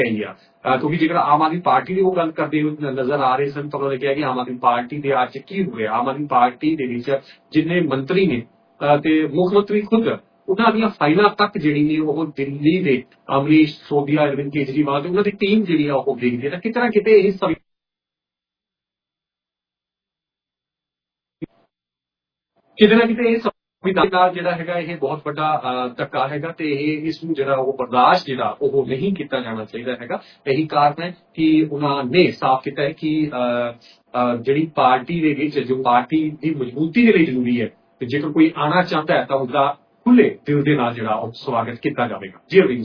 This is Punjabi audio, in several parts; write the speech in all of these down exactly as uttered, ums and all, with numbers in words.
ਪਈ ਆ। ਕਿਉਂਕਿ ਜੇਕਰ ਆਮ ਆਦਮੀ ਪਾਰਟੀ ਦੀ ਉਹ ਗੱਲ ਕਰਦੇ ਨਜ਼ਰ ਆ ਰਹੇ ਸਨ ਤਾਂ ਉਹਨਾਂ ਨੇ ਕਿਹਾ ਕਿ ਆਮ ਆਦਮੀ ਪਾਰਟੀ ਦੇ ਅੱਜ ਕੀ ਹੋ ਰਿਹਾ। ਆਮ ਆਦਮੀ ਪਾਰਟੀ ਦੇ ਵਿੱਚ ਜਿੰਨੇ ਮੰਤਰੀ ਨੇ ਤੇ ਮੁੱਖ ਮੰਤਰੀ ਖੁਦ ਉਹਨਾਂ ਦੀਆਂ ਫਾਈਲਾਂ ਤੱਕ ਜਿਹੜੀ ਨੇ ਉਹ ਦਿੱਲੀ ਦੇ ਅਮਰੀਸ਼ ਸਿਸੋਦੀਆ, ਅਰਵਿੰਦ ਕੇਜਰੀਵਾਲ ਤੇ ਉਹਨਾਂ ਦੀ ਟੀਮ ਜਿਹੜੀ ਆ ਉਹ ਦੇਖਦੀ ਹੈ। ਤਾਂ ਕਿਤੇ ਨਾ ਕਿਤੇ ਇਹ ਸਭ ਕਿਤੇ ਨਾ ਕਿਤੇ ਇਹ ਸੰਵਿਧਾਨ ਨਾਲ ਜਿਹੜਾ ਹੈਗਾ ਇਹ ਬਹੁਤ ਵੱਡਾ ਧੱਕਾ ਹੈਗਾ ਤੇ ਇਹ ਇਸ ਨੂੰ ਜਿਹੜਾ ਉਹ ਬਰਦਾਸ਼ਤ ਜਿਹੜਾ ਉਹ ਨਹੀਂ ਕੀਤਾ ਜਾਣਾ ਚਾਹੀਦਾ ਹੈਗਾ। ਇਹੀ ਕਾਰਨ ਹੈ ਕਿ ਉਹਨਾਂ ਨੇ ਸਾਫ਼ ਕੀਤਾ ਹੈ ਕਿ ਜਿਹੜੀ ਪਾਰਟੀ ਦੇ ਵਿੱਚ ਜੋ ਪਾਰਟੀ ਦੀ ਮਜ਼ਬੂਤੀ ਦੇ ਲਈ ਜ਼ਰੂਰੀ ਹੈ ਤੇ ਜੇਕਰ ਕੋਈ ਆਉਣਾ ਚਾਹੁੰਦਾ ਹੈ ਤਾਂ ਉਸਦਾ ਖੁੱਲੇ ਦਿਲ ਦੇ ਨਾਲ ਜਿਹੜਾ ਉਹ ਸਵਾਗਤ ਕੀਤਾ ਜਾਵੇਗਾ। ਜੀ ਅਰਵਿੰਦ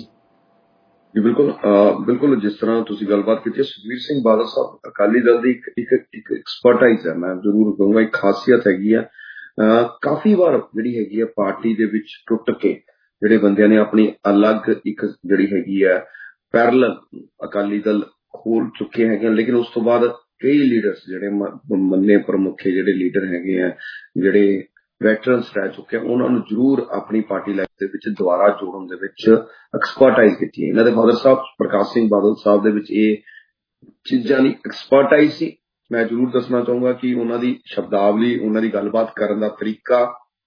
ਜੀ ਬਿਲਕੁਲ ਬਿਲਕੁਲ ਜਿਸ ਤਰ੍ਹਾਂ ਤੁਸੀਂ ਗੱਲਬਾਤ ਕੀਤੀ ਹੈ, ਸੁਖਬੀਰ ਸਿੰਘ ਬਾਦਲ ਸਾਹਿਬ ਅਕਾਲੀ ਦਲ ਦੀ ਇੱਕ ਇੱਕ ਇੱਕ ਐਕਸਪਰਟਾਈਜ਼ ਹੈ, ਮੈਂ ਜ਼ਰੂਰ ਕਹੂੰਗਾ ਇੱਕ ਖਾਸੀਅਤ ਹੈਗੀ ਆ। ਕਾਫੀ ਵਾਰ ਜਿਹੜੀ ਹੈਗੀ ਆ ਪਾਰਟੀ ਦੇ ਵਿੱਚ ਟੁੱਟ ਕੇ ਜਿਹੜੇ ਬੰਦਿਆਂ ਨੇ ਆਪਣੀ ਅਲੱਗ ਇੱਕ ਜਿਹੜੀ ਹੈਗੀ ਆ ਪੈਰਲਲ ਅਕਾਲੀ ਦਲ ਖੋਲ ਚੁੱਕੇ ਹੈਗੇ, ਲੇਕਿਨ ਉਸ ਤੋਂ ਬਾਅਦ ਕਈ ਲੀਡਰਸ ਜਿਹੜੇ ਮੰਨੇ ਪ੍ਰਮੁੱਖੇ ਜਿਹੜੇ ਲੀਡਰ ਹੈਗੇ ਆ, ਜਿਹੜੇ ਵੈਟਰਨਸ ਰਹਿ ਚੁੱਕੇ ਆ, ਉਹਨਾਂ ਨੂੰ ਜ਼ਰੂਰ ਆਪਣੀ ਪਾਰਟੀ ਲਾਈਫ ਦੇ ਵਿੱਚ ਦੁਬਾਰਾ ਜੋੜਨ ਦੇ ਵਿੱਚ ਐਕਸਪਰਟਾਈਜ਼ ਕੀਤੀ ਹੈ। ਇਹਨਾਂ ਦੇ ਫਾਦਰ ਸਾਹਿਬ ਪ੍ਰਕਾਸ਼ ਸਿੰਘ ਬਾਦਲ ਸਾਹਿਬ ਦੇ ਵਿੱਚ ਇਹ ਚੀਜ਼ਾਂ ਦੀ ਐਕਸਪਰਟਾਈਜ਼ ਸੀ। ਮੈਂ ਜ਼ਰੂਰ ਦੱਸਣਾ ਚਾਹੂੰਗਾ ਕਿ ਉਹਨਾਂ ਦੀ ਸ਼ਬਦਾਵਲੀ, ਉਹਨਾਂ ਦੀ ਗੱਲਬਾਤ ਕਰਨ ਦਾ ਤਰੀਕਾ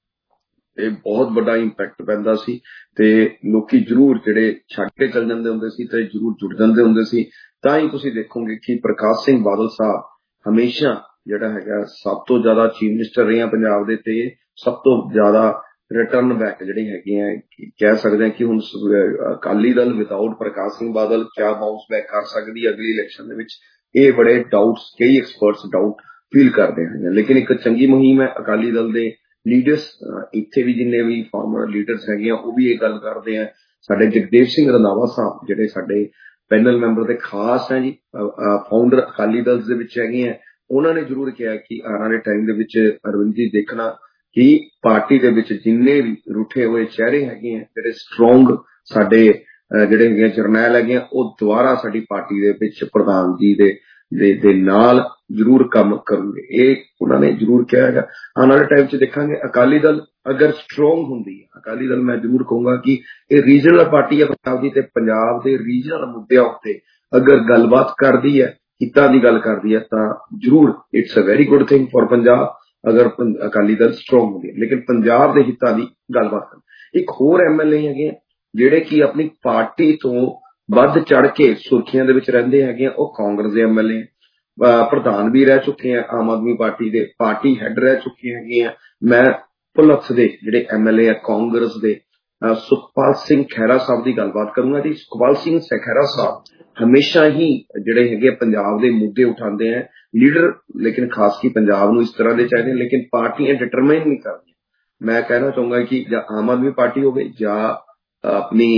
ਇਹ ਬਹੁਤ ਵੱਡਾ ਇੰਪੈਕਟ ਪੈਂਦਾ ਸੀ ਤੇ ਲੋਕੀ ਜ਼ਰੂਰ ਜਿਹੜੇ ਛੱਡ ਕੇ ਚੱਲ ਜਾਂਦੇ ਹੁੰਦੇ ਸੀ ਤੇ ਜ਼ਰੂਰ ਜੁੜ ਜਾਂਦੇ ਹੁੰਦੇ ਸੀ। ਤਾਂ ਹੀ ਤੁਸੀਂ ਦੇਖੋਗੇ ਕਿ ਪ੍ਰਕਾਸ਼ ਸਿੰਘ ਬਾਦਲ ਸਾਹਿਬ ਹਮੇਸ਼ਾ ਜਿਹੜਾ ਹੈਗਾ ਸਭ ਤੋਂ ਜ਼ਿਆਦਾ ਚੀਫ ਮਿਨਿਸਟਰ ਰਹੇ ਆ ਪੰਜਾਬ ਦੇ ਤੇ ਸਭ ਤੋਂ ਜ਼ਿਆਦਾ ਰਿਟਰਨ ਬੈਕ ਜਿਹੜੇ ਹੈਗੇ ਆ ਕਹਿ ਸਕਦੇ ਆ ਕਿ ਹੁਣ ਅਕਾਲੀ ਦਲ ਵਿਦਆਊਟ ਪ੍ਰਕਾਸ਼ ਸਿੰਘ ਬਾਦਲ ਕਿਆ ਬਾਉਂਸ ਬੈਕ ਕਰ ਸਕਦੀ ਹੈ ਅਗਲੀ ਇਲੈਕਸ਼ਨ ਦੇ ਵਿੱਚ, ਇਹ ਬੜੇ ਡਾਊਟਸ ਕਈ ਐਕਸਪਰਟਸ ਡਾਊਟ ਫੀਲ ਕਰਦੇ ਹਨ। ਲੇਕਿਨ ਇੱਕ ਚੰਗੀ ਮੁਹਿੰਮ ਹੈ ਅਕਾਲੀ ਦਲ ਦੇ ਲੀਡਰਸ, ਇੱਥੇ ਵੀ ਜਿੰਨੇ ਵੀ ਫਾਰਮਰ ਲੀਡਰਸ ਹੈਗੇ ਆ ਉਹ ਵੀ ਇਹ ਗੱਲ ਕਰਦੇ ਆ। ਸਾਡੇ ਜਗਦੇਵ ਸਿੰਘ ਰੰਧਾਵਾ ਸਾਹਿਬ ਜਿਹੜੇ ਸਾਡੇ ਪੈਨਲ ਮੈਂਬਰ ਦੇ ਖਾਸ ਹੈ ਜੀ, ਫਾਊਂਡਰ ਅਕਾਲੀ ਦਲ ਦੇ ਵਿੱਚ ਹੈਗੇ ਆ, ਉਹਨਾਂ ਨੇ ਜ਼ਰੂਰ ਕਿਹਾ ਕਿ ਆਉਣ ਵਾਲੇ ਟਾਈਮ ਦੇ ਵਿੱਚ ਅਰਵਿੰਦ ਜੀ ਦੇਖਣਾ ਕਿ ਪਾਰਟੀ ਦੇ ਵਿੱਚ ਜਿੰਨੇ ਵੀ ਰੁੱਠੇ ਹੋਏ ਚਿਹਰੇ ਹੈਗੇ ਆ, ਜਿਹੜੇ ਸਟਰੋਂਗ ਸਾਡੇ ਜਿਹੜੇ ਹੈਗੇ ਜਰਨੈਲ ਹੈਗੇ ਆ, ਉਹ ਦੁਬਾਰਾ ਸਾਡੀ ਪਾਰਟੀ ਦੇ ਵਿੱਚ ਪ੍ਰਧਾਨ ਜੀ ਦੇ ਦੇ ਨਾਲ ਜ਼ਰੂਰ ਕੰਮ ਕਰਨਗੇ। ਇਹ ਉਹਨਾਂ ਨੇ ਜ਼ਰੂਰ ਕਿਹਾ ਹੈਗਾ। ਆਉਣ ਵਾਲੇ ਟਾਈਮ 'ਚ ਦੇਖਾਂਗੇ ਅਕਾਲੀ ਦਲ ਅਗਰ ਸਟਰੋਂਗ ਹੁੰਦੀ ਹੈ, ਅਕਾਲੀ ਦਲ ਮੈਂ ਜ਼ਰੂਰ ਕਹੂੰਗਾ ਕਿ ਇਹ ਰੀਜਨਲ ਪਾਰਟੀ ਹੈ ਪੰਜਾਬ ਦੀ ਤੇ ਪੰਜਾਬ ਦੇ ਰੀਜਨਲ ਮੁੱਦਿਆਂ ਉੱਤੇ ਅਗਰ ਗੱਲਬਾਤ ਕਰਦੀ ਹੈ, ਹਿੱਤਾਂ ਦੀ ਗੱਲ ਕਰਦੀ ਹੈ ਤਾਂ ਜ਼ਰੂਰ it's a very good thing for Punjab ਅਗਰ ਅਕਾਲੀ ਦਲ ਸਟਰੋਂਗ ਹੁੰਦੀ ਹੈ। ਲੇਕਿਨ ਪੰਜਾਬ ਦੇ ਹਿੱਤਾਂ ਦੀ ਗੱਲਬਾਤ ਕਰਨ ਇੱਕ ਹੋਰ ਐਮਐਲਏ ਹੈਗੇ ਜਿਹੜੇ ਕਿ ਆਪਣੀ ਪਾਰਟੀ ਤੋਂ ਵੱਧ ਚੜ ਕੇ ਸੁਰਖੀਆਂ ਦੇ ਵਿੱਚ ਰਹਿੰਦੇ ਹੈਗੇ ਆ, ਉਹ ਕਾਂਗਰਸ ਦੇ ਐਮਐਲਏ ਪ੍ਰਧਾਨ ਵੀ ਰਹਿ ਚੁੱਕੇ ਆ, ਆਮ ਆਦਮੀ ਪਾਰਟੀ ਦੇ ਪਾਰਟੀ ਹੈਡ ਰਹਿ ਚੁੱਕੇ ਹੈਗੇ ਆ। ਮੈਂ ਭੁਲੱਥ ਦੇ ਜਿਹੜੇ ਐਮਐਲਏ ਆ ਕਾਂਗਰਸ ਦੇ ਸੁਖਪਾਲ ਸਿੰਘ ਖਹਿਰਾ ਸਾਹਿਬ ਦੀ ਗੱਲਬਾਤ ਕਰੂੰਗਾ ਜੀ। ਸੁਖਪਾਲ ਸਿੰਘ ਖਹਿਰਾ ਸਾਹਿਬ ਹਮੇਸ਼ਾ ਹੀ ਜਿਹੜੇ ਹੈਗੇ ਪੰਜਾਬ ਦੇ ਮੁੱਦੇ ਉਠਾਉਂਦੇ ਆ ਲੀਡਰ, ਲੇਕਿਨ ਖਾਸ ਕੀ ਪੰਜਾਬ ਨੂੰ ਇਸ ਤਰ੍ਹਾਂ ਦੇ ਚਾਹੀਦੇ, ਲੇਕਿਨ ਪਾਰਟੀਆਂ ਡਿਟਰਮਾਈਨ ਨਹੀਂ ਕਰਦੀਆਂ। ਮੈਂ ਕਹਿਣਾ ਚਾਹੂੰਗਾ ਕਿ ਜਾਂ ਆਮ ਆਦਮੀ ਪਾਰਟੀ ਹੋਵੇ ਜਾਂ ਆਪਣੀ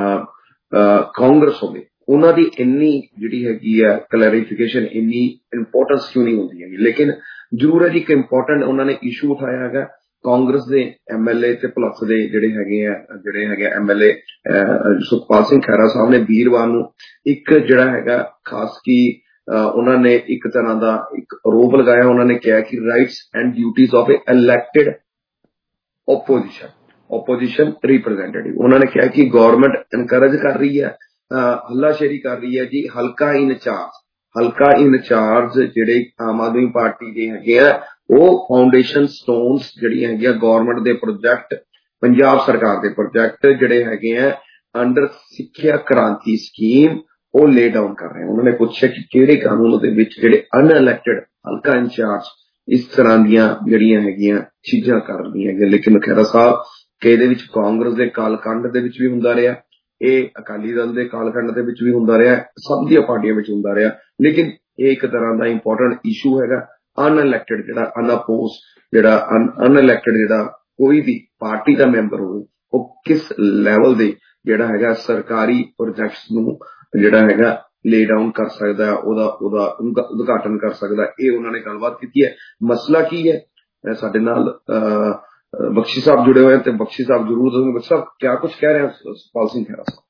ਕਾਂਗਰਸ ਹੋਵੇ, ਉਹਨਾਂ ਦੀ ਇੰਨੀ ਜਿਹੜੀ ਹੈਗੀ ਆ ਕਲੈਰੀਫਿਕੇਸ਼ਨ ਇੰਨੀ ਇੰਪੋਰਟੈਂਸ ਕਿਉਂ ਨਹੀਂ ਹੁੰਦੀ ਹੈਗੀ। ਲੇਕਿਨ ਜ਼ਰੂਰ ਹੈ ਜੀ ਕਿ ਇੰਪੋਰਟੈਂਟ ਉਹਨਾਂ ਨੇ ਇਸ਼ੂ ਉਠਾਇਆ ਹੈਗਾ। ਕਾਂਗਰਸ ਦੇ ਐਮਐਲਏ ਤੇ ਭੁਲੱਥ ਦੇ ਜਿਹੜੇ ਹੈਗੇ ਆ ਜਿਹੜੇ ਹੈਗੇ ਐਮਐਲਏ ਸੁਖਪਾਲ ਸਿੰਘ ਖਹਿਰਾ ਸਾਹਿਬ ਨੇ ਵੀਰਵਾਰ ਨੂੰ ਇੱਕ ਜਿਹੜਾ ਹੈਗਾ ਖਾਸ ਕੀ ਉਹਨਾਂ ਨੇ ਇੱਕ ਤਰ੍ਹਾਂ ਦਾ ਇੱਕ ਆਰੋਪ ਲਗਾਇਆ। ਉਹਨਾਂ ਨੇ ਕਿਹਾ ਕਿ rights and duties of a elected opposition opposition representative, ਉਹਨਾਂ ਨੇ ਕਿਹਾ ਕਿ ਗਵਰਨਮੈਂਟ ਇਨਕਰੇਜ ਕਰ ਰਹੀ ਹੈ, ਹੱਲਾਸ਼ੇਰੀ ਕਰ ਰਹੀ ਹੈ ਜੀ ਹਲਕਾ ਇੰਚਾਰਜ ਹਲਕਾ ਇੰਚਾਰਜ ਜਿਹੜੇ ਆਮ ਆਦਮੀ ਪਾਰਟੀ ਦੇ ਹੈਗੇ ਆ, ਉਹ ਫਾਊਂਡੇਸ਼ਨ ਸਟੋਨਸ ਜਿਹੜੀਆਂ ਹੈਗੀਆਂ ਗਵਰਨਮੈਂਟ ਦੇ ਪ੍ਰੋਜੈਕਟ, ਪੰਜਾਬ ਸਰਕਾਰ ਦੇ ਪ੍ਰੋਜੈਕਟ ਜਿਹੜੇ ਹੈਗੇ ਆ ਅੰਡਰ ਸਿੱਖਿਆ ਕ੍ਰਾਂਤੀ ਸਕੀਮ, ਉਹ ਲੇ ਡਾਊਨ ਕਰ ਰਹੇ। ਉਹਨਾਂ ਨੇ ਪੁੱਛਿਆ ਕਿ ਕਿਹੜੇ ਕਾਨੂੰਨ ਦੇ ਵਿੱਚ ਜਿਹੜੇ ਅਨਇਲੈਕਟਿਡ ਹਲਕਾ ਇੰਚਾਰਜ ਇਸ ਤਰ੍ਹਾਂ ਦੀਆਂ ਜਿਹੜੀਆਂ ਹੈਗੀਆਂ ਚੀਜ਼ਾਂ ਕਰ ਰਹੀਆਂ ਹੈਗੀਆਂ। ਲੇਕਿਨ ਖਹਿਰਾ ਸਾਹਿਬ ਕਿ ਇਹਦੇ ਵਿੱਚ ਕਾਂਗਰਸ ਦੇ ਕਾਲਖੰਡ ਦੇ ਵਿੱਚ ਵੀ ਹੁੰਦਾ ਰਿਹਾ, ਇਹ ਅਕਾਲੀ ਦਲ ਦੇ ਕਾਲਖੰਡ ਦੇ ਵਿੱਚ ਵੀ ਹੁੰਦਾ ਰਿਹਾ, ਸਭ ਦੀਆਂ ਪਾਰਟੀਆਂ ਵਿੱਚ ਹੁੰਦਾ ਰਿਹਾ। ਲੇਕਿਨ ਇਹ ਇੱਕ ਤਰ੍ਹਾਂ ਦਾ ਇੰਪੋਰਟੈਂਟ ਇਸ਼ੂ ਹੈਗਾ ਅਨਇਲੈਕਟਿਡ ਜਿਹੜਾ ਅਨਅਪੋਜ਼ ਜਿਹੜਾ ਅਨਇਲੈਕਟਿਡ ਜਿਹੜਾ ਕੋਈ ਵੀ ਪਾਰਟੀ ਦਾ ਮੈਂਬਰ ਹੋਵੇ ਉਹ ਕਿਸ ਲੈਵਲ ਦੇ ਜਿਹੜਾ ਹੈਗਾ ਸਰਕਾਰੀ ਪ੍ਰੋਜੈਕਟਸ ਨੂੰ ਜਿਹੜਾ ਹੈਗਾ ਲੇ ਡਾਊਨ ਕਰ ਸਕਦਾ, ਉਹਦਾ ਉਹਦਾ ਉਦਘਾਟਨ ਕਰ ਸਕਦਾ। ਇਹ ਉਹਨਾਂ ਨੇ ਗੱਲਬਾਤ ਕੀਤੀ ਹੈ। ਮਸਲਾ ਕੀ ਹੈ ਸਾਡੇ ਨਾਲ ਬਖਸ਼ੀ ਸਾਹਿਬ ਜੁੜੇ ਹੋਏ ਤੇ ਬਖਸ਼ੀ ਸਾਹਿਬ ਜ਼ਰੂਰ ਦੱਸੋਗੇ। ਬਖਸ਼ੀ ਸਾਹਿਬ ਕਿਆ ਕੁਝ ਕਹਿ ਰਹੇ ਹੋ ਸੁਖਪਾਲ ਸਿੰਘ ਖਹਿਰਾ ਸਾਹਿਬ?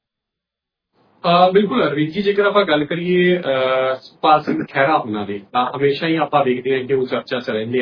ਬਿਲਕੁਲ ਅਰਵਿੰਦ ਜੀ, ਜੇਕਰ ਆਪਾਂ ਗੱਲ ਕਰੀਏ ਸੁਖਪਾਲ ਸਿੰਘ ਖਹਿਰਾ ਉਹਨਾਂ ਦੀ ਤਾਂ ਹਮੇਸ਼ਾ ਹੀ ਆਪਾਂ ਦੇਖਦੇ ਹਾਂ ਕਿ ਉਹ ਚਰਚਾ ਚ ਰਹਿੰਦੇ ਆ।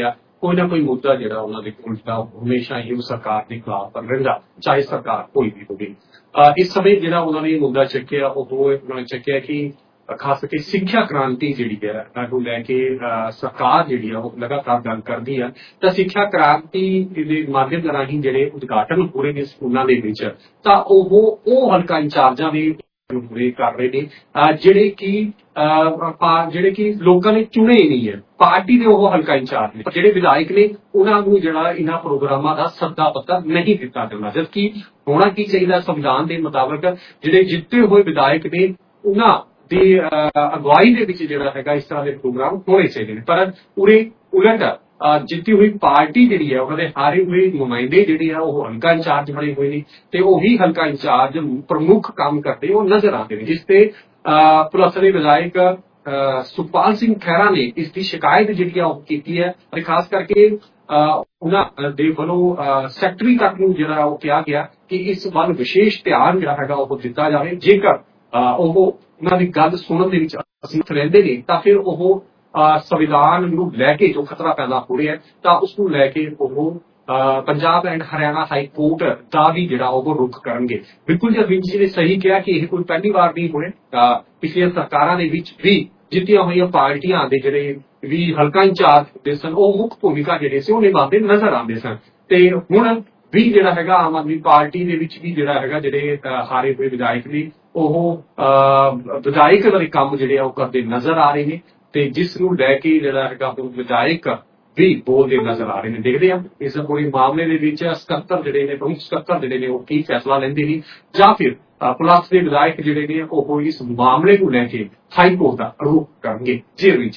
कोई ना कोई मुद्दा जिहड़ा उन्हां दे कोल जिहड़ा हमेशा ही उस सरकार के खिलाफ रहिंदा, चाहे सरकार कोई भी होवे। इस समय जिहड़ा उन्होंने मुद्दा चुक्या वो उन्होंने चुक्या कि खास करके सिक्ख्या क्रांति जिहड़ी है को लैके सरकार जिहड़ी है वो लगातार गल करदी है। तो सिक्ख्या क्रांति दे माध्यम राਹੀਂ ਜਿਹੜੇ उद्घाटन हो रहे ने स्कूलों के विच तां ओह ਉਹ हलका इंचार्जां ने पूरे कर रहे ने ਜਿਹੜੇ कि ਜਿਹੜੇ कि लोगों ने चुने ही नहीं है, पार्टी ਦੇ ਉਹ हलका इंचार्ज ने ਜਿਹੜੇ विधायक ने उन्होंने ਜਿਹੜਾ इन्हां प्रोग्रामां ਦਾ सद्दा पत्र नहीं दिता जाता, जबकि होना की चाहिए संविधान के मुताबिक ਜਿਹੜੇ जिते हुए विधायक ने उन्हां ਦੀ ਅਗਵਾਈ ਦੇ ਵਿੱਚ ਜਿਹੜਾ ਹੈਗਾ ਇਸ ਤਰ੍ਹਾਂ ਦੇ ਪ੍ਰੋਗਰਾਮ ਹੋਣੇ ਚਾਹੀਦੇ ਨੇ। ਪਰ ਪੂਰੇ ਉਲਟ ਜਿੱਤੀ ਹੋਈ ਪਾਰਟੀ ਜਿਹੜੀ ਹੈ ਉਹਨਾਂ ਦੇ ਹਾਰੇ ਹੋਏ ਨੁਮਾਇੰਦੇ ਜਿਹੜੇ ਆ ਉਹ ਹਲਕਾ ਇੰਚਾਰਜ ਬਣੇ ਹੋਏ ਨੇ ਤੇ ਉਹੀ ਹਲਕਾ ਇੰਚਾਰਜ ਪ੍ਰਮੁੱਖ ਕੰਮ ਕਰਦੇ ਉਹ ਨਜ਼ਰ ਆਉਂਦੇ ਨੇ, ਜਿਸ ਤੇ ਪੁਲਿਸ ਦੇ ਵਿਧਾਇਕ ਸੁਖਪਾਲ ਸਿੰਘ ਖਹਿਰਾ ਨੇ ਇਸ ਦੀ ਸ਼ਿਕਾਇਤ ਜਿਹੜੀ ਆ ਉਹ ਕੀਤੀ ਹੈ ਤੇ ਖਾਸ ਕਰਕੇ ਉਹਨਾਂ ਦੇ ਵੱਲੋਂ ਸੈਕਟਰੀ ਤੱਕ ਨੂੰ ਜਿਹੜਾ ਉਹ ਕਿਹਾ ਗਿਆ ਕਿ ਇਸ ਵੱਲ ਵਿਸ਼ੇਸ਼ ਧਿਆਨ ਜਿਹੜਾ ਹੈਗਾ ਉਹ ਦਿੱਤਾ ਜਾਵੇ। ਜੇਕਰ ਉਹ ਉਹਨਾਂ ਦੀ ਗੱਲ ਸੁਣਨ ਦੇ ਵਿੱਚ ਅਸਮਰਥ ਰਹਿੰਦੇ ਨੇ ਤਾਂ ਫਿਰ ਉਹ ਸੰਵਿਧਾਨ ਨੂੰ ਲੈ ਕੇ ਜੋ ਖਤਰਾ ਪੈਦਾ ਹੋ ਰਿਹਾ ਤਾਂ ਉਸ ਨੂੰ ਲੈ ਕੇ ਉਹ Punjab and Haryana high court ਦਾ ਵੀ ਜਿਹੜਾ ਉਹ ਰੁਖ ਕਰਨਗੇ। ਬਿਲਕੁਲ ਜਗਵੀਰ ਜੀ ਨੇ ਸਹੀ ਕਿਹਾ ਕਿ ਇਹ ਕੋਈ ਪਹਿਲੀ ਵਾਰ ਨਹੀਂ ਹੋਏ, ਪਿਛਲੀਆਂ ਸਰਕਾਰਾਂ ਦੇ ਵਿੱਚ ਵੀ ਜਿੱਤੀਆਂ ਹੋਈਆਂ ਪਾਰਟੀਆਂ ਦੇ ਜਿਹੜੇ ਵੀ ਹਲਕਾ ਇੰਚਾਰਜ ਹੁੰਦੇ ਸਨ ਉਹ ਮੁੱਖ ਭੂਮਿਕਾ ਜਿਹੜੇ ਸੀ ਉਹ ਨਿਭਾਉਂਦੇ ਨਜ਼ਰ ਆਉਂਦੇ ਸਨ। ਤੇ ਹੁਣ ਵੀ ਜਿਹੜਾ ਹੈਗਾ ਆਮ ਆਦਮੀ ਪਾਰਟੀ ਦੇ ਵਿੱਚ ਵੀ ਜਿਹੜਾ ਹੈਗਾ ਜਿਹੜੇ ਹਾਰੇ ਹੋਏ ਵਿਧਾਇਕ ਨੇ ਉਹ ਵਿਧਾਇਕ ਦੇ ਕੰਮ ਜਿਹੜੇ ਆ ਉਹ ਕਰਦੇ ਨਜ਼ਰ ਆ ਰਹੇ ਨੇ ਤੇ ਜਿਸ ਨੂੰ ਲੈ ਕੇ ਜਿਹੜਾ ਹੈਗਾ ਉਹ ਵਿਧਾਇਕ ਵੀ ਬੋਲਦੇ ਨਜ਼ਰ ਆ ਰਹੇ ਨੇ। ਦੇਖਦੇ ਆ ਇਸ ਪੂਰੇ ਮਾਮਲੇ ਦੇ ਵਿੱਚ ਸਕੱਤਰ ਜਿਹੜੇ ਨੇ ਪ੍ਰਮੁੱਖ ਸਕੱਤਰ ਜਿਹੜੇ ਨੇ ਉਹ ਕੀ ਫੈਸਲਾ ਲੈਂਦੇ ਨੇ ਜਾਂ ਫਿਰ ਪੁਲਿਸ ਦੇ ਵਿਧਾਇਕ ਜਿਹੜੇ ਨੇ ਉਹ ਇਸ ਮਾਮਲੇ ਨੂੰ ਲੈ ਕੇ ਹਾਈ ਕੋਰਟ ਦਾ ਰੁਖ ਕਰਨਗੇ। ਜੀ ਵਿੱਚ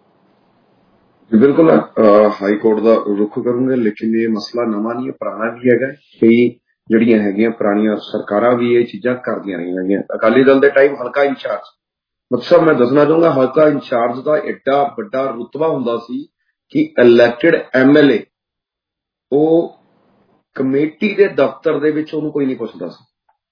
बिल्कुल हाई कोर्ट का रुख करूंगे, लेकिन ये मसला नवा नहीं है, पुराना भी है। कई जड़ियां है पुरानिया सरकारां भी ये चीजां करदियां रही हैं। अकाली दल के टाइम हल्का इंचार्ज मतलब मैं दसना चाहूंगा हल्का इंचार्ज का एडा बड़ा रुतबा हुंदा सी कि इलैक्टेड एम एल ए वो कमेटी के दफ्तर दे विच उहनूं कोई नहीं पुछदा सी।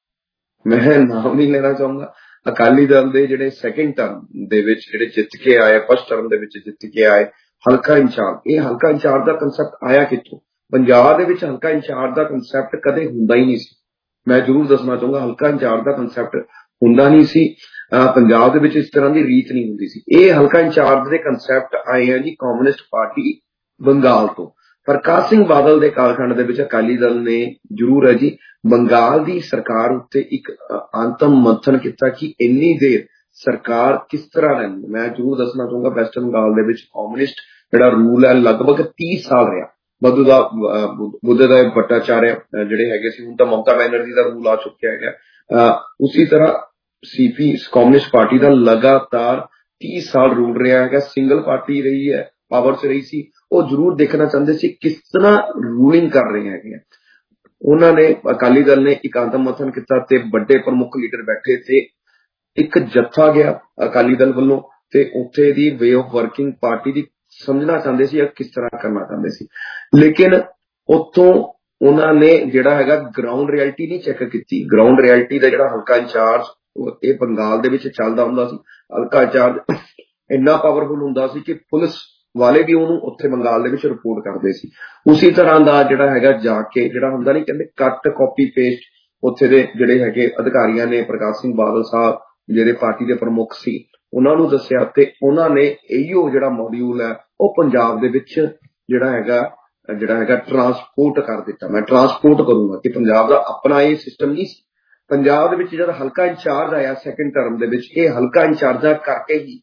मैं नाम नहीं लेना चाहूंगा, अकाली दल के जिहड़े सैकेंड टर्म दे विच जिहड़े जित के आए, फर्स्ट टर्म दे विच जित के आए हल्का इंचार्ज, ये हल्का इंचार्ज का कंसैप्ट आया कितों? पंजाब दे विच हल्का इंचार्ज का कंसैप्ट कदे हुंदा ही नहीं सी। मैं जरूर दसना चाहूंगा हल्का इंचार्ज का कंसैप्ट हुंदा नहीं सी, पंजाब दे विच इस तरह की रीत नहीं हुंदी सी। ये हल्का इंचार्ज के कंसैप्ट आए हैं जी कम्युनिस्ट पार्टी बंगाल तो। प्रकाश सिंह बादल के कालखंड दे विच अकाली दल ने जरूर है जी बंगाल की सरकार उत्ते एक आंतम मंथन किया कि इन्नी देर सरकार किस तरह रहनी। मैं जरूर दसना चाहूंगा वेस्ट बंगाल दे विच कम्युनिस्ट जिहड़ा रूल है लगभग तीस साल रहा। बदूदा बुद्धदेव भट्टाचार्य जिहड़े हैगे सी हुण तां ममता बैनर्जी का रूल आ चुकिया है। उसी तरह सीपी कम्युनिस्ट पार्टी का लगातार तीस साल रूल रहा है, सिंगल पार्टी रही है, पावर च रही सी। वो जरूर देखना चाहते सी किस तरह रूलिंग कर रहे हैं। उन्होंने अकाली दल ने एक आंतम मंथन किया ते बड़े प्रमुख लीडर बैठे थे, एक जत्था गया अकाली दल वालों ते उत्थे दी वे ऑफ वर्किंग पार्टी दी समझना चाहते सी किस तरह करना चाहते सी। लेकिन उत्थों उन्होंने जिहड़ा हैगा ग्राउंड रियलिटी नहीं चेक की। ग्राउंड रियलिटी का जिहड़ा हल्का इंचार्ज ये बंगाल दे विच चलदा हुंदा सी। हल्का इंचार्ज इन्ना पावरफुल हुंदा सी कि पुलिस वाले भी उन्होंने उत्थे बंगाल दे विच रिपोर्ट करते सी। उसी तरह का जिहड़ा हैगा जाके जिहड़ा हुंदा नहीं कहंदे कट कॉपी पेस्ट उत्थे दे जिहड़े हैगे अधिकारियां ने प्रकाश सिंह बादल साहब जिहड़े पार्टी के प्रमुख सी उन्होंने दस्सिया ते उन्होंने इहो जिहड़ा मॉड्यूल है वो पंजाब दे विच जिहड़ा हैगा जिहड़ा हैगा ट्रांसपोर्ट कर दिता। मैं ट्रांसपोर्ट करूंगा कि पंजाब का अपना ये सिस्टम नहीं सी। पंजाब दे विच जिहड़ा हल्का इंचार्ज आया सैकेंड टर्म दे विच ये हल्का इंचार्जा करके ही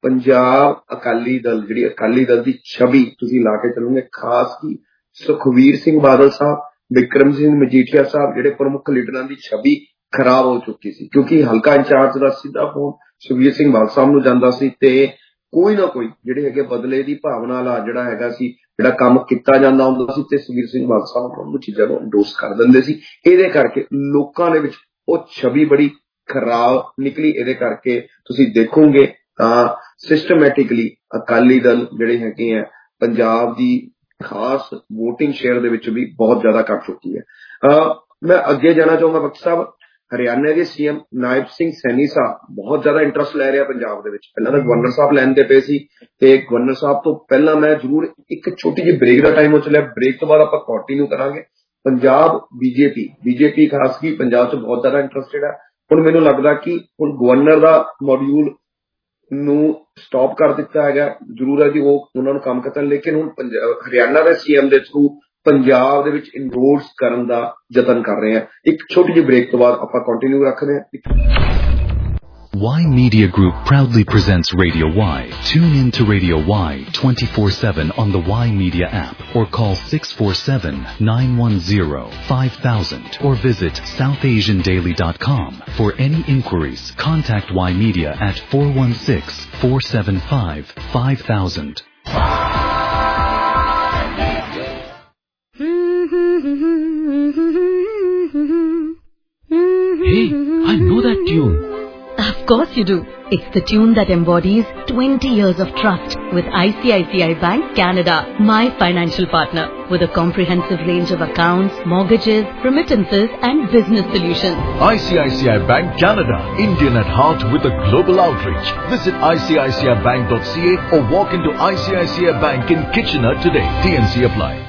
पंजाब अकाली दल जिहड़ी अकाली दल की छवि तुसीं ला के चलोगे, खास की सुखवीर सिंह बादल साहब, बिक्रम सिंह मजीठिया साहब जिहड़े प्रमुख लीडरां की छवि खराब हो चुकी सी, क्योंकि हल्का इंचार्ज का सीधा फोन सुखवीर सिंह बादल साहब नूं जांदा सी ते कोई ना कोई जिहड़े हैगे बदले की भावना ला जिहड़ा हैगा सी जिहड़ा काम कीता जांदा हुंदा सी ते सुखवीर सिंह बादल साहब उन्हां चीज़ां नूं इंडोर्स कर दिंदे सी। इहदे करके लोकां दे विच ओह छवि बड़ी खराब निकली। इहदे करके तुसीं देखोगे तां सिस्टमैटिकली अकाली दल जिहड़े हैगे आ पंजाब दी खास वोटिंग शेयर दे विच भी बहुत ज्यादा घट चुकी है। आ, मैं अगे जाना चाहूंगा वक्त साहब ਹਰਿਆਣਾ ਦੇ ਸੀਐਮ ਨਾਇਬ ਸਿੰਘ ਸੈਣੀ ਸਾਹਿਬ ਬਹੁਤ ਜ਼ਿਆਦਾ ਇੰਟਰਸਟ ਲੈ ਰਿਹਾ ਪੰਜਾਬ ਦੇ ਵਿੱਚ। ਪਹਿਲਾਂ ਤਾਂ ਗਵਰਨਰ ਸਾਹਿਬ ਲੈਣ ਦੇ ਪਏ ਸੀ ਤੇ ਗਵਰਨਰ ਸਾਹਿਬ ਤੋਂ ਪਹਿਲਾਂ ਮੈਂ ਜ਼ਰੂਰ ਇੱਕ ਛੋਟੀ ਜਿਹੀ ਬ੍ਰੇਕ ਦਾ ਟਾਈਮ ਹੋ ਚੱਲਿਆ, ਬ੍ਰੇਕ ਤੋਂ ਬਾਅਦ ਆਪਾਂ ਕੰਟੀਨਿਊ ਕਰਾਂਗੇ। ਪੰਜਾਬ ਬੀਜੇਪੀ ਬੀਜੇਪੀ ਖਾਸ ਕੀ ਪੰਜਾਬ 'ਚ ਬਹੁਤ ਜ਼ਿਆਦਾ ਇੰਟਰਸਟਿਡ ਹੈ। ਹੁਣ ਮੈਨੂੰ ਲੱਗਦਾ ਕਿ ਹੁਣ ਗਵਰਨਰ ਦਾ ਮੋਡਿਊਲ ਨੂੰ ਸਟਾਪ ਕਰ ਦਿੱਤਾ ਹੈਗਾ, ਜ਼ਰੂਰ ਹੈ ਕਿ ਉਹ ਉਹਨਾਂ ਨੂੰ ਕੰਮ ਕਰਨ, ਲੇਕਿਨ ਹੁਣ ਹਰਿਆਣਾ ਦੇ ਸੀਐਮ ਦੇ ਥਰੂ ਪੰਜਾਬ ਦੇ ਵਿੱਚ ਇਨਰੋਡਸ ਕਰਨ ਦਾ ਯਤਨ ਕਰ ਰਹੇ ਹਾਂ। ਇੱਕ ਛੋਟੀ ਜਿਹੀ ਬ੍ਰੇਕ ਤੋਂ ਬਾਅਦ ਆਪਾਂ ਕੰਟੀਨਿਊ ਰੱਖਦੇ ਹਾਂ। Y Media Group proudly presents Radio Y. Tune in to Radio Y twenty-four seven on the Y Media app or call six four seven, nine one zero, five thousand or visit south asian daily dot com. For any inquiries, contact Y Media at four one six, four seven five, five thousand. Hey, I know that tune. Of course you do. It's the tune that embodies twenty years of trust with I C I C I Bank Canada, my financial partner, with a comprehensive range of accounts, mortgages, remittances and business solutions. I C I C I Bank Canada, Indian at heart with a global outreach. Visit I C I C I bank dot C A or walk into I C I C I Bank in Kitchener today. T N C apply.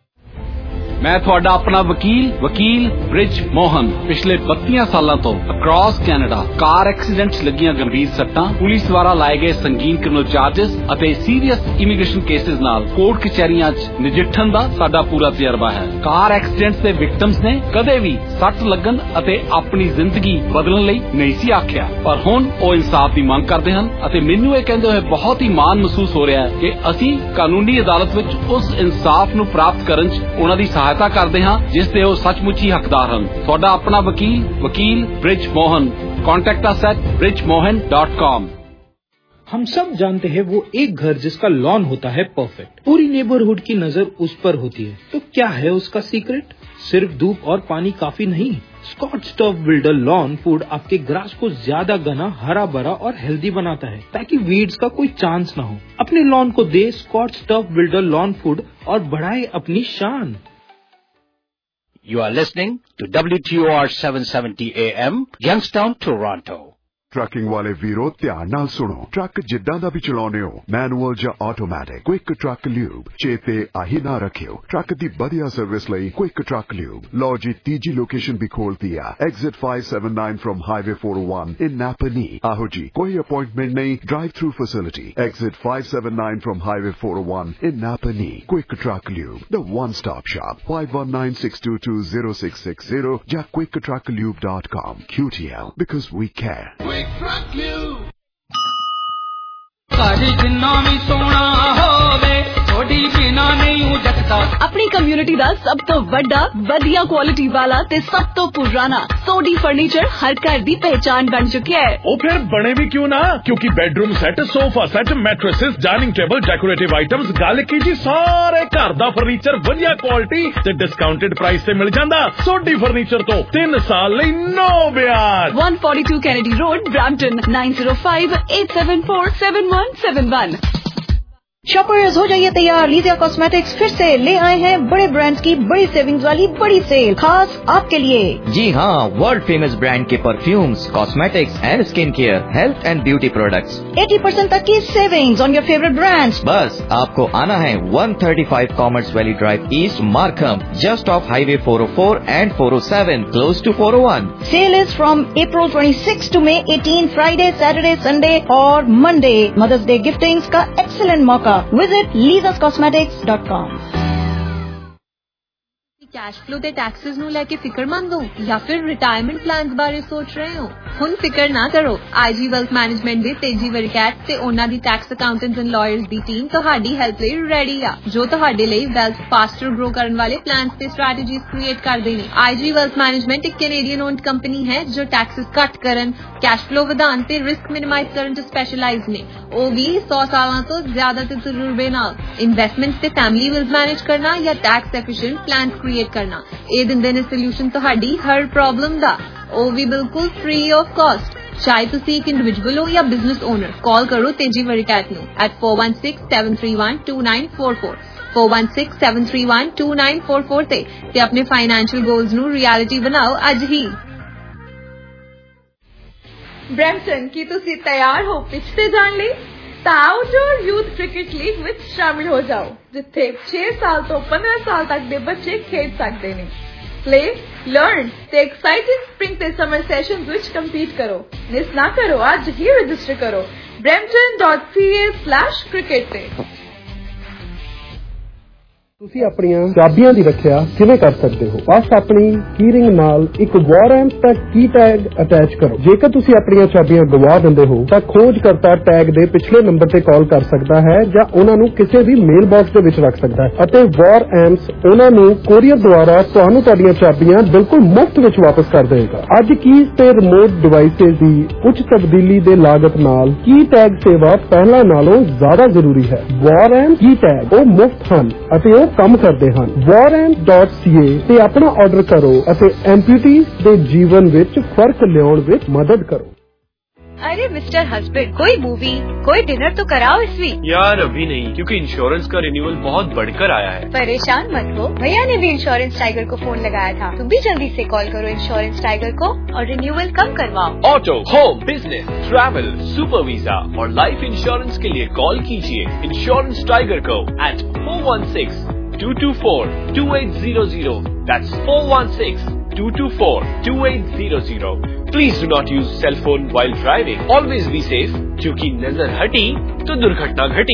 ਮੈਂ ਤੁਹਾਡਾ ਆਪਣਾ ਵਕੀਲ ਵਕੀਲ ਬ੍ਰਿਜ ਮੋਹਨ ਪਿਛਲੇ ਬੱਤੀਆਂ ਸਾਲਾਂ ਤੋਂ ਅਕ੍ਰੋਸ ਕੈਨੇਡਾ ਕਾਰ ਐਕਸੀਡੈਂਟਸ ਲੱਗੀਆਂ ਗੰਭੀਰ ਸੱਟਾਂ, ਪੁਲਿਸ ਦੁਆਰਾ ਲਾਏ ਗਏ ਸੰਗੀਨ ਕ੍ਰਿਮੀਨਲ ਚਾਰਜਸ ਅਤੇ ਸੀਰੀਅਸ ਇਮੀਗ੍ਰੇਸ਼ਨ ਕੇਸਿਸ ਨਾਲ ਕੋਰਟ ਕਚਹਿਰੀਆਂ 'ਚ ਨਜਿੱਠਣ ਦਾ ਸਾਡਾ ਪੂਰਾ ਤਜਰਬਾ ਹੈ। ਕਾਰ ਐਕਸੀਡੈਂਟਸ ਦੇ ਵਿਕਟਮਸ ਨੇ ਕਦੇ ਵੀ ਸੱਟ ਲੱਗਣ ਅਤੇ ਆਪਣੀ ਜ਼ਿੰਦਗੀ ਬਦਲਣ ਲਈ ਨਹੀਂ ਸੀ ਆਖਿਆ, ਪਰ ਹੁਣ ਉਹ ਇਨਸਾਫ ਦੀ ਮੰਗ ਕਰਦੇ ਹਨ ਅਤੇ ਮੈਨੂੰ ਇਹ ਕਹਿੰਦੇ ਹੋਏ ਬਹੁਤ ਹੀ ਮਾਣ ਮਹਿਸੂਸ ਹੋ ਰਿਹਾ ਹੈ ਕਿ ਅਸੀਂ ਕਾਨੂੰਨੀ ਅਦਾਲਤ ਵਿੱਚ ਉਸ ਇਨਸਾਫ ਨੂੰ ਪ੍ਰਾਪਤ ਕਰਨ 'ਚ ਉਹਨਾਂ ਦੀ ਸਹਾਇਤਾ ਕਰਦੇ ਹਾਂ ਜਿਸ ਦੇ ਉਹ ਸੱਚਮੁੱਚ ਹੀ ਹੱਕਦਾਰ ਹਨ। ਤੁਹਾਡਾ ਆਪਣਾ ਵਕੀਲ ਵਕੀਲ Brij Mohan. Contact us at bridge mohan dot com। हम सब जानते हैं वो एक घर जिसका लॉन होता है परफेक्ट, पूरी नेबरहुड की नजर उस पर होती है। तो क्या है उसका सीक्रेट? सिर्फ धूप और पानी काफी नहीं। Scotch turf builder lawn food आपके ग्रास को ज्यादा घना, हरा भरा और हेल्दी बनाता है ताकि वीड्स का कोई चांस न हो। अपने लॉन को दे scotch turf builder lawn food और बढ़ाए अपनी शान। You are listening to W T O R seven seventy A M, Youngstown, Toronto. Trucking वाले वीरो ध्यान नाल सुनो। ट्रक जिद्दां दा भी चलाउने हो, मैनुअल या ऑटोमैटिक, क्विक ट्रक ल्यूब चेते आही ना रखियो। ट्रक दी बढ़िया सर्विस लई क्विक ट्रक ल्यूब। लो जी तीजी लोकेशन भी खोल दिया, exit five seventy-nine from highway four oh one in Napanee. आहो जी कोई अपॉइंटमेंट नहीं, drive through facility. Exit five seventy-nine from highway four oh one in Napanee. Quick truck lube, the one stop shop. five one nine, six two two, zero six six zero या quick truck lube dot com। Q T L, because we care। अपनी कम्युनिटी दा सब तो बड़ा वधिया क्वालिटी वाला ते सब तो पुराना सोडी फर्नीचर हर घर दी पहचान बन चुकी है। ओ फिर बने भी क्यों ना, क्योंकि bedroom set, sofa set, mattresses, dining table, decorative items, गल की जी सारे घर दा फर्नीचर वधिया क्वालिटी ते डिस्काउंटेड प्राइस से मिल जांदा। सोडी फर्नीचर तो तीन साल लई नो ब्याज। one forty-two Kennedy Road, Brampton, nine zero five, eight seven four, seven one seven one। Shoppers हो जाइए तैयार, लीजिया कॉस्मेटिक्स फिर से ले आए हैं बड़े ब्रांड्स की बड़ी सेविंग्स वाली बड़ी सेल खास आपके लिए। जी हाँ, वर्ल्ड फेमस ब्रांड के perfumes, cosmetics and skin care, health and beauty products, eighty percent तक की savings on your favourite brands. बस आपको आना है one thirty-five commerce valley drive east, Markham, just off highway four oh four and four oh seven, close to four oh one। Sale is from April twenty-sixth to May eighteenth, Friday, Saturday, Sunday और मंडे। मदर्स डे गिफ्टिंग्स का एक्सीलेंट मौका। Visit lisas cosmetics dot com। Cash flow ਦੇ ਟੈਕਸਸ ਨੂੰ ਲੈ ਕੇ ਫਿਕਰਮੰਦ ਹੋ ਜਾਂ ਫਿਰ ਰਿਟਾਇਰਮੈਂਟ ਪਲਾਨਸ ਬਾਰੇ ਸੋਚ ਰਹੇ ਹੋ? ਹੁਣ ਫਿਕਰ ਨਾ ਕਰੋ। ਆਈਜੀ ਵੈਲਥ ਮੈਨੇਜਮੈਂਟ ਦੇ ਤੇਜੀ ਵਰਕੈਟ ਤੇ ਉਹਨਾਂ ਦੀ ਟੈਕਸ ਅਕਾਊਂਟੈਂਟਸ ਐਂਡ ਲਾਇਰਸ ਦੀ ਟੀਮ ਤੁਹਾਡੀ ਹੈਲਪ ਲਈ ਰੈਡੀ ਆ, ਜੋ ਤੁਹਾਡੇ ਲਈ ਵੈਲਥ ਫਾਸਟਰ ਗਰੋ ਕਰਨ ਵਾਲੇ ਪਲਾਨਸ ਤੇ ਸਟ੍ਰੈਟੇਜੀਜ਼ ਕ੍ਰੀਏਟ ਕਰਦੇ ਨੇ। ਆਈਜੀ ਵੈਲਥ ਮੈਨੇਜਮੈਂਟ ਇੱਕ ਕੈਨੇਡੀਅਨ ਓਨਡ ਕੰਪਨੀ ਹੈ ਜੋ ਟੈਕਸਸ ਕੱਟ ਕਰਨ, ਕੈਸ਼ ਫਲੋ ਵਧਾਉਣ ਤੇ ਰਿਸਕ ਮਿਨੀਮਾਈਜ਼ ਕਰਨ ਚ ਸਪੈਸ਼ਲਾਈਜ਼ ਨੇ। ਉਹ ਵੀ ਸੌ ਸਾਲਾਂ ਤੋਂ ਜ਼ਿਆਦਾ ਦੇ ਤਜਰਬੇ ਨਾਲ। ਇਨਵੈਸਟਮੈਂਟਸ ਤੇ ਫੈਮਿਲੀ ਵਿਲਸ ਮੈਨੇਜ ਕਰਨਾ ਜਾਂ ਟੈਕਸ ਐਫੀਸ਼ੀਐਂਟ ਪਲਾਨਸ ਕ੍ਰੀਏਟ ਕਰਨਾ, ਇਹ ਦਿੰਦੇ ਨੇ ਸੋਲੂਸ਼ਨ ਤੁਹਾਡੀ ਹਰ ਪ੍ਰੋਬਲਮ ਦਾ, ਉਹ ਵੀ ਬਿਲਕੁਲ ਫ੍ਰੀ ਆਫ ਕਾਸਟ। ਚਾਹੇ ਤੁਸੀਂ ਇੱਕ ਇੰਡੀਵਿਜੂਅਲ ਹੋ ਜਾਂ ਬਿਜ਼ਨਸ ਓਨਰ, ਕਾਲ ਕਰੋ ਤੇਜੀ ਵਰਕੈਟ ਨੂੰ at four one six, seven three one, two nine four four four one six, seven three one, two nine four four ਤੇ ਤੇ ਆਪਣੇ ਫਾਈਨੈਂਸ਼ੀਅਲ ਗੋਲਸ ਨੂੰ ਰਿਐਲਿਟੀ ਬਣਾਓ ਅੱਜ ਹੀ। ਬ੍ਰੈਂਪਟਨ ਕੀ ਤੁਸੀਂ ਤਿਆਰ ਹੋ ਪਿੱਚ ਤੇ ਜਾਣ ਲਈ? ਤਾਂ ਆਊਟਡੋਰ ਯੂਥ ਕ੍ਰਿਕਟ ਲੀਗ ਵਿੱਚ ਸ਼ਾਮਿਲ ਹੋ ਜਾਓ, ਜਿੱਥੇ ਛੇ ਸਾਲ ਤੋਂ ਪੰਦਰਾਂ ਸਾਲ ਤੱਕ ਦੇ ਬੱਚੇ ਖੇਡ ਸਕਦੇ ਨੇ। ਪਲੇ, ਲਰਨ ਤੇ ਐਕਸਾਈਟਿੰਗ ਸਪ੍ਰਿੰਗ ਤੇ ਸਮਰ ਸੈਸ਼ਨਜ਼ ਵਿੱਚ ਕੰਪੀਟ ਕਰੋ। ਮਿਸ ਨਾ ਕਰੋ, ਅੱਜ ਹੀ ਰਜਿਸਟਰ ਕਰੋ brampton dot c a slash cricket ਤੇ। ਤੁਸੀਂ ਆਪਣੀਆਂ ਚਾਬੀਆਂ ਦੀ ਰੱਖਿਆ ਕਿਵੇਂ ਕਰ ਸਕਦੇ ਹੋ? ਬਸ ਆਪਣੀ ਕੀਰਿੰਗ ਨਾਲ ਇੱਕ ਵਾਰੰਟ ਦਾ ਕੀ ਟੈਗ ਅਟੈਚ ਕਰੋ। ਜੇਕਰ ਤੁਸੀਂ ਆਪਣੀਆਂ ਚਾਬੀਆਂ ਗਵਾ ਦਿੰਦੇ ਹੋ ਤਾਂ ਖੋਜਕਰਤਾ ਟੈਗ ਦੇ ਪਿਛਲੇ ਨੰਬਰ ਤੇ ਕਾਲ ਕਰ ਸਕਦਾ ਹੈ ਜਾਂ ਉਹਨਾਂ ਨੂੰ ਕਿਸੇ ਵੀ ਮੇਲ ਬਾਕਸ ਦੇ ਵਿੱਚ ਰੱਖ ਸਕਦਾ ਹੈ ਅਤੇ ਵਾਰਐਂਟਸ ਉਹਨਾਂ ਨੂੰ ਕੋਰੀਅਰ ਦੁਆਰਾ ਤੁਹਾਨੂੰ ਤੁਹਾਡੀਆਂ ਚਾਬੀਆਂ ਬਿਲਕੁਲ ਮੁਫਤ ਵਿੱਚ ਵਾਪਸ ਕਰ ਦੇਗਾ। ਅੱਜ ਕੀਜ਼ ਤੇ ਰਿਮੋਟ ਡਿਵਾਈਸਿਸ ਦੀ ਉੱਚ ਤਬਦੀਲੀ ਦੇ ਲਾਗਤ ਨਾਲ ਕੀ ਟੈਗ ਸੇਵਾ ਪਹਿਲਾਂ ਨਾਲੋਂ ਜ਼ਿਆਦਾ ਜ਼ਰੂਰੀ ਹੈ। ਵਾਰਐਂਟ ਕੀ ਟੈਗ ਉਹ ਮੁਫਤ ਹਨ ਅਤੇ ਉਹ ਕੰਮ ਕਰਦੇ ਹਨ। ਵਾਰਐਂਟ ਡਾਟ ਸੀ ਏ ਤੇ ਆਪਣਾ ਆਰਡਰ ਕਰੋ ਅਤੇ ਐਮਪੀਟੀਜ਼ ਦੇ ਜੀਵਨ ਵਿੱਚ ਫਰਕ ਲਿਆਉਣ ਵਿੱਚ ਮਦਦ ਕਰੋ। अरे मिस्टर हस्बैंड, कोई मूवी कोई डिनर तो कराओ इस वीक। यार अभी नहीं, क्योंकि इंश्योरेंस का रिन्यूअल बहुत बढ़कर आया है। परेशान मत हो, भैया ने भी इंश्योरेंस टाइगर को फोन लगाया था। तुम भी जल्दी से कॉल करो इंश्योरेंस टाइगर को और रिन्यूअल कम करवाओ। Auto, home, business, travel, super visa और लाइफ इंश्योरेंस के लिए कॉल कीजिए इंश्योरेंस टाइगर को eight four one six two two four two eight zero zero. That's four one six two two four two eight zero zero. Please do not use cell phone while driving. Always be safe, क्योंकि नजर हटी तो दुर्घटना घटी।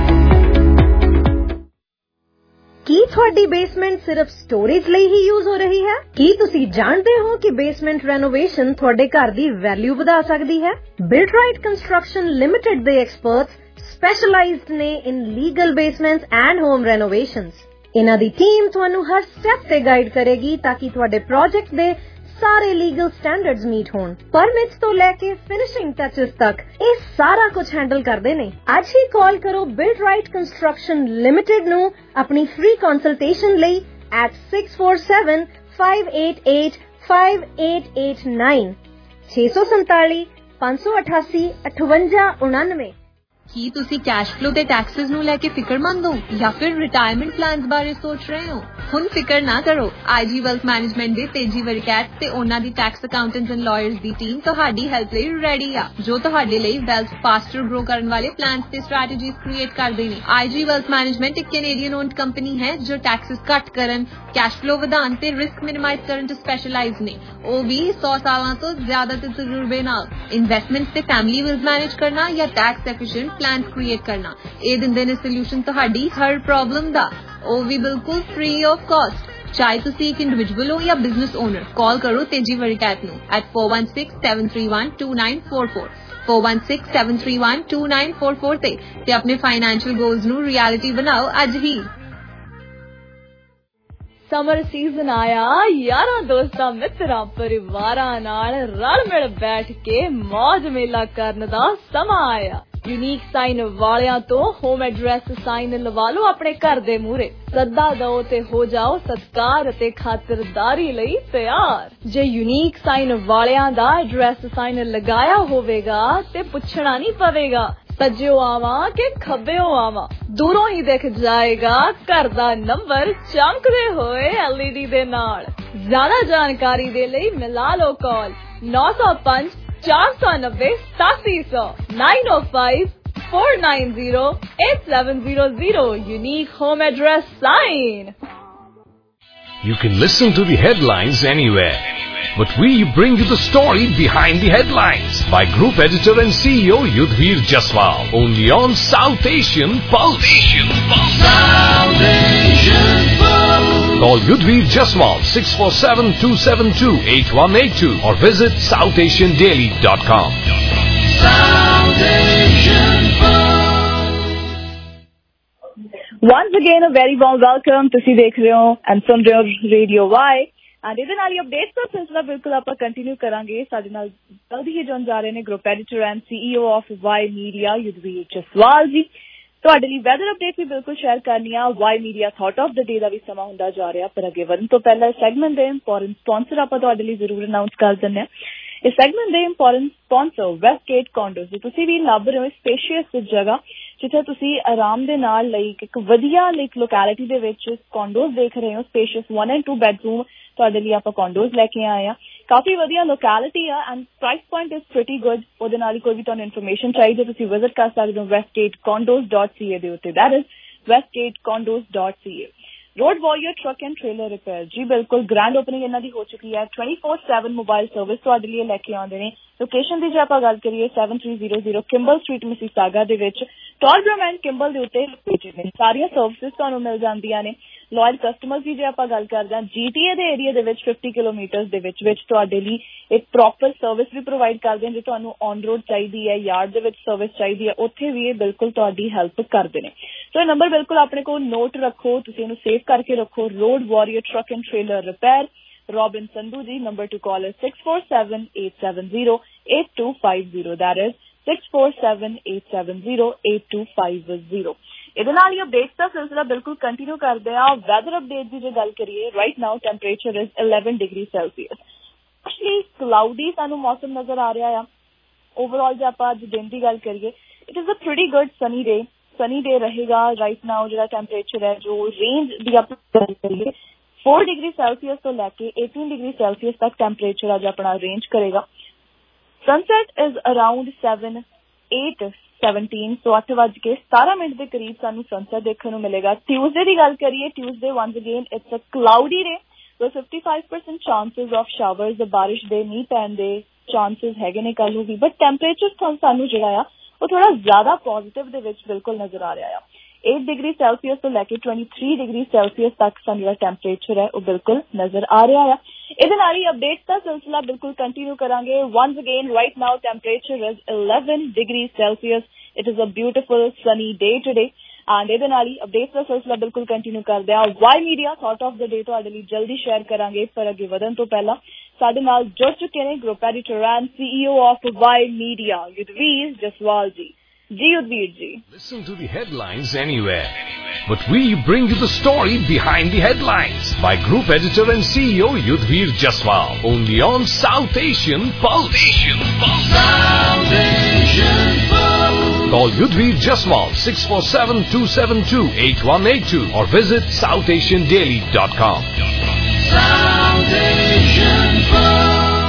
ਕੀ ਤੁਹਾਡੀ ਬੇਸਮੈਂਟ ਸਿਰਫ ਸਟੋਰੇਜ ਲਈ ਹੀ ਯੂਜ਼ ਹੋ ਰਹੀ ਹੈ? ਕੀ ਤੁਸੀਂ ਜਾਣਦੇ ਹੋ ਕਿ ਬੇਸਮੈਂਟ ਰੈਨੋਵੇਸ਼ਨ ਤੁਹਾਡੇ ਘਰ ਦੀ ਵੈਲਿਊ ਵਧਾ ਸਕਦੀ ਹੈ? ਬਿਲਡਰਾਈਟ ਕੰਸਟਰਕਸ਼ਨ ਲਿਮਿਟਿਡ ਦੇ ਐਕਸਪਰਟਸ ਸਪੈਸ਼ਲਾਈਜ਼ਡ ਨੇ in legal basements and home renovations. ਇਹਨਾਂ ਦੀ ਟੀਮ ਤੁਹਾਨੂੰ ਹਰ ਸਟੈਪ ਤੇ ਗਾਈਡ ਕਰੇਗੀ ਤਾਂ ਕਿ ਤੁਹਾਡੇ ਪ੍ਰੋਜੈਕਟ ਦੇ ਸਾਰੇ ਲੀਗਲ ਸਟੈਂਡਰਡਸ ਮੀਟ ਹੋਣ। ਪਰਮਿਟਸ ਤੋਂ ਲੈ ਕੇ ਫਿਨਿਸ਼ਿੰਗ ਟੱਚਸ ਤੱਕ ਇਹ ਸਾਰਾ ਕੁਝ ਹੈਂਡਲ ਕਰਦੇ ਨੇ। ਅੱਜ ਹੀ ਕਾਲ ਕਰੋ ਬਿਲਡਰਾਈਟ ਕੰਸਟਰਕਸ਼ਨ ਲਿਮਿਟਿਡ ਨੂੰ ਆਪਣੀ ਫ੍ਰੀ ਕੰਸਲਟੇਸ਼ਨ ਲਈ at six four seven five eight eight five eight eight nine ਛੇ ਸੌ ਸੰਤਾਲੀ ਪੰਜ ਸੌ ਅਠਾਸੀ ਅਠਵੰਜਾ ਉਣਾਨਵੇਂ। ਕੀ ਤੁਸੀਂ ਕੈਸ਼ ਫਲੋ ਤੇ ਟੈਕਸਸ ਨੂੰ ਲੈ ਕੇ ਫਿਕਰਮੰਦ ਹੋ ਜਾਂ ਫਿਰ ਰਿਟਾਇਰਮੈਂਟ ਪਲਾਨਸ ਬਾਰੇ ਸੋਚ ਰਹੇ ਹੋ? ਹੁਣ ਫਿਕਰ ਨਾ ਕਰੋ, ਆਈਜੀ ਵੈਲਥ ਮੈਨੇਜਮੈਂਟ ਦੇ ਤੇਜੀ ਵਰਕੈਟ ਤੇ ਉਹਨਾਂ ਦੀ ਟੈਕਸ ਅਕਾਊਂਟੈਂਟਸ ਐਂਡ ਲਾਇਰਸ ਦੀ ਟੀਮ ਤੁਹਾਡੀ ਹੈਲਪ ਲਈ ਰੈਡੀ ਆ, ਜੋ ਤੁਹਾਡੇ ਲਈ ਵੈਲਥ ਫਾਸਟਰ ਗਰੋ ਕਰਨ ਵਾਲੇ ਪਲਾਨਸ ਤੇ ਸਟ੍ਰੈਟੇਜੀਜ਼ ਕ੍ਰੀਏਟ ਕਰਦੇ ਨੇ। ਆਈਜੀ ਵੈਲਥ ਮੈਨੇਜਮੈਂਟ ਇੱਕ ਕੈਨੇਡੀਅਨ ਓਨਡ ਕੰਪਨੀ ਹੈ ਜੋ ਟੈਕਸਸ ਘੱਟ ਕਰਨ, ਕੈਸ਼ ਫਲੋ ਵਧਾਉਣ ਤੇ ਰਿਸਕ ਮਿਨੀਮਾਈਜ਼ ਕਰਨ ਚ ਸਪੈਸ਼ਲਾਈਜ਼ ਨੇ। ਉਹ ਵੀ ਸੌ ਸਾਲਾਂ ਤੋਂ ਜ਼ਿਆਦਾ ਦੇ ਤਜਰਬੇ ਨਾਲ। ਇਨਵੈਸਟਮੈਂਟ ਤੇ ਫੈਮਿਲੀ ਵਿਲਸ ਮੈਨੇਜ ਕਰਨਾ ਜਾਂ ਟੈਕਸ ਐਫੀਸ਼ੀਐਂਟ ਪਲਾਨਸ ਕ੍ਰੀਏਟ ਕਰਨਾ, ਇਹ ਦਿੰਦੇ ਨੇ ਸੋਲੂਸ਼ਨ ਤੁਹਾਡੀ ਹਰ ਪ੍ਰੋਬਲਮ ਦਾ, ਉਹ ਵੀ ਬਿਲਕੁਲ ਫ੍ਰੀ ਆਫ ਕਾਸਟ। ਚਾਹੇ ਤੁਸੀਂ ਇੱਕ ਇੰਡੀਵਿਜੂਅਲ ਹੋ ਜਾਂ ਬਿਜ਼ਨਸ ਓਨਰ, ਕਾਲ ਕਰੋ ਤੇਜੀ ਵਰਕੈਟ ਨੂੰ at four one six seven three one two nine four four four one six seven three one two nine four four ਤੇ ਤੇ ਆਪਣੇ ਫਾਈਨੈਂਸ਼ੀਅਲ ਗੋਲਸ ਨੂੰ ਰਿਐਲਿਟੀ ਬਣਾਓ ਅੱਜ ਹੀ। ਸਮਰ ਸੀਜ਼ਨ ਆਇਆ, ਯਾਰਾਂ ਦੋਸਤਾਂ ਮਿੱਤਰਾਂ ਪਰਿਵਾਰਾਂ ਨਾਲ ਰਲ ਮਿਲ ਬੈਠ ਕੇ ਮੌਜ ਮੇਲਾ ਕਰਨ ਦਾ ਸਮਾਂ ਆਇਆ। यूनिक साइन वालियां तो होम एड्रेस साइन लवा लो अपने घर दे मूहरे, सद्दा दो ते हो जाओ सत्कार ते खातिरदारी लई तैयार। जे यूनिक साइन वालियां दा एड्रेस साइन लगाया होवेगा ते पुछना नहीं पवेगा सज्जो आवा के खब्बेओ आवा, दूरों ही दिख जाएगा घर दा नंबर चमकदे होए एलईडी दे नाल। ज्यादा जानकारी दे लई मिला लो कॉल नौ सौ पांच चार सौ नब्बे सतासी सौ nine O five four nine zero eight seven zero zero. Unique home address sign. You can listen to the headlines anywhere, but we bring you the story behind the headlines by Group Editor and C E O Yudhvir Jaswal, only on South Asian Pulse. South Asian Pulse. Call Yudhvir Jaswal six four seven two seven two eight one eight two or visit south asian daily dot com. South Asian Pulse. Once again a very warm welcome. ਤੁਸੀਂ ਦੇਖ ਰਹੇ ਹੋ and ਸੁਣ ਰਹੇ ਹੋ ਰੇਡੀਓ Y and ਇਹਦੇ ਨਾਲ ਹੀ ਅਪਡੇਟਸ ਦਾ ਸਿਲਸਿਲਾ ਬਿਲਕੁਲ ਆਪਾਂ ਕੰਟੀਨਿਊ ਕਰਾਂਗੇ। ਸਾਡੇ ਨਾਲ ਜਲਦੀ ਹੀ ਜੁੜ ਜਾ ਰਹੇ ਨੇ group editor and CEO of Y media Yudhvir Jaswal ji. ਤੁਹਾਡੇ ਲਈ ਵੈਦਰ ਅਪਡੇਟ ਵੀ ਬਿਲਕੁਲ ਸ਼ੇਅਰ ਕਰਨੀ ਆ। Y media thought of the day ਦਾ ਵੀ ਸਮਾਂ ਹੁੰਦਾ ਜਾ ਰਿਹਾ, ਪਰ ਅੱਗੇ ਵਧਣ ਤੋਂ ਪਹਿਲਾਂ ਸੈਗਮੈਂਟ ਦੇ ਇੰਪੋਰਟੈਂਟ ਸਪਾਂਸਰ ਆਪਾਂ ਤੁਹਾਡੇ ਲਈ ਜ਼ਰੂਰ ਅਨਾਉਂਸ ਕਰ ਦਿੰਦੇ ਹਾਂ। ਇਸ ਸੈਗਮੈਂਟ ਦੇ ਇੰਪੋਰਟੈਂਟ ਸਪਾਂਸਰ ਵੈਸਟਗੇਟ ਕੌਂਡੋਜ਼। ਤੁਸੀਂ ਵੀ ਲੱਭ ਰਹੇ ਹੋ ਸਪੇਸ਼ੀਅਸ ਜਗ੍ਹਾ ਜਿੱਥੇ ਤੁਸੀਂ ਆਰਾਮ ਦੇ ਨਾਲ ਲਈ ਇੱਕ ਵਧੀਆ ਲਾਈਕ ਲੋਕੈਲਿਟੀ ਦੇ ਵਿੱਚ ਕੌਂਡੋਜ਼ ਦੇਖ ਰਹੇ ਹੋ। Spacious one and two bedroom ਤੁਹਾਡੇ ਲਈ ਆਪਾਂ ਕੌਂਡੋਜ਼ ਲੈ ਕੇ ਆਏ ਆ। ਕਾਫੀ ਵਧੀਆ ਲੋਕੈਲਿਟੀ ਆ and price point is pretty good. ਉਹਦੇ ਨਾਲ ਹੀ ਕੋਈ ਵੀ ਤੁਹਾਨੂੰ ਇਨਫੋਰਮੇਸ਼ਨ ਚਾਹੀਦੀ ਤੁਸੀਂ ਵਿਜ਼ਿਟ ਕਰ ਸਕਦੇ ਹੋ ਵੈਸਟਗੇਟ ਕੌਂਡੋਜ਼ ਡਾਟ ਸੀ ਏ ਦੇ ਉੱਤੇ, that is Westgate condos dot C A. Road warrior truck and trailer repair, ਜੀ ਬਿਲਕੁਲ ਗ੍ਰੈਂਡ ਓਪਨਿੰਗ ਇਹਨਾਂ ਦੀ ਹੋ ਚੁੱਕੀ ਹੈ। Twenty four seven mobile service ਤੁਹਾਡੇ ਲਈ ਲੈ ਕੇ ਆਉਂਦੇ ਨੇ। ਲੋਕੇਸ਼ਨ ਦੀ ਜੇ ਆਪਾਂ ਗੱਲ ਕਰੀਏ seven three zero zero Kimble street Mississauga ਦੇ ਵਿੱਚ ਟੌਲਬਰਮ ਐਂਡ ਕਿੰਬਲ ਦੇ ਉੱਤੇ ਲੋਕੇਟਡ ਨੇ। ਸਾਰੀਆਂ ਸਰਵਿਸਿਜ਼ ਤੁਹਾਨੂੰ ਮਿਲ ਜਾਂਦੀਆਂ ਨੇ। ਲਾਇਲ ਕਸਟਮਰਸ ਦੀ ਜੇ ਆਪਾਂ ਗੱਲ ਕਰਦੇ ਹਾਂ ਜੀਟੀਏ ਦੇ ਏਰੀਆ ਦੇ ਵਿੱਚ ਫਿਫਟੀ ਕਿਲੋਮੀਟਰ ਦੇ ਵਿੱਚ ਵਿੱਚ ਤੁਹਾਡੇ ਲਈ ਇੱਕ ਪ੍ਰੋਪਰ ਸਰਵਿਸ ਵੀ ਪ੍ਰੋਵਾਈਡ ਕਰਦੇ ਨੇ। ਜੇ ਤੁਹਾਨੂੰ ਔਨ ਰੋਡ ਚਾਹੀਦੀ ਹੈ, ਯਾਰਡ ਦੇ ਵਿੱਚ ਸਰਵਿਸ ਚਾਹੀਦੀ ਹੈ, ਉੱਥੇ ਵੀ ਇਹ ਬਿਲਕੁਲ ਤੁਹਾਡੀ ਹੈਲਪ ਕਰਦੇ ਨੇ। ਸੋ ਇਹ ਨੰਬਰ ਬਿਲਕੁਲ ਆਪਣੇ ਕੋਲ ਨੋਟ ਰੱਖੋ, ਤੁਸੀਂ ਇਹਨੂੰ ਸੇਵ ਕਰਕੇ ਰੱਖੋ। Road warrior truck and trailer repair, Robin Sandhu ji. Number to call is six four seven eight seven zero eight two five zero. That is six four seven eight seven zero eight two five zero. ਇਹਦੇ ਨਾਲ ਹੀ ਅਪਡੇਟ ਦਾ ਸਿਲਸਿਲਾ ਬਿਲਕੁਲ ਕੰਟੀਨਿਊ ਕਰਦੇ ਆ। ਵੈਦਰ ਅਪਡੇਟ ਦੀ ਜੇ ਗੱਲ ਕਰੀਏ right now temperature is eleven degree Celsius. Actually cloudy ਸਾਨੂੰ ਮੌਸਮ ਨਜ਼ਰ ਆ ਰਿਹਾ ਆ। ਓਵਰਆਲ ਜੇ ਆਪਾਂ ਅੱਜ ਦਿਨ ਦੀ ਗੱਲ ਕਰੀਏ it is a pretty good sunny day. Sunny day ਰਹੇਗਾ। ਰਾਈਟ ਨਾਓ ਜਿਹੜਾ ਟੈਂਪਰੇਚਰ ਹੈ ਜੋ ਰੇਂਜ ਦੀ ਆਪਾਂ ਗੱਲ ਕਰੀਏ फोर डिग्री सैल्सियस तो लैके एटीन डिग्री सैल्सियस तक टेम्परेचर आज अपना रेंज करेगा। Sunset is around seven eight seventeen so अठ बज के सतारह मिनट के करीब सानू सनसेट देखने को मिलेगा। ट्यूसडे की गल करिए Tuesday once again it's a cloudy day तो fifty five percent chances of showers बारिश दे मीह पैन दे चांसेस हैगे ने कल भी बट टैंपरेचर सानू जिहड़ा आ वो थोड़ा ज्यादा पॉजिटिव दे विच बिल्कुल नजर आ रहा है। एट डिग्री सैल्सियस तो लैके ट्वेंटी थ्री डिग्री सैल्सियस तक साडा टैंपरेचर है वो बिल्कुल नजर आ रहा है। इहदे नाल ही अपडेट का सिलसिला बिल्कुल कंटिन्यू करांगे। Once again right now temperature is eleven degree Celsius. It is a beautiful sunny day today and इहदे नाल ही अपडेट का सिलसिला बिल्कुल कंटिन्यू करदे आ। Y media thought of the day तुहाडे लई जल्दी शेयर करांगे पर अगे वधन तो पहला साडे नाल जुड़ चुके ने group editor and CEO of Y media Yudhvir Jaswal ji. जी Yudhvir ji. Listen to the headlines anywhere, but we bring you the story behind the headlines by Group Editor and C E O Yudhvir Jaswal, only on South Asian Pulse. Asian Pulse. South Asian Pulse. Call Yudhvir Jaswal six four seven two seven two eight one eight two or visit south asian daily dot com. South Asian Pulse.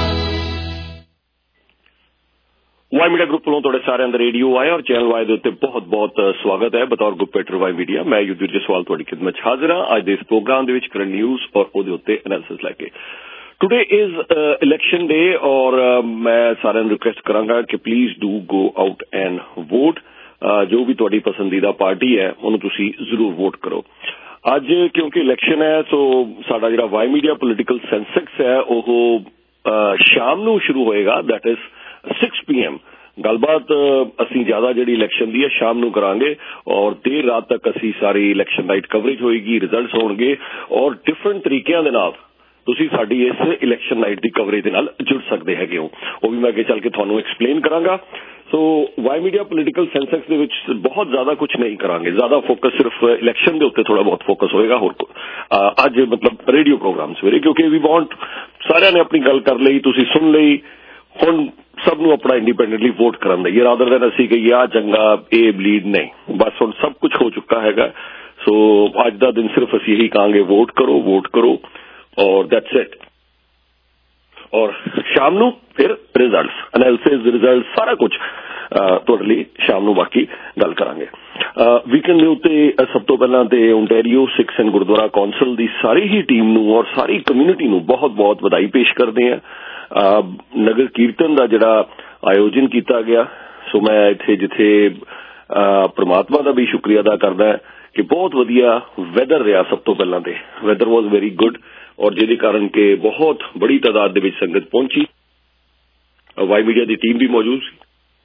Y media group वालों तुहाडे सारिआं दा रेडियो वाई और चैनल वाई दे उत्ते बहुत बहुत स्वागत है। बतौर ग्रुप एडिटर वाई मीडिया मैं युद्धवीर जसवाल तुहाडी खिदमत च हाजिर हां। अज दे इस प्रोग्राम दे विच करंट न्यूज़ और ओहदे उत्ते एनालिसिस लैके टुडे इज इलैक्शन डे और uh, मैं सारिआं नूं रिक्वेस्ट करांगा कि please do go out and vote. जो भी तुहाडी पसंदीदा पार्टी है उहनूं तुसीं जरूर वोट करो। अज क्योंकि इलैक्शन है सो साडा जिहड़ा वाई मीडिया पोलिटिकल सेंसेक्स है ओह शाम नूं शुरू होएगा। That is six P M. गलबात असी ज्यादा जी इलैक्शन दी है शाम नूं करांगे और देर रात तक असी सारी इलैक्शन नाइट कवरेज होएगी, रिजल्ट्स होणगे और डिफरेंट तरीकिਆਂ ਦੇ ਨਾਲ ਤੁਸੀਂ ਸਾਡੀ ਇਸ इलैक्शन नाइट ਦੀ कवरेज ਦੇ ਨਾਲ जुड़ सकते हैगे हो। ਉਹ ਵੀ मैं ਅੱਗੇ ਚੱਲ ਕੇ ਤੁਹਾਨੂੰ एक्सप्लेन करांगा। So Y media political sensex ਦੇ ਵਿੱਚ बहुत ज्यादा कुछ नहीं करांगे, ज्यादा फोकस सिर्फ इलैक्शन ਦੇ ਉੱਤੇ थोड़ा बहुत फोकस होएगा। ਹੋਰ ਅੱਜ मतलब रेडियो प्रोग्राम सवेरे क्योंकि वी वांट ਸਾਰਿਆਂ ਨੇ ਆਪਣੀ ਗੱਲ ਕਰ ਲਈ, ਤੁਸੀਂ ਸੁਣ ਲਈ, ਹੁਣ सब नूं अपना इंडिपेंडेंटली वोट करन दी रादर दैन असीं कहिए आ चंगा ए ब्लीड नहीं। बस हुण सब कुछ हो चुका हैगा। सो अज दा दिन सिर्फ असीं यही कहांगे वोट करो वोट करो और दैट्स इट। और शाम नूं फिर रिजल्ट्स एनालिसिस रिजल्ट सारा कुछ तुहाडे लई शाम नूं बाकी गल करांगे। वीकेंड दे उत्ते सब तो पहलां ते Ontario Sikhs and Gurdwara council दी सारी ही टीम नूं और सारी कम्यूनिटी नूं बहुत बहुत बधाई पेश करदे हां। नगर कीर्तन का जिहड़ा आयोजन किया गया सो मैं इत्थे जिथे परमात्मा का भी शुक्रिया अदा करदा कि बहुत वधिया वैदर रहा। सब तो पहलां ते वैदर वॉज वेरी गुड और जिहदे कारण के बहुत बड़ी तादाद दे विच संगत पहुंची। वाई मीडिया की टीम भी मौजूद सी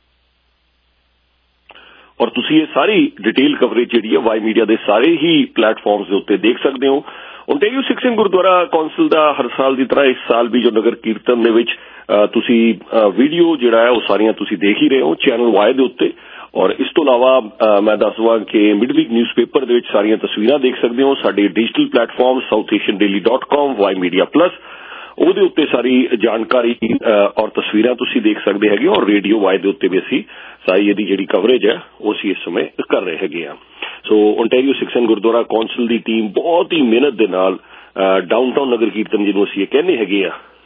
और तुसीं ये सारी डिटेल कवरेज जिहड़ी है वाई मीडिया के सारे ही प्लेटफॉर्म्स के उत्ते देख सकते हो। Ontario Sikhs and Gurdwara council का हर साल की तरह इस साल भी जो नगर कीर्तन दे विच तुसी वीडियो जिहड़ा है वो सारियां तुसी देख ही रहे हो चैनल वाई दे उत्ते। और इस तो अलावा मैं दस दवां कि मिडवीक न्यूज़पेपर दे विच सारियां तस्वीरां देख सकते हो। साडे digital platform South Asian daily dot com Y media plus ਉਹਦੇ ਉੱਤੇ ਸਾਰੀ ਜਾਣਕਾਰੀ ਔਰ ਤਸਵੀਰਾਂ ਤੁਸੀਂ ਦੇਖ ਸਕਦੇ ਹੈਗੇ ਔਰ ਰੇਡੀਓ ਵਾਈ ਦੇ ਉੱਤੇ ਵੀ ਅਸੀਂ ਸਾਰੀ ਇਹਦੀ ਜਿਹੜੀ ਕਵਰੇਜ ਹੈ ਉਹ ਅਸੀਂ ਇਸ ਸਮੇਂ ਕਰ ਰਹੇ ਹੈਗੇ ਆ। So Ontario Sikh and Gurdwara council ਦੀ ਟੀਮ ਬਹੁਤ ਹੀ ਮਿਹਨਤ ਦੇ ਨਾਲ ਡਾਊਨਟਾਊਨ ਨਗਰ ਕੀਰਤਨ ਜਿਹਨੂੰ ਅਸੀਂ ਇਹ ਕਹਿੰਦੇ ਹੈਗੇ ਆ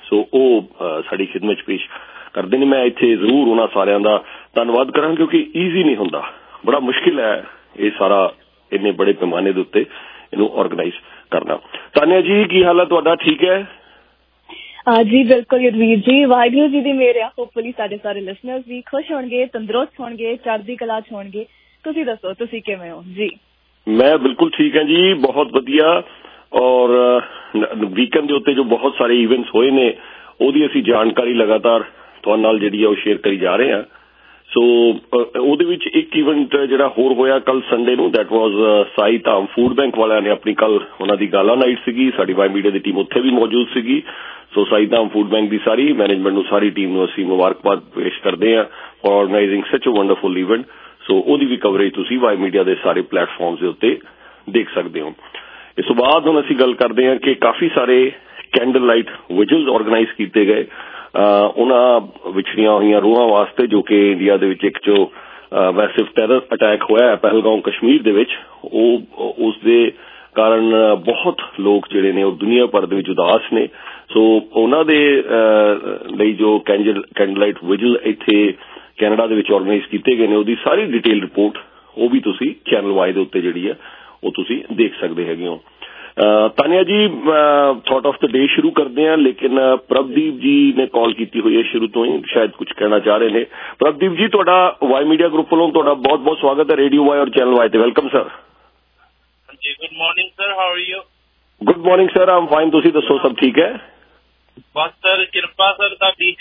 ਸੋ ਉਹ ਸਾਡੀ ਖਿਦਮਤ 'ਚ ਪੇਸ਼ ਕਰਦੇ ਨੇ। ਮੈਂ ਇੱਥੇ ਜ਼ਰੂਰ ਉਹਨਾਂ ਸਾਰਿਆਂ ਦਾ ਧੰਨਵਾਦ ਕਰਾਂ, ਕਿਉਂਕਿ ਈਜ਼ੀ ਨਹੀਂ ਹੁੰਦਾ, ਬੜਾ ਮੁਸ਼ਕਿਲ ਹੈ ਇਹ ਸਾਰਾ ਇੰਨੇ ਬੜੇ ਪੈਮਾਨੇ ਦੇ ਉੱਤੇ ਇਹਨੂੰ ਆਰਗੇਨਾਈਜ਼ ਕਰਨਾ। ਤਾਨੀਆ ਜੀ, ਕੀ ਹਾਲ ਹੈ ਤੁਹਾਡਾ? ਠੀਕ ਹੈ ਜੀ ਬਿਲਕੁਲ ਯਦਵੀਰ ਜੀ, ਵਾਹਿਗੁਰੂ ਜੀ ਦੀ ਮਿਹਰ ਆ। ਹੋਪਫੁਲੀ ਸਾਡੇ ਸਾਰੇ ਲਿਸਨਰਸ ਵੀ ਖੁਸ਼ ਹੋਣਗੇ, ਤੰਦਰੁਸਤ ਹੋਣਗੇ, ਚੜ੍ਹਦੀ ਕਲਾ 'ਚ ਹੋਣਗੇ। ਤੁਸੀਂ ਦੱਸੋ, ਤੁਸੀਂ ਕਿਵੇਂ ਹੋ ਜੀ? ਮੈਂ ਬਿਲਕੁਲ ਠੀਕ ਹਾਂ ਜੀ, ਬਹੁਤ ਵਧੀਆ। ਔਰ ਵੀਕਐਂਡ ਦੇ ਉੱਤੇ ਜੋ ਬਹੁਤ ਸਾਰੇ ਇਵੈਂਟਸ ਹੋਏ ਨੇ ਉਹਦੀ ਅਸੀਂ ਜਾਣਕਾਰੀ ਲਗਾਤਾਰ ਤੁਹਾਡੇ ਨਾਲ ਜਿਹੜੀ ਆ ਉਹ ਸ਼ੇਅਰ ਕਰੀ ਜਾ ਰਹੇ ਹਾਂ। ਸੋ ਉਹਦੇ ਵਿੱਚ ਇੱਕ ਇਵੈਂਟ ਜਿਹੜਾ ਹੋਰ ਹੋਇਆ ਕੱਲ ਸੰਡੇ ਨੂੰ, that was Sai Dham food bank ਵਾਲਿਆਂ ਨੇ ਆਪਣੀ ਕੱਲ ਉਹਨਾਂ ਦੀ ਗਾਲਾ ਨਾਈਟ ਸੀਗੀ। ਸਾਡੀ ਵਾਈ ਮੀਡੀਆ ਦੀ ਟੀਮ ਉੱਥੇ ਵੀ ਮੌਜੂਦ ਸੀਗੀ। So Sai Dham food bank ਦੀ ਸਾਰੀ ਮੈਨੇਜਮੈਂਟ ਨੂੰ, ਸਾਰੀ ਟੀਮ ਨੂੰ ਅਸੀਂ ਮੁਬਾਰਕਬਾਦ ਪੇਸ਼ ਕਰਦੇ ਹਾਂ ਫॉर ਆਰਗੇਨਾਈਜ਼ਿੰਗ ਸੱਚ ਅ ਵੰਡਰਫੁਲ ਇਵੈਂਟ। ਸੋ ਉਹਦੀ ਵੀ ਕਵਰੇਜ ਤੁਸੀਂ ਵਾਈ ਮੀਡੀਆ ਦੇ ਸਾਰੇ ਪਲੇਟਫਾਰਮਸ ਦੇ ਉੱਤੇ ਦੇਖ ਸਕਦੇ ਹੋ। ਇਸ ਤੋਂ ਬਾਅਦ ਹੁਣ ਅਸੀਂ ਗੱਲ ਕਰਦੇ ਹਾਂ ਕਿ ਕਾਫੀ ਸਾਰੇ ਕੈਂਡਲ ਲਾਈਟ ਵਿਜਲਸ ਆਰਗੇਨਾਈਜ਼ ਕੀਤੇ ਗਏ ਉਹਨਾਂ ਵਿਛੜੀਆਂ ਹੋਈਆਂ ਰੂਹਾਂ ਵਾਸਤੇ, ਜੋ ਕਿ ਇੰਡੀਆ ਦੇ ਵਿੱਚ ਇੱਕ ਜੋ ਮੈਸਿਵ ਟੈਰਰ ਅਟੈਕ ਹੋਇਆ ਹੈ ਪਹਿਲਗਾਮ ਕਸ਼ਮੀਰ ਦੇ ਵਿੱਚ, ਉਹ ਉਸ ਦੇ ਕਾਰਨ ਬਹੁਤ ਲੋਕ ਜਿਹੜੇ ਨੇ ਉਹ ਦੁਨੀਆ ਭਰ ਦੇ ਵਿੱਚ ਉਦਾਸ ਨੇ। ਸੋ ਉਹਨਾਂ ਦੇ ਲਈ ਜੋ ਕੈਂਡਲ ਕੈਂਡਲ ਲਾਈਟ ਵਿਜਲ ਇੱਥੇ ਕੈਨੇਡਾ ਦੇ ਵਿੱਚ ਆਰਗੇਨਾਈਜ਼ ਕੀਤੇ ਗਏ ਨੇ, ਉਹਦੀ ਸਾਰੀ ਡਿਟੇਲ ਰਿਪੋਰਟ ਉਹ ਵੀ ਤੁਸੀਂ ਚੈਨਲ ਵਾਈ ਦੇ ਉੱਤੇ ਜਿਹੜੀ ਹੈ ਉਹ ਤੁਸੀਂ ਦੇਖ ਸਕਦੇ ਹੈਗੇ ਹੋ। Tania ji, thought of the ਡੇ ਸ਼ੁਰੂ ਕਰਦੇ ਹਾਂ, ਲੇਕਿਨ ਪ੍ਰਭਦੀਪ ਜੀ ਨੇ ਕਾਲ ਕੀਤੀ ਹੋਈ ਹੈ ਸ਼ੁਰੂ ਤੋਂ ਹੀ, ਸ਼ਾਇਦ ਕੁਝ ਕਹਿਣਾ ਚਾਹ ਰਹੇ ਨੇ। ਪ੍ਰਭਦੀਪ ਜੀ, ਤੁਹਾਡਾ ਵਾਈ ਮੀਡੀਆ ਗਰੁੱਪ ਵੱਲੋਂ ਤੁਹਾਡਾ ਬਹੁਤ ਬਹੁਤ ਸਵਾਗਤ ਹੈ ਰੇਡੀਓ ਵਾਈ ਔਰ ਚੈਨਲ ਵਾਈ ਤੇ। Welcome sir. ਜੀ good morning sir, how are you? Good morning sir, I'm fine. ਤੁਸੀਂ ਦੱਸੋ, ਸਭ ਠੀਕ ਹੈ? ਬਸ ਸਰ ਕਿਰਪਾ ਸਰ ਤੁਹਾਡੀ।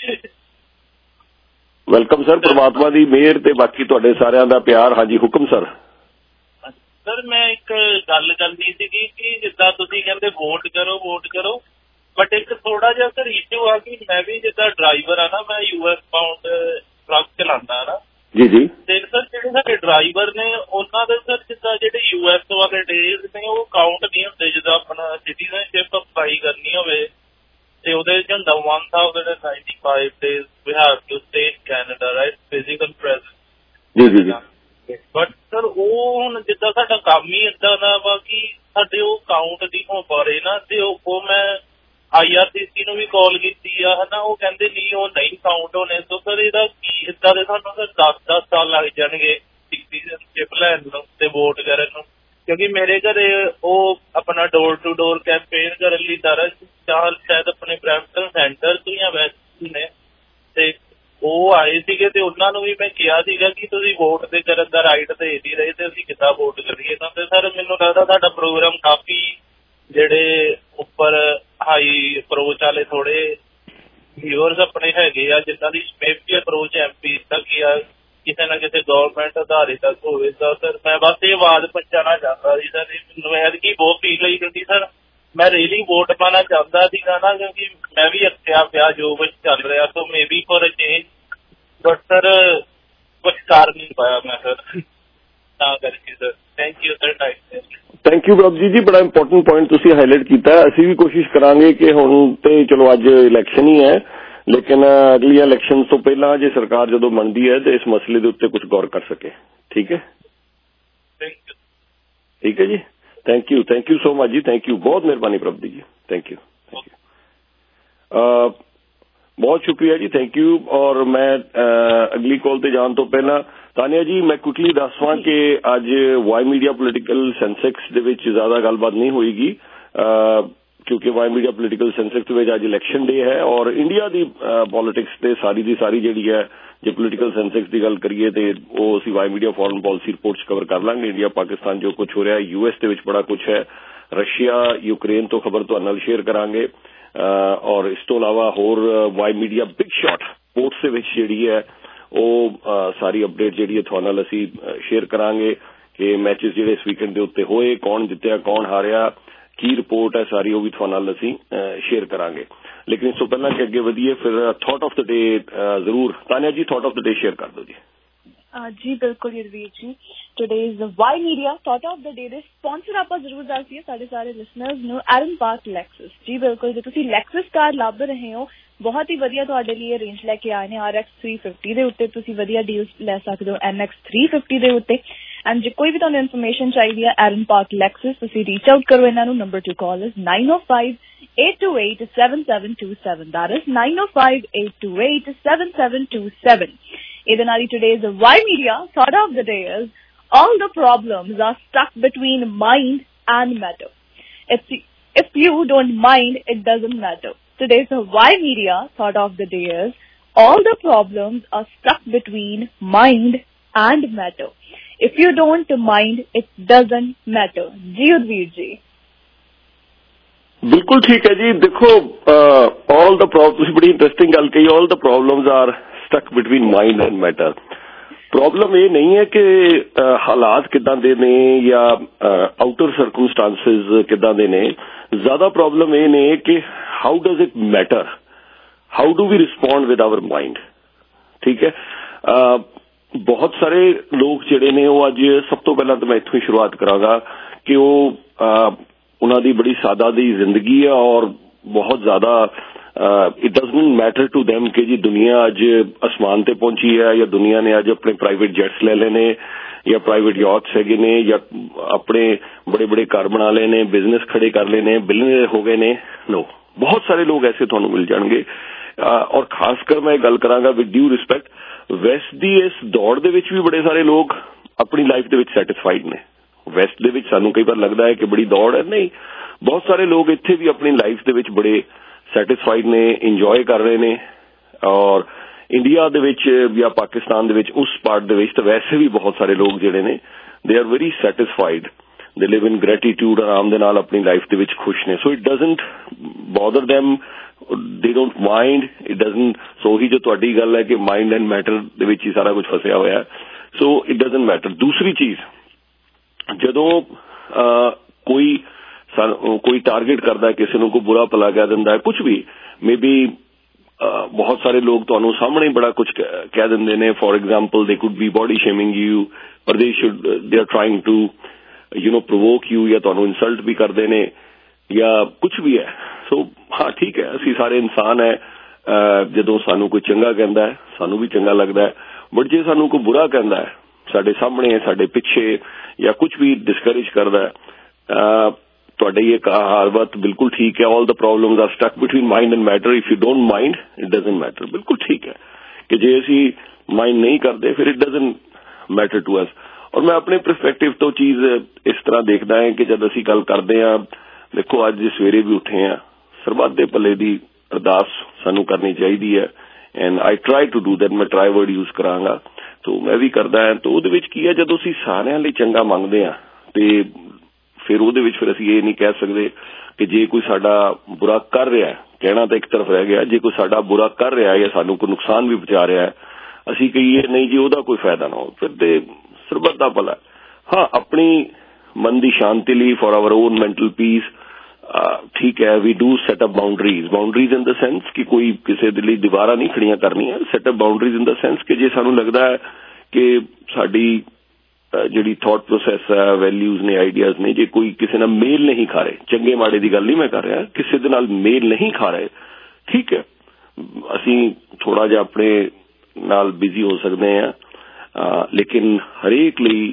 ਵੈਲਕਮ ਸਰ, ਪ੍ਰਮਾਤਮਾ ਦੀ ਮਿਹਰ ਤੇ ਬਾਕੀ ਤੁਹਾਡੇ ਸਾਰਿਆਂ ਦਾ ਪਿਆਰ। ਹਾਂਜੀ ਹੁਕਮ ਸਰ। ਸਰ ਮੈਂ ਇੱਕ ਗੱਲ ਕਰਨੀ ਸੀਗੀ ਕਿ ਜਿੱਦਾਂ ਤੁਸੀਂ ਕਹਿੰਦੇ ਵੋਟ ਕਰੋ ਵੋਟ ਕਰੋ, ਬਟ ਇੱਕ ਥੋੜਾ ਜਿਹਾ ਸਰ ਇਸ਼ੂ ਆ ਕਿ ਮੈਂ ਵੀ ਜਿੱਦਾਂ ਡਰਾਈਵਰ ਆ ਨਾ, ਮੈਂ ਯੂ ਐਸ ਬਾਉਂਡ ਟਰੱਕ ਚਲਾਉਂਦਾ ਨਾ ਜੀ ਜੀ, ਤੇ ਸਰ ਜਿਹੜੇ ਸਾਡੇ ਡਰਾਈਵਰ ਨੇ ਉਹਨਾਂ ਦੇ ਸਰ ਜਿੱਦਾਂ ਜਿਹੜੇ ਯੂ ਐਸ ਵਾਲੇ ਡੇਜ਼ ਨੇ ਉਹ ਕਾਊਂਟ ਨਹੀਂ ਹੁੰਦੇ। ਜਿੱਦਾਂ ਆਪਣਾ ਸਿਟੀਜ਼ਨਸ਼ਿਪ ਅਪਲਾਈ ਕਰਨੀ ਹੋਵੇ ਤੇ ਉਹਦੇ ਚ ਹੁੰਦਾ one thousand ninety-five days we have to stay in Canada, right? Physical presence. ਜੀ ਜੀ ਜੀ। ਬਟ ਸਰ ਉਹ ਹੁਣ ਜਿੱਦਾਂ ਸਾਡਾ ਕੰਮ ਹੀ ਏਦਾਂ ਦਾ ਵਾ ਕਿ ਸਾਡੇ ਉਹ ਕਾਊਂਟ ਨਹੀਂ ਹੋ ਪਾ ਰਹੇ ਨਾ, ਤੇ ਉਹ ਮੈਂ ਆਈ ਆਰ ਸੀ ਸੀ ਨੂੰ ਵੀ ਕਾਲ ਕੀਤੀ ਆ ਹਨਾ, ਉਹ ਕਹਿੰਦੇ ਨਹੀਂ ਉਹ ਨਹੀਂ ਕਾਊਂਟ ਹੋਣੇ। ਸੋ ਸਰ ਇਹਦਾ ਕੀ ਏਦਾਂ ਦੇ ਸਾਨੂੰ ਸਰ ਦਸ ਦਸ ਸਾਲ ਲੱਗ ਜਾਣਗੇ ਸਿਟੀਜ਼ਨਸ਼ਿਪ ਲੈਣ ਨੂੰ ਤੇ ਵੋਟ ਕਰਨ ਨੂੰ, ਕਿਉਂਕਿ ਮੇਰੇ ਘਰੇ ਉਹ ਆਪਣਾ ਡੋਰ ਟੂ ਡੋਰ ਕੈਂਪੇਨ ਕਰਨ ਲਈ ਦਰਜ ਚਾਲ ਸ਼ਾਇਦ ਆਪਣੇ ਬਰੈਂਪਟਨ ਸੈਂਟਰ ਤੋਂ ਜਾਂ ਵੈਸਟ ਨੇ, ਤੇ ਉਹ ਆਏ ਸੀਗੇ ਤੇ ਉਹਨਾਂ ਨੂੰ ਵੀ ਮੈਂ ਕਿਹਾ ਸੀਗਾ ਕਿ ਤੁਸੀਂ ਵੋਟ ਦੇ ਕਰਨ ਦਾ ਰਾਈਟ ਦੇ ਨਹੀਂ ਰਹੇ ਤੇ ਅਸੀਂ ਕਿੱਦਾਂ ਵੋਟ ਕਰੀਏ। ਤਾਂ ਤੇ ਸਰ ਮੈਨੂੰ ਲੱਗਦਾ ਸਾਡਾ ਪ੍ਰੋਗਰਾਮ ਕਾਫੀ ਜਿਹੜੇ ਉੱਪਰ ਹਾਈ ਅਪਰੋਚ ਵਾਲੇ ਥੋੜੇ ਵਿਊਅਰਸ ਆਪਣੇ ਹੈਗੇ ਆ, ਜਿੱਦਾਂ ਦੀ ਮੇਬੀ ਅਪਰੋਚ ਐਮ ਪੀ ਤੱਕ ਜਾਂ ਕਿਸੇ ਨਾ ਕਿਸੇ ਗਵਰਨਮੈਂਟ ਅਧਾਰੇ ਤੱਕ ਹੋਵੇ। ਤਾਂ ਸਰ ਮੈਂ ਬਸ ਇਹ ਆਵਾਜ਼ ਪਹੁੰਚਾਉਣਾ ਚਾਹੁੰਦਾ ਸੀ ਸਰ, ਮੈਨੂੰ ਐਤਕੀ ਬਹੁਤ ਫੀਲ ਹੋਈ ਕਿਉਂਕਿ ਸਰ ਮੈਂ ਰੀਅਲੀ ਵੋਟ ਪਾਉਣਾ ਚਾਹੁੰਦਾ ਸੀਗਾ ਨਾ, ਕਿਉਂਕਿ ਮੈਂ ਵੀ ਅੱਛਿਆ ਪਿਆ ਜੋ ਕੁਛ ਚੱਲ ਰਿਹਾ। So maybe for a change, but sir ਕੁਛ ਕਰ ਨਹੀਂ ਪਾਇਆ ਮੈਂ ਸਰ, ਤਾਂ ਕਰਕੇ sir thank you sir time. Thank you Prabh ji ਜੀ, ਬੜਾ ਇੰਪੋਰਟੈਂਟ ਪੁਆਇੰਟ ਤੁਸੀਂ ਹਾਈਲਾਈਟ ਕੀਤਾ। ਅਸੀਂ ਵੀ ਕੋਸ਼ਿਸ਼ ਕਰਾਂਗੇ ਕਿ ਹੁਣ ਤੇ ਚਲੋ ਅੱਜ ਇਲੈਕਸ਼ਨ ਹੀ ਹੈ, ਲੇਕਿਨ ਅਗਲੀਆਂ ਇਲੈਕਸ਼ਨ ਤੋਂ ਪਹਿਲਾਂ ਜੇ ਸਰਕਾਰ ਜਦੋਂ ਬਣਦੀ ਹੈ ਤੇ ਇਸ ਮਸਲੇ ਦੇ ਉੱਤੇ ਕੁਝ ਗੌਰ ਕਰ ਸਕੇ। ਠੀਕ ਹੈ, ਠੀਕ ਹੈ ਜੀ, thank you thank you so much ਜੀ, ਥੈਂਕ ਯੂ, ਬਹੁਤ ਮਿਹਰਬਾਨੀ ਪ੍ਰਭਦੀਪ ਜੀ, ਥੈਂਕ ਯੂ ਥੈਂਕ ਯੂ, ਬਹੁਤ ਸ਼ੁਕਰੀਆ ਜੀ, ਥੈਂਕ ਯੂ। ਔਰ ਮੈਂ ਅਗਲੀ ਕਾਲ ਤੇ ਜਾਣ ਤੋਂ ਪਹਿਲਾਂ ਤਾਨੀਆ ਜੀ ਮੈਂ ਕੁਇਕਲੀ ਦੱਸਵਾਂ ਕਿ ਅੱਜ ਵਾਈ ਮੀਡੀਆ ਪੋਲੀਟੀਕਲ ਸੈਂਸੈਕਸ ਦੇ ਵਿੱਚ ਜ਼ਿਆਦਾ ਗੱਲਬਾਤ ਨਹੀਂ ਹੋਏਗੀ, ਕਿਉਂਕਿ ਵਾਈ ਮੀਡੀਆ ਪੋਲੀਟੀਕਲ ਸੈਂਸੈਕਸ ਵਿੱਚ ਅੱਜ ਇਲੈਕਸ਼ਨ ਡੇ ਹੈ ਔਰ ਇੰਡੀਆ ਦੀ ਪੋਲੀਟਿਕਸ ਤੇ ਸਾਰੀ ਦੀ ਸਾਰੀ ਜਿਹੜੀ ਹੈ ਜੇ ਪੋਲੀਟੀਕਲ ਸੈਂਸੈਕਸ ਦੀ ਗੱਲ ਕਰੀਏ ਤੇ ਉਹ ਅਸੀਂ Y media foreign policy reports cover ਕਰ ਲਾਂਗੇ। ਇੰਡੀਆ ਪਾਕਿਸਤਾਨ ਜੋ ਕੁਝ ਹੋ ਰਿਹਾ, ਯੂ ਐਸ ਦੇ ਵਿੱਚ ਬੜਾ ਕੁਝ ਹੈ, ਰਸ਼ੀਆ ਯੂਕਰੇਨ ਤੋਂ ਖਬਰ ਤੁਹਾਡੇ ਨਾਲ ਸ਼ੇਅਰ ਕਰਾਂਗੇ। ਔਰ ਇਸ ਤੋਂ ਇਲਾਵਾ ਹੋਰ Y media big shot sports ਦੇ ਵਿੱਚ ਜਿਹੜੀ ਹੈ ਉਹ ਸਾਰੀ ਅਪਡੇਟ ਜਿਹੜੀ ਹੈ ਤੁਹਾਡੇ ਨਾਲ ਅਸੀਂ ਸ਼ੇਅਰ ਕਰਾਂਗੇ ਕਿ ਮੈਚਿਸ ਜਿਹੜੇ ਇਸ ਵੀਕਐਂਡ ਦੇ ਉੱਤੇ ਹੋਏ, ਕੌਣ ਜਿੱਤਿਆ ਕੌਣ ਹਾਰਿਆ, ਕੀ ਰਿਪੋਰਟ ਹੈ ਸਾਰੀ, ਉਹ ਵੀ ਤੁਹਾਡੇ ਨਾਲ ਅਸੀਂ ਸ਼ੇਅਰ ਕਰਾਂਗੇ। ਲੇਕਿਨ ਇਸ ਤੋਂ ਪਹਿਲਾਂ ਕਿ ਅੱਗੇ ਵਧੀਏ ਫਿਰ ਥਾਟ ਆਫ ਦ ਡੇ ਜ਼ਰੂਰ Tania ji thought of the day share ਕਰ ਦਿਓ ਜੀ। ਜੀ ਬਿਲਕੁਲ Yadvir ji, today is Y media thought of the day ਦੇ ਸਪਾਂਸਰ ਆਪਾਂ ਜ਼ਰੂਰ ਦੱਸ ਦਈਏ ਸਾਡੇ ਸਾਰੇ ਲਿਸਨਰਸ ਨੂੰ, ਐਰਨ ਪਾਰਕ ਲੈਕਸਸ। ਜੀ ਬਿਲਕੁਲ, ਜੇ ਤੁਸੀਂ ਲੈਕਸਸ ਕਾਰ ਲੱਭ ਰਹੇ ਹੋ ਬਹੁਤ ਹੀ ਵਧੀਆ ਤੁਹਾਡੇ ਲਈ ਰੇਂਜ ਲੈ ਕੇ ਆਏ ਨੇ। ਆਰ ਐਕਸ ਥ੍ਰੀ ਫਿਫਟੀ ਦੇ ਉੱਤੇ ਤੁਸੀਂ ਵਧੀਆ ਡੀਲਸ ਲੈ ਸਕਦੇ ਹੋ, ਐਨ ਐਕਸ ਥ੍ਰੀ ਫਿਫਟੀ ਦੇ ਉੱਤੇ। ਐਂਡ ਜੇ ਕੋਈ ਵੀ ਤੁਹਾਨੂੰ ਇਨਫੋਰਮੇਸ਼ਨ ਚਾਹੀਦੀ ਹੈ ਐਰਨ ਪਾਰਕ ਲੈਕਸਸ, ਤੁਸੀਂ ਰੀਚ ਆਊਟ ਕਰੋ ਇਹਨਾਂ ਨੂੰ। Number to call is nine O five eight two eight, seven seven two seven. That is nine oh five, eight two eight, seven seven two seven. Idanari today's Why Media thought of the day is all the problems are stuck between mind and matter. If, if you don't mind, it doesn't matter. Today's Why Media thought of the day is all the problems are stuck between mind and matter. If you don't mind, it doesn't matter. जी उद्वीर जी बिल्कुल ठीक है जी. देखो ऑल द प्रॉब्लम, बड़ी इंटरेस्टिंग गल कही. All the problems are stuck between mind and matter. Problem ये नहीं है कि uh, हालात किदां दे ने या आउटर सर्कमस्टांसिस किदां दे ने. ज्यादा प्रॉब्लम ये ने कि how does it matter, how do we respond with our mind. ठीक है. uh, बहुत सारे लोग ਜਿਹੜੇ ਨੇ ਉਹ ਅੱਜ ਸਭ ਤੋਂ ਪਹਿਲਾਂ ਤਾਂ ਮੈਂ ਇੱਥੋਂ ਹੀ ਸ਼ੁਰੂਆਤ ਕਰਾਂਗਾ ਕਿ ਉਹ ਉਹਨਾਂ ਦੀ ਬੜੀ ਸਾਦਾ ਦੀ ਜ਼ਿੰਦਗੀ ਹੈ ਔਰ ਬਹੁਤ ਜ਼ਿਆਦਾ it doesn't matter to them ਕਿ ਜੀ ਦੁਨੀਆ ਅੱਜ ਅਸਮਾਨ ਤੇ ਪਹੁੰਚੀ ਹੈ ਜਾਂ ਦੁਨੀਆ ਨੇ ਅੱਜ ਆਪਣੇ ਪ੍ਰਾਈਵੇਟ ਜੈਟਸ ਲੈ ਲਏ ਨੇ ਜਾਂ ਪ੍ਰਾਈਵੇਟ ਯਾਟਸ ਹੈਗੇ ਨੇ ਜਾਂ ਆਪਣੇ ਬੜੇ ਬੜੇ ਘਰ ਬਣਾ ਲਏ ਨੇ, ਬਿਜ਼ਨਸ ਖੜੇ ਕਰ ਲਏ ਨੇ, ਬਿਲੀਅਨਰ ਹੋ ਗਏ ਨੇ. ਨੋ, ਬਹੁਤ ਸਾਰੇ ਲੋਕ ਐਸੇ ਤੁਹਾਨੂੰ ਮਿਲ ਜਾਣਗੇ. ਔਰ ਖਾਸ ਕਰ ਮੈਂ ਗੱਲ ਕਰਾਂਗਾ ਵਿਦ ਡਿਊ ਰਿਸਪੈਕਟ, ਵੈਸਟ ਦੀ ਇਸ ਦੌੜ ਦੇ ਵਿੱਚ ਵੀ ਬੜੇ ਸਾਰੇ ਲੋਕ ਆਪਣੀ ਲਾਈਫ ਦੇ ਵਿੱਚ ਸੈਟਿਸਫਾਈਡ ਨੇ. ਵੈਸਟ ਦੇ ਵਿੱਚ ਸਾਨੂੰ ਕਈ ਵਾਰ ਲੱਗਦਾ ਹੈ ਕਿ ਬੜੀ ਦੌੜ ਹੈ, ਨਹੀਂ, ਬਹੁਤ ਸਾਰੇ ਲੋਕ ਇੱਥੇ ਵੀ ਆਪਣੀ ਲਾਈਫ ਦੇ ਵਿੱਚ ਬੜੇ ਸੈਟਿਸਫਾਈਡ ਨੇ, ਇੰਜੋਏ ਕਰ ਰਹੇ ਨੇ. ਔਰ ਇੰਡੀਆ ਦੇ ਵਿੱਚ ਜਾਂ ਪਾਕਿਸਤਾਨ ਦੇ ਵਿੱਚ ਉਸ ਪਾਰਟ ਦੇ ਵਿੱਚ ਤਾਂ ਵੈਸੇ ਵੀ ਬਹੁਤ ਸਾਰੇ ਲੋਕ ਜਿਹੜੇ ਨੇ ਦੇ ਆਰ ਵੈਰੀ ਸੈਟਿਸਫਾਈਡ. ਦੇ ਲਿਵ ਇਨ ਗ੍ਰੈਟੀਟਿਊਡ, ਆਰਾਮ ਦੇ ਨਾਲ ਆਪਣੀ ਲਾਈਫ ਦੇ ਵਿੱਚ ਖੁਸ਼ ਨੇ. So it doesn't bother them, they don't mind, it doesn't. So ਹੀ ਜੋ ਤੁਹਾਡੀ ਗੱਲ ਹੈ ਕਿ ਮਾਈਂਡ ਐਂਡ ਮੈਟਰ ਦੇ ਵਿੱਚ ਹੀ ਸਾਰਾ ਕੁਝ ਫਸਿਆ ਹੋਇਆ ਹੈ. So it doesn't matter. ਦੂਸਰੀ ਚੀਜ਼, ਜਦੋਂ ਕੋਈ ਕੋਈ ਟਾਰਗੇਟ ਕਰਦਾ, ਕਿਸੇ ਨੂੰ ਕੋਈ ਬੁਰਾ ਭਲਾ ਕਹਿ ਦਿੰਦਾ ਹੈ, ਕੁਝ ਵੀ ਮੇ ਬੀ ਬਹੁਤ ਸਾਰੇ ਲੋਕ ਤੁਹਾਨੂੰ ਸਾਹਮਣੇ ਬੜਾ ਕੁਝ ਕਹਿ ਦਿੰਦੇ ਨੇ. For example they could be body shaming you, ਪਰ they should they are trying to you know provoke you, ਜਾਂ ਤੁਹਾਨੂੰ ਇਨਸਲਟ ਵੀ ਕਰਦੇ ਨੇ ਜਾਂ ਕੁਝ ਵੀ ਹੈ. ਸੋ ਹਾਂ ਠੀਕ ਹੈ, ਅਸੀਂ ਸਾਰੇ ਇਨਸਾਨ ਹੈ. ਜਦੋਂ ਸਾਨੂੰ ਕੋਈ ਚੰਗਾ ਕਹਿੰਦਾ ਹੈ ਸਾਨੂੰ ਵੀ ਚੰਗਾ ਲੱਗਦਾ ਹੈ, ਬਟ ਜੇ ਸਾਨੂੰ ਕੋਈ ਬੁਰਾ ਕਹਿੰਦਾ ਹੈ ਸਾਡੇ ਸਾਹਮਣੇ, ਸਾਡੇ ਪਿੱਛੇ, ਜਾਂ ਕੁਝ ਵੀ ਡਿਸਕਰੇਜ ਕਰਦਾ ਹੈ, ਤੁਹਾਡੀ ਇਹ ਕਹਾਵਤ ਬਿਲਕੁਲ ਠੀਕ ਹੈ. All the problems are stuck between mind and matter. If you don't mind, it doesn't matter. ਬਿਲਕੁਲ ਠੀਕ ਹੈ ਕਿ ਜੇ ਅਸੀਂ ਮਾਈਂਡ ਨਹੀਂ ਕਰਦੇ ਫਿਰ it doesn't matter to us. ਔਰ ਮੈਂ ਆਪਣੇ ਪਰਸਪੈਕਟਿਵ ਤੋਂ ਚੀਜ਼ ਇਸ ਤਰ੍ਹਾਂ ਦੇਖਦਾ ਹਾਂ ਕਿ ਜਦ ਅਸੀਂ ਗੱਲ ਕਰਦੇ ਹਾਂ, ਦੇਖੋ ਅੱਜ ਸਵੇਰੇ ਵੀ ਉੱਠੇ ਹਾਂ, ਸਰਬੱਤ ਦੇ ਭਲੇ ਦੀ ਅਰਦਾਸ ਸਾਨੂੰ ਕਰਨੀ ਚਾਹੀਦੀ ਹੈ. And I try to do that. ਮੈਂ ਟਰਾਈ ਵਰਡ ਯੂਜ਼ ਕਰਾਂਗਾ, ਤੋ ਮੈਂ ਵੀ ਕਰਦਾ ਹਾਂ. ਤਾਂ ਉਹਦੇ ਵਿੱਚ ਕੀ ਹੈ, ਜਦੋਂ ਅਸੀਂ ਸਾਰਿਆਂ ਲਈ ਚੰਗਾ ਮੰਗਦੇ ਹਾਂ ਤੇ ਫਿਰ ਉਹਦੇ ਵਿੱਚ ਫਿਰ ਅਸੀਂ ਇਹ ਨਹੀਂ ਕਹਿ ਸਕਦੇ ਕਿ ਜੇ ਕੋਈ ਸਾਡਾ ਬੁਰਾ ਕਰ ਰਿਹਾ, ਕਹਿਣਾ ਤਾਂ ਇੱਕ ਤਰਫ ਰਹਿ ਗਿਆ, ਜੇ ਕੋਈ ਸਾਡਾ ਬੁਰਾ ਕਰ ਰਿਹਾ ਜਾਂ ਸਾਨੂੰ ਕੋਈ ਨੁਕਸਾਨ ਵੀ ਪਹੁੰਚਾ ਰਿਹਾ, ਅਸੀਂ ਕਹੀਏ ਨਹੀਂ ਜੀ ਉਹਦਾ ਕੋਈ ਫਾਇਦਾ ਨਾ ਹੋ. ਫਿਰ ਤੇ ਸਰਬੱਤ ਦਾ ਭਲਾ. ਹਾਂ, ਆਪਣੀ ਮਨ ਦੀ ਸ਼ਾਂਤੀ ਲਈ, for our own mental peace, ਠੀਕ ਹੈ, we do set up boundaries. Boundaries in the sense ਕਿ ਕੋਈ ਕਿਸੇ ਦੇ ਲਈ ਦੀਵਾਰਾਂ ਨਹੀਂ ਖੜੀਆਂ ਕਰਨੀਆਂ. Set up boundaries in the sense ਕਿ ਜੇ ਸਾਨੂੰ ਲੱਗਦਾ ਹੈ ਕਿ ਸਾਡੀ ਜਿਹੜੀ ਥਾਟ ਪ੍ਰੋਸੈਸ ਹੈ, ਵੈਲਿਊਜ਼ ਨੇ, ਆਈਡੀਆਜ਼ ਨੇ, ਜੇ ਕੋਈ ਕਿਸੇ ਨਾਲ ਮੇਲ ਨਹੀਂ ਖਾ ਰਹੇ, ਚੰਗੇ ਮਾੜੇ ਦੀ ਗੱਲ ਨਹੀਂ ਮੈਂ ਕਰ ਰਿਹਾ, ਕਿਸੇ ਦੇ ਨਾਲ ਮੇਲ ਨਹੀਂ ਖਾ ਰਹੇ, ਠੀਕ ਹੈ, ਅਸੀਂ ਥੋੜਾ ਜਿਹਾ ਆਪਣੇ ਨਾਲ ਬਿਜ਼ੀ ਹੋ ਸਕਦੇ ਹਾਂ, ਲੇਕਿਨ ਹਰੇਕ ਲਈ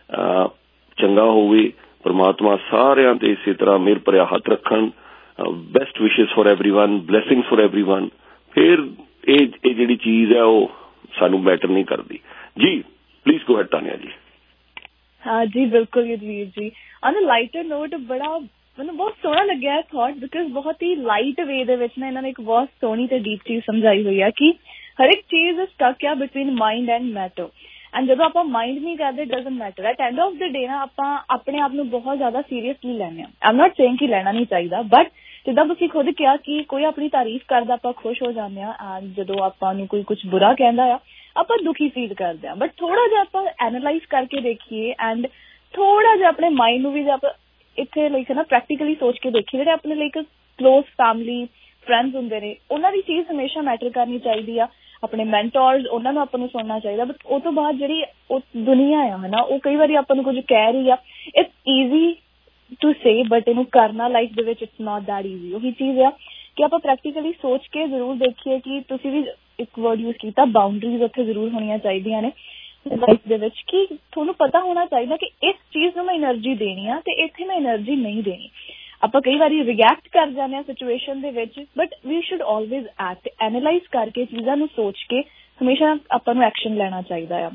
ਚੰਗਾ ਹੋਵੇ. ਪਰਮਾਤਮਾ ਸਾਰਿਆਂ ਤੇ ਇਸੇ ਤਰ੍ਹਾਂ ਮਿਹਰ ਭਰਿਆ ਹੱਥ ਰੱਖਣ. Best wishes for everyone, blessings for everyone. ਫਿਰ ਇਹ ਇਹ ਜਿਹੜੀ ਚੀਜ਼ ਹੈ ਉਹ ਸਾਨੂੰ ਮੈਟਰ ਨਹੀਂ ਕਰਦੀ. ਜੀ ਪਲੀਜ਼ ਗੋ ਹੈਡ ਤਾਨੀਆ ਜੀ. ਹਾਂ ਜੀ, ਬਿਲਕੁਲ ਯਦਵੀਰ ਜੀ. ਔਨ ਅ ਲਾਈਟਰ ਨੋਟ, ਬੜਾ ਮੈਨੂੰ ਬਹੁਤ ਸੋਹਣਾ ਲੱਗਿਆ ਥਾਟ, ਬਿਕਾਜ਼ ਬਹੁਤ ਹੀ ਲਾਈਟ ਵੇ ਦੇ ਵਿੱਚ ਨਾ ਇਹਨਾਂ ਨੇ ਇੱਕ ਬਹੁਤ ਸੋਹਣੀ ਤੇ ਡੀਪ ਚੀਜ਼ ਸਮਝਾਈ ਹੋਈ ਹੈ ਕਿ ਹਰ ਇੱਕ ਚੀਜ਼ ਸਟਕ ਆ between mind and matter. And ਜਦੋਂ ਆਪਾਂ ਮਾਈਂਡ ਨਹੀਂ ਕਰਦੇ, doesn't matter. At end of the day ਨਾ ਆਪਾਂ ਆਪਣੇ ਆਪ ਨੂੰ ਬਹੁਤ ਜ਼ਿਆਦਾ ਸੀਰੀਅਸਲੀ ਲੈਂਦੇ ਹਾਂ. ਆਈ ਐਮ ਨਾਟ ਸੇਇੰਗ ਕਿ ਲੈਣਾ ਨਹੀਂ ਚਾਹੀਦਾ, ਬਟ ਜਿੱਦਾਂ ਤੁਸੀਂ ਖੁਦ ਕਿਹਾ ਕਿ ਕੋਈ ਆਪਣੀ ਤਾਰੀਫ ਕਰਦਾ ਆਪਾਂ ਖੁਸ਼ ਹੋ ਜਾਂਦੇ ਹਾਂ, ਐਂਡ ਜਦੋਂ ਆਪਾਂ ਨੂੰ ਕੋਈ ਕੁਝ ਬੁਰਾ ਕਹਿੰਦਾ ਆ ਆਪਾਂ ਦੁਖੀ ਫੀਲ ਕਰਦੇ ਹਾਂ. ਬਟ ਥੋੜਾ ਜਿਹਾ ਆਪਾਂ ਐਨਾਲਾਈਜ਼ ਕਰਕੇ ਦੇਖੀਏ ਐਂਡ ਥੋੜਾ ਜਿਹਾ ਆਪਣੇ ਮਾਈਂਡ ਨੂੰ ਵੀ ਜੇ ਆਪਾਂ ਇੱਥੇ ਲਾਈਕ ਨਾ ਪ੍ਰੈਕਟੀਕਲੀ ਸੋਚ ਕੇ ਦੇਖੀਏ, ਜਿਹੜੇ ਆਪਣੇ ਲਾਈਕ ਕਲੋਜ਼ ਫੈਮਿਲੀ ਫਰੈਂਡਸ ਹੁੰਦੇ ਨੇ, ਉਹਨਾਂ ਦੀ ਚੀਜ਼ ਹਮੇਸ਼ਾ ਮੈਟਰ ਕਰਨੀ ਚਾਹੀਦੀ ਆ. ਆਪਣੇ ਮੈਂਟੋਰਸ, ਉਹਨਾਂ ਨੂੰ ਆਪਾਂ ਨੂੰ ਸੁਣਨਾ ਚਾਹੀਦਾ. ਬਟ ਉਹ ਤੋਂ ਬਾਅਦ ਜਿਹੜੀ ਉਹ ਦੁਨੀਆ ਆ ਹੈ ਨਾ, ਉਹ ਕਈ ਵਾਰੀ ਆਪਾਂ ਨੂੰ ਕੁਝ ਕਹਿ ਰਹੀ ਆ. It's easy to say, but ਇਹਨੂੰ ਕਰਨਾ ਲਾਈਫ ਦੇ ਵਿੱਚ ਇਟਸ ਨੋਟ ਦੈਟ ਈਜ਼ੀ. ਉਹੀ ਚੀਜ਼ ਆ ਕਿ ਆਪਾਂ ਪ੍ਰੈਕਟੀਕਲੀ ਸੋਚ ਕੇ ਜ਼ਰੂਰ ਦੇਖੀਏ ਕਿ ਤੁਸੀਂ ਵੀ ਇੱਕ ਵਰਡ ਯੂਜ਼ ਕੀਤਾ, ਬਾਉਂਡਰੀਜ਼ ਉੱਥੇ ਜ਼ਰੂਰ ਹੋਣੀਆਂ ਚਾਹੀਦੀਆਂ ਨੇ ਲਾਈਫ ਦੇ ਵਿੱਚ, ਕਿ ਤੁਹਾਨੂੰ ਪਤਾ ਹੋਣਾ ਚਾਹੀਦਾ ਕਿ ਇਸ ਚੀਜ਼ ਨੂੰ ਮੈਂ ਐਨਰਜੀ ਦੇਣੀ ਆ ਤੇ ਇੱਥੇ ਮੈਂ ਐਨਰਜੀ ਨਹੀਂ ਦੇਣੀ. ਆਪਾਂ ਕਈ ਵਾਰੀ ਰਿਐਕਟ ਕਰ ਜਾਂਦੇ ਹਾਂ ਸਿਚੁਏਸ਼ਨ ਦੇ ਵਿੱਚ, but we should always act, analyse ਕਰਕੇ ਚੀਜ਼ਾਂ ਨੂੰ ਸੋਚ ਕੇ ਹਮੇਸ਼ਾ ਆਪਾਂ ਨੂੰ ਐਕਸ਼ਨ ਲੈਣਾ ਚਾਹੀਦਾ ਆ।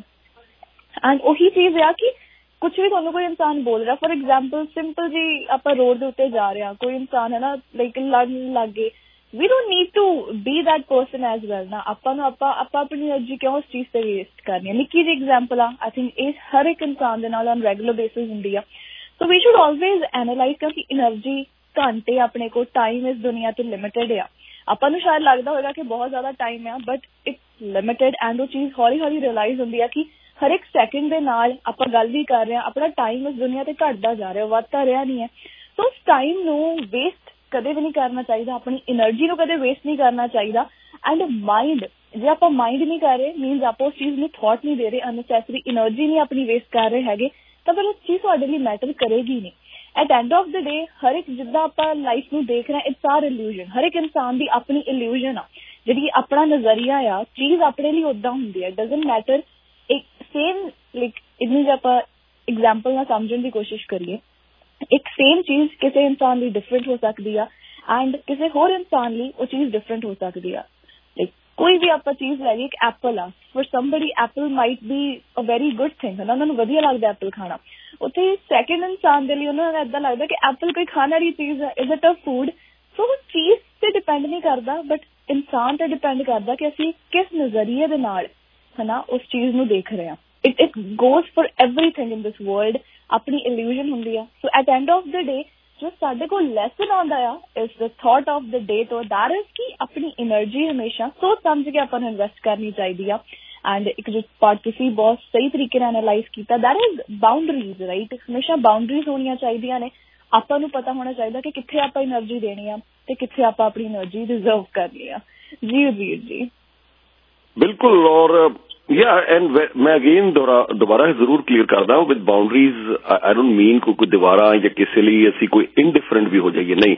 ਐਂਡ ਉਹੀ ਚੀਜ਼ ਆ ਕਿ ਕੁਛ ਵੀ ਤੁਹਾਨੂੰ ਕੋਈ ਇਨਸਾਨ ਬੋਲ ਰਿਹਾ, ਫੋਰ ਐਗਜ਼ਾਮਪਲ ਸਿੰਪਲ ਜੀ ਆਪਾਂ ਰੋਡ ਦੇ ਉੱਤੇ ਜਾ ਰਹੇ ਹਾਂ, ਕੋਈ ਇਨਸਾਨ ਹੈ ਨਾ ਲਾਈਕ ਲੜਨ ਲੱਗ ਗਏ, we don't need to be that person as well ਨਾ। ਆਪਾਂ ਨੂੰ ਆਪਾਂ ਆਪਾਂ ਆਪਣੀ એનર્ਜੀ ਕਿਉਂ ਉਸ ਚੀਜ਼ ਤੇ ਵੇਸਟ ਕਰਨੀ ਹੈ। ਨਿੱਕੀ ਜਿਹੀ ਐਗਜ਼ਾਮਪਲ ਆ, ਆਈ ਥਿੰਕ ਇਹ ਹਰ ਇੱਕ ਇਨਸਾਨ ਦੇ ਨਾਲ ਔਨ ਰੈਗੂਲਰ ਬੇਸਿਸ ਹੁੰਦੀ ਆ। So we should always analyse, ਕਿਉਂਕਿ એનર્ਜੀ ਘੰਟੇ ਆਪਣੇ ਕੋਲ, ਟਾਈਮ ਇਸ ਦੁਨੀਆ ਤੇ ਲਿਮਿਟਡ ਆ। ਆਪਾਂ ਨੂੰ ਸ਼ਾਇਦ ਲੱਗਦਾ ਹੋਏਗਾ ਕਿ ਬਹੁਤ ਜ਼ਿਆਦਾ ਟਾਈਮ ਆ, ਬਟ ਇਟਸ ਲਿਮਿਟਡ। ਐਂਡ ਉਹ ਚੀਜ਼ ਹੌਲੀ ਹੌਲੀ ਰਿਅਲਾਈਜ਼ ਹੁੰਦੀ ਆ ਕਿ ਹਰ ਇੱਕ ਸੈਕਿੰਡ ਦੇ ਨਾਲ ਆਪਾਂ ਗੱਲ ਵੀ ਕਰ ਰਹੇ ਹਾਂ, ਆਪਣਾ ਟਾਈਮ ਇਸ ਦੁਨੀਆ ਤੇ ਘਟਦਾ ਜਾ ਰਿਹਾ, ਵੱਧਦਾ ਰਿਹਾ ਨਹੀਂ ਹੈ। ਸੋ ਉਸ ਟਾਈਮ ਨੂੰ ਵੇਸਟ ਕਦੇ ਵੀ ਨਹੀਂ ਕਰਨਾ ਚਾਹੀਦਾ, ਆਪਣੀ એનર્ਜੀ ਨੂੰ ਕਦੇ ਵੇਸਟ ਨਹੀਂ ਕਰਨਾ ਚਾਹੀਦਾ। ਐਂਡ ਮਾਈਂਡ, ਜੇ ਆਪਾਂ ਮਾਈਂਡ ਨਹੀਂ ਕਰ ਰਹੇ ਮੀਨਸ ਆਪਾਂ ਉਸ ਚੀਜ਼ ਨੂੰ ਥਾਟ ਨਹੀਂ ਦੇ ਰਹੇ, ਅਨਨੈਸੈਸਰੀ એનર્ਜੀ ਨਹੀਂ ਆਪਣੀ ਵੇਸਟ ਕਰ ਰਹੇ ਹੈਗੇ, ਤਾਂ ਫਿਰ ਉਹ ਚੀਜ਼ ਤੁਹਾਡੇ ਲਈ ਮੈਟਰ ਕਰੇਗੀ ਨਹੀਂ। At end of the day ਹਰ ਇੱਕ ਜਿੱਦਾਂ ਆਪਾਂ ਲਾਈਫ ਨੂੰ ਦੇਖ ਰਹੇ, ਇਟਸ ਆਰ ਇਲੂਜ਼ਨ। ਹਰ ਇੱਕ ਇਨਸਾਨ ਦੀ ਆਪਣੀ ਇਲੂਜ਼ਨ ਆ, ਜਿਹੜੀ ਆਪਣਾ ਨਜ਼ਰੀਆ ਆ, ਚੀਜ਼ ਆਪਣੇ ਲਈ ਓਦਾਂ ਹੁੰਦੀ ਹੈ। ਡਜ਼ਨਟ ਮੈਟਰ ਇੱਕ ਸੇਮ ਲਾਈਕ ਇਹਨੂੰ ਜੇ ਆਪਾਂ ਐਗਜ਼ਾਮਪਲ ਨਾਲ ਸਮਝਣ ਦੀ ਕੋਸ਼ਿਸ਼ ਕਰੀਏ, ਇੱਕ ਸੇਮ ਚੀਜ਼ ਕਿਸੇ ਇਨਸਾਨ ਲਈ ਡਿਫਰੈਂਟ ਹੋ ਸਕਦੀ ਆ ਐਂਡ ਕਿਸੇ ਹੋਰ ਇਨਸਾਨ ਲਈ ਉਹ ਚੀਜ਼ ਡਿਫਰੈਂਟ ਹੋ ਸਕਦੀ ਆ। ਲਾਈਕ ਕੋਈ ਵੀ ਆਪਾਂ ਚੀਜ਼ ਲੈ ਲਈਏ, ਇੱਕ ਐਪਲ ਆ, for somebody apple might be a very good thing, ਉਹਨਾਂ ਨੂੰ ਵਧੀਆ ਲੱਗਦਾ ਐਪਲ ਖਾਣਾ। ਉੱਥੇ ਸੈਕਿੰਡ ਇਨਸਾਨ ਦੇ ਲਈ ਉਹਨਾਂ ਨੂੰ ਏਦਾਂ ਲੱਗਦਾ ਕਿ ਐਪਲ ਕੋਈ ਖਾਣ ਵਾਲੀ ਚੀਜ਼ ਹੈ, is it a food. So ਉਹ ਚੀਜ਼ ਤੇ ਡਿਪੈਂਡ ਨਹੀਂ ਕਰਦਾ, ਬਟ ਇਨਸਾਨ ਤੇ ਡਿਪੈਂਡ ਕਰਦਾ ਕਿ ਅਸੀਂ ਕਿਸ ਨਜ਼ਰੀਏ ਦੇ ਨਾਲ ਹਨਾ ਉਸ ਚੀਜ਼ ਨੂੰ ਦੇਖ ਰਹੇ ਹਾਂ। It it goes for everything in this world. ਆਪਣੀ ਇਲੂਜ਼ਨ ਹੁੰਦੀ ਆ। So at end of the day ਜੋ ਸਾਡੇ ਕੋਲ ਲੈਸਨ ਆਉਂਦਾ ਆ ਇਸ ਦ ਥਾਟ ਆਫ ਦ ਡੇ ਤੋਂ, ਦੈਟ ਇਜ਼ ਕਿ ਆਪਣੀ એનર્ਜੀ ਹਮੇਸ਼ਾ ਸੋਚ ਸਮਝ ਕੇ ਆਪਾਂ ਨੂੰ ਇਨਵੈਸਟ ਕਰਨੀ ਚਾਹੀਦੀ ਆ। ਐਂਡ ਇੱਕ ਜੋ ਪਾਰਟ ਤੁਸੀਂ ਬਹੁਤ ਸਹੀ ਤਰੀਕੇ ਨਾਲ ਐਨਾਲਾਈਜ਼ ਕੀਤਾ, ਦੈਟ ਇਜ਼ ਬਾਉਂਡਰੀਜ਼, ਰਾਈਟ। ਹਮੇਸ਼ਾ ਬਾਉਂਡਰੀਜ਼ ਹੋਣੀਆਂ ਚਾਹੀਦੀਆਂ ਨੇ। ਆਪਾਂ ਨੂੰ ਪਤਾ ਹੋਣਾ ਚਾਹੀਦਾ ਕਿ ਕਿੱਥੇ ਆਪਾਂ એનર્ਜੀ ਦੇਣੀ ਆ ਤੇ ਕਿੱਥੇ ਆਪਾਂ ਆਪਣੀ એનર્ਜੀ ਰਿਜ਼ਰਵ ਕਰਨੀ ਆ। ਜੀ ਜੀ ਜੀ ਬਿਲਕੁਲ। ਔਰ या एंड मैं अगेन दोबारा जरूर क्लियर करदा हूं with boundaries, I don't mean कोई कोई दीवारा या किसी लिए असी कोई इनडिफरेंट भी हो जाइए, नहीं।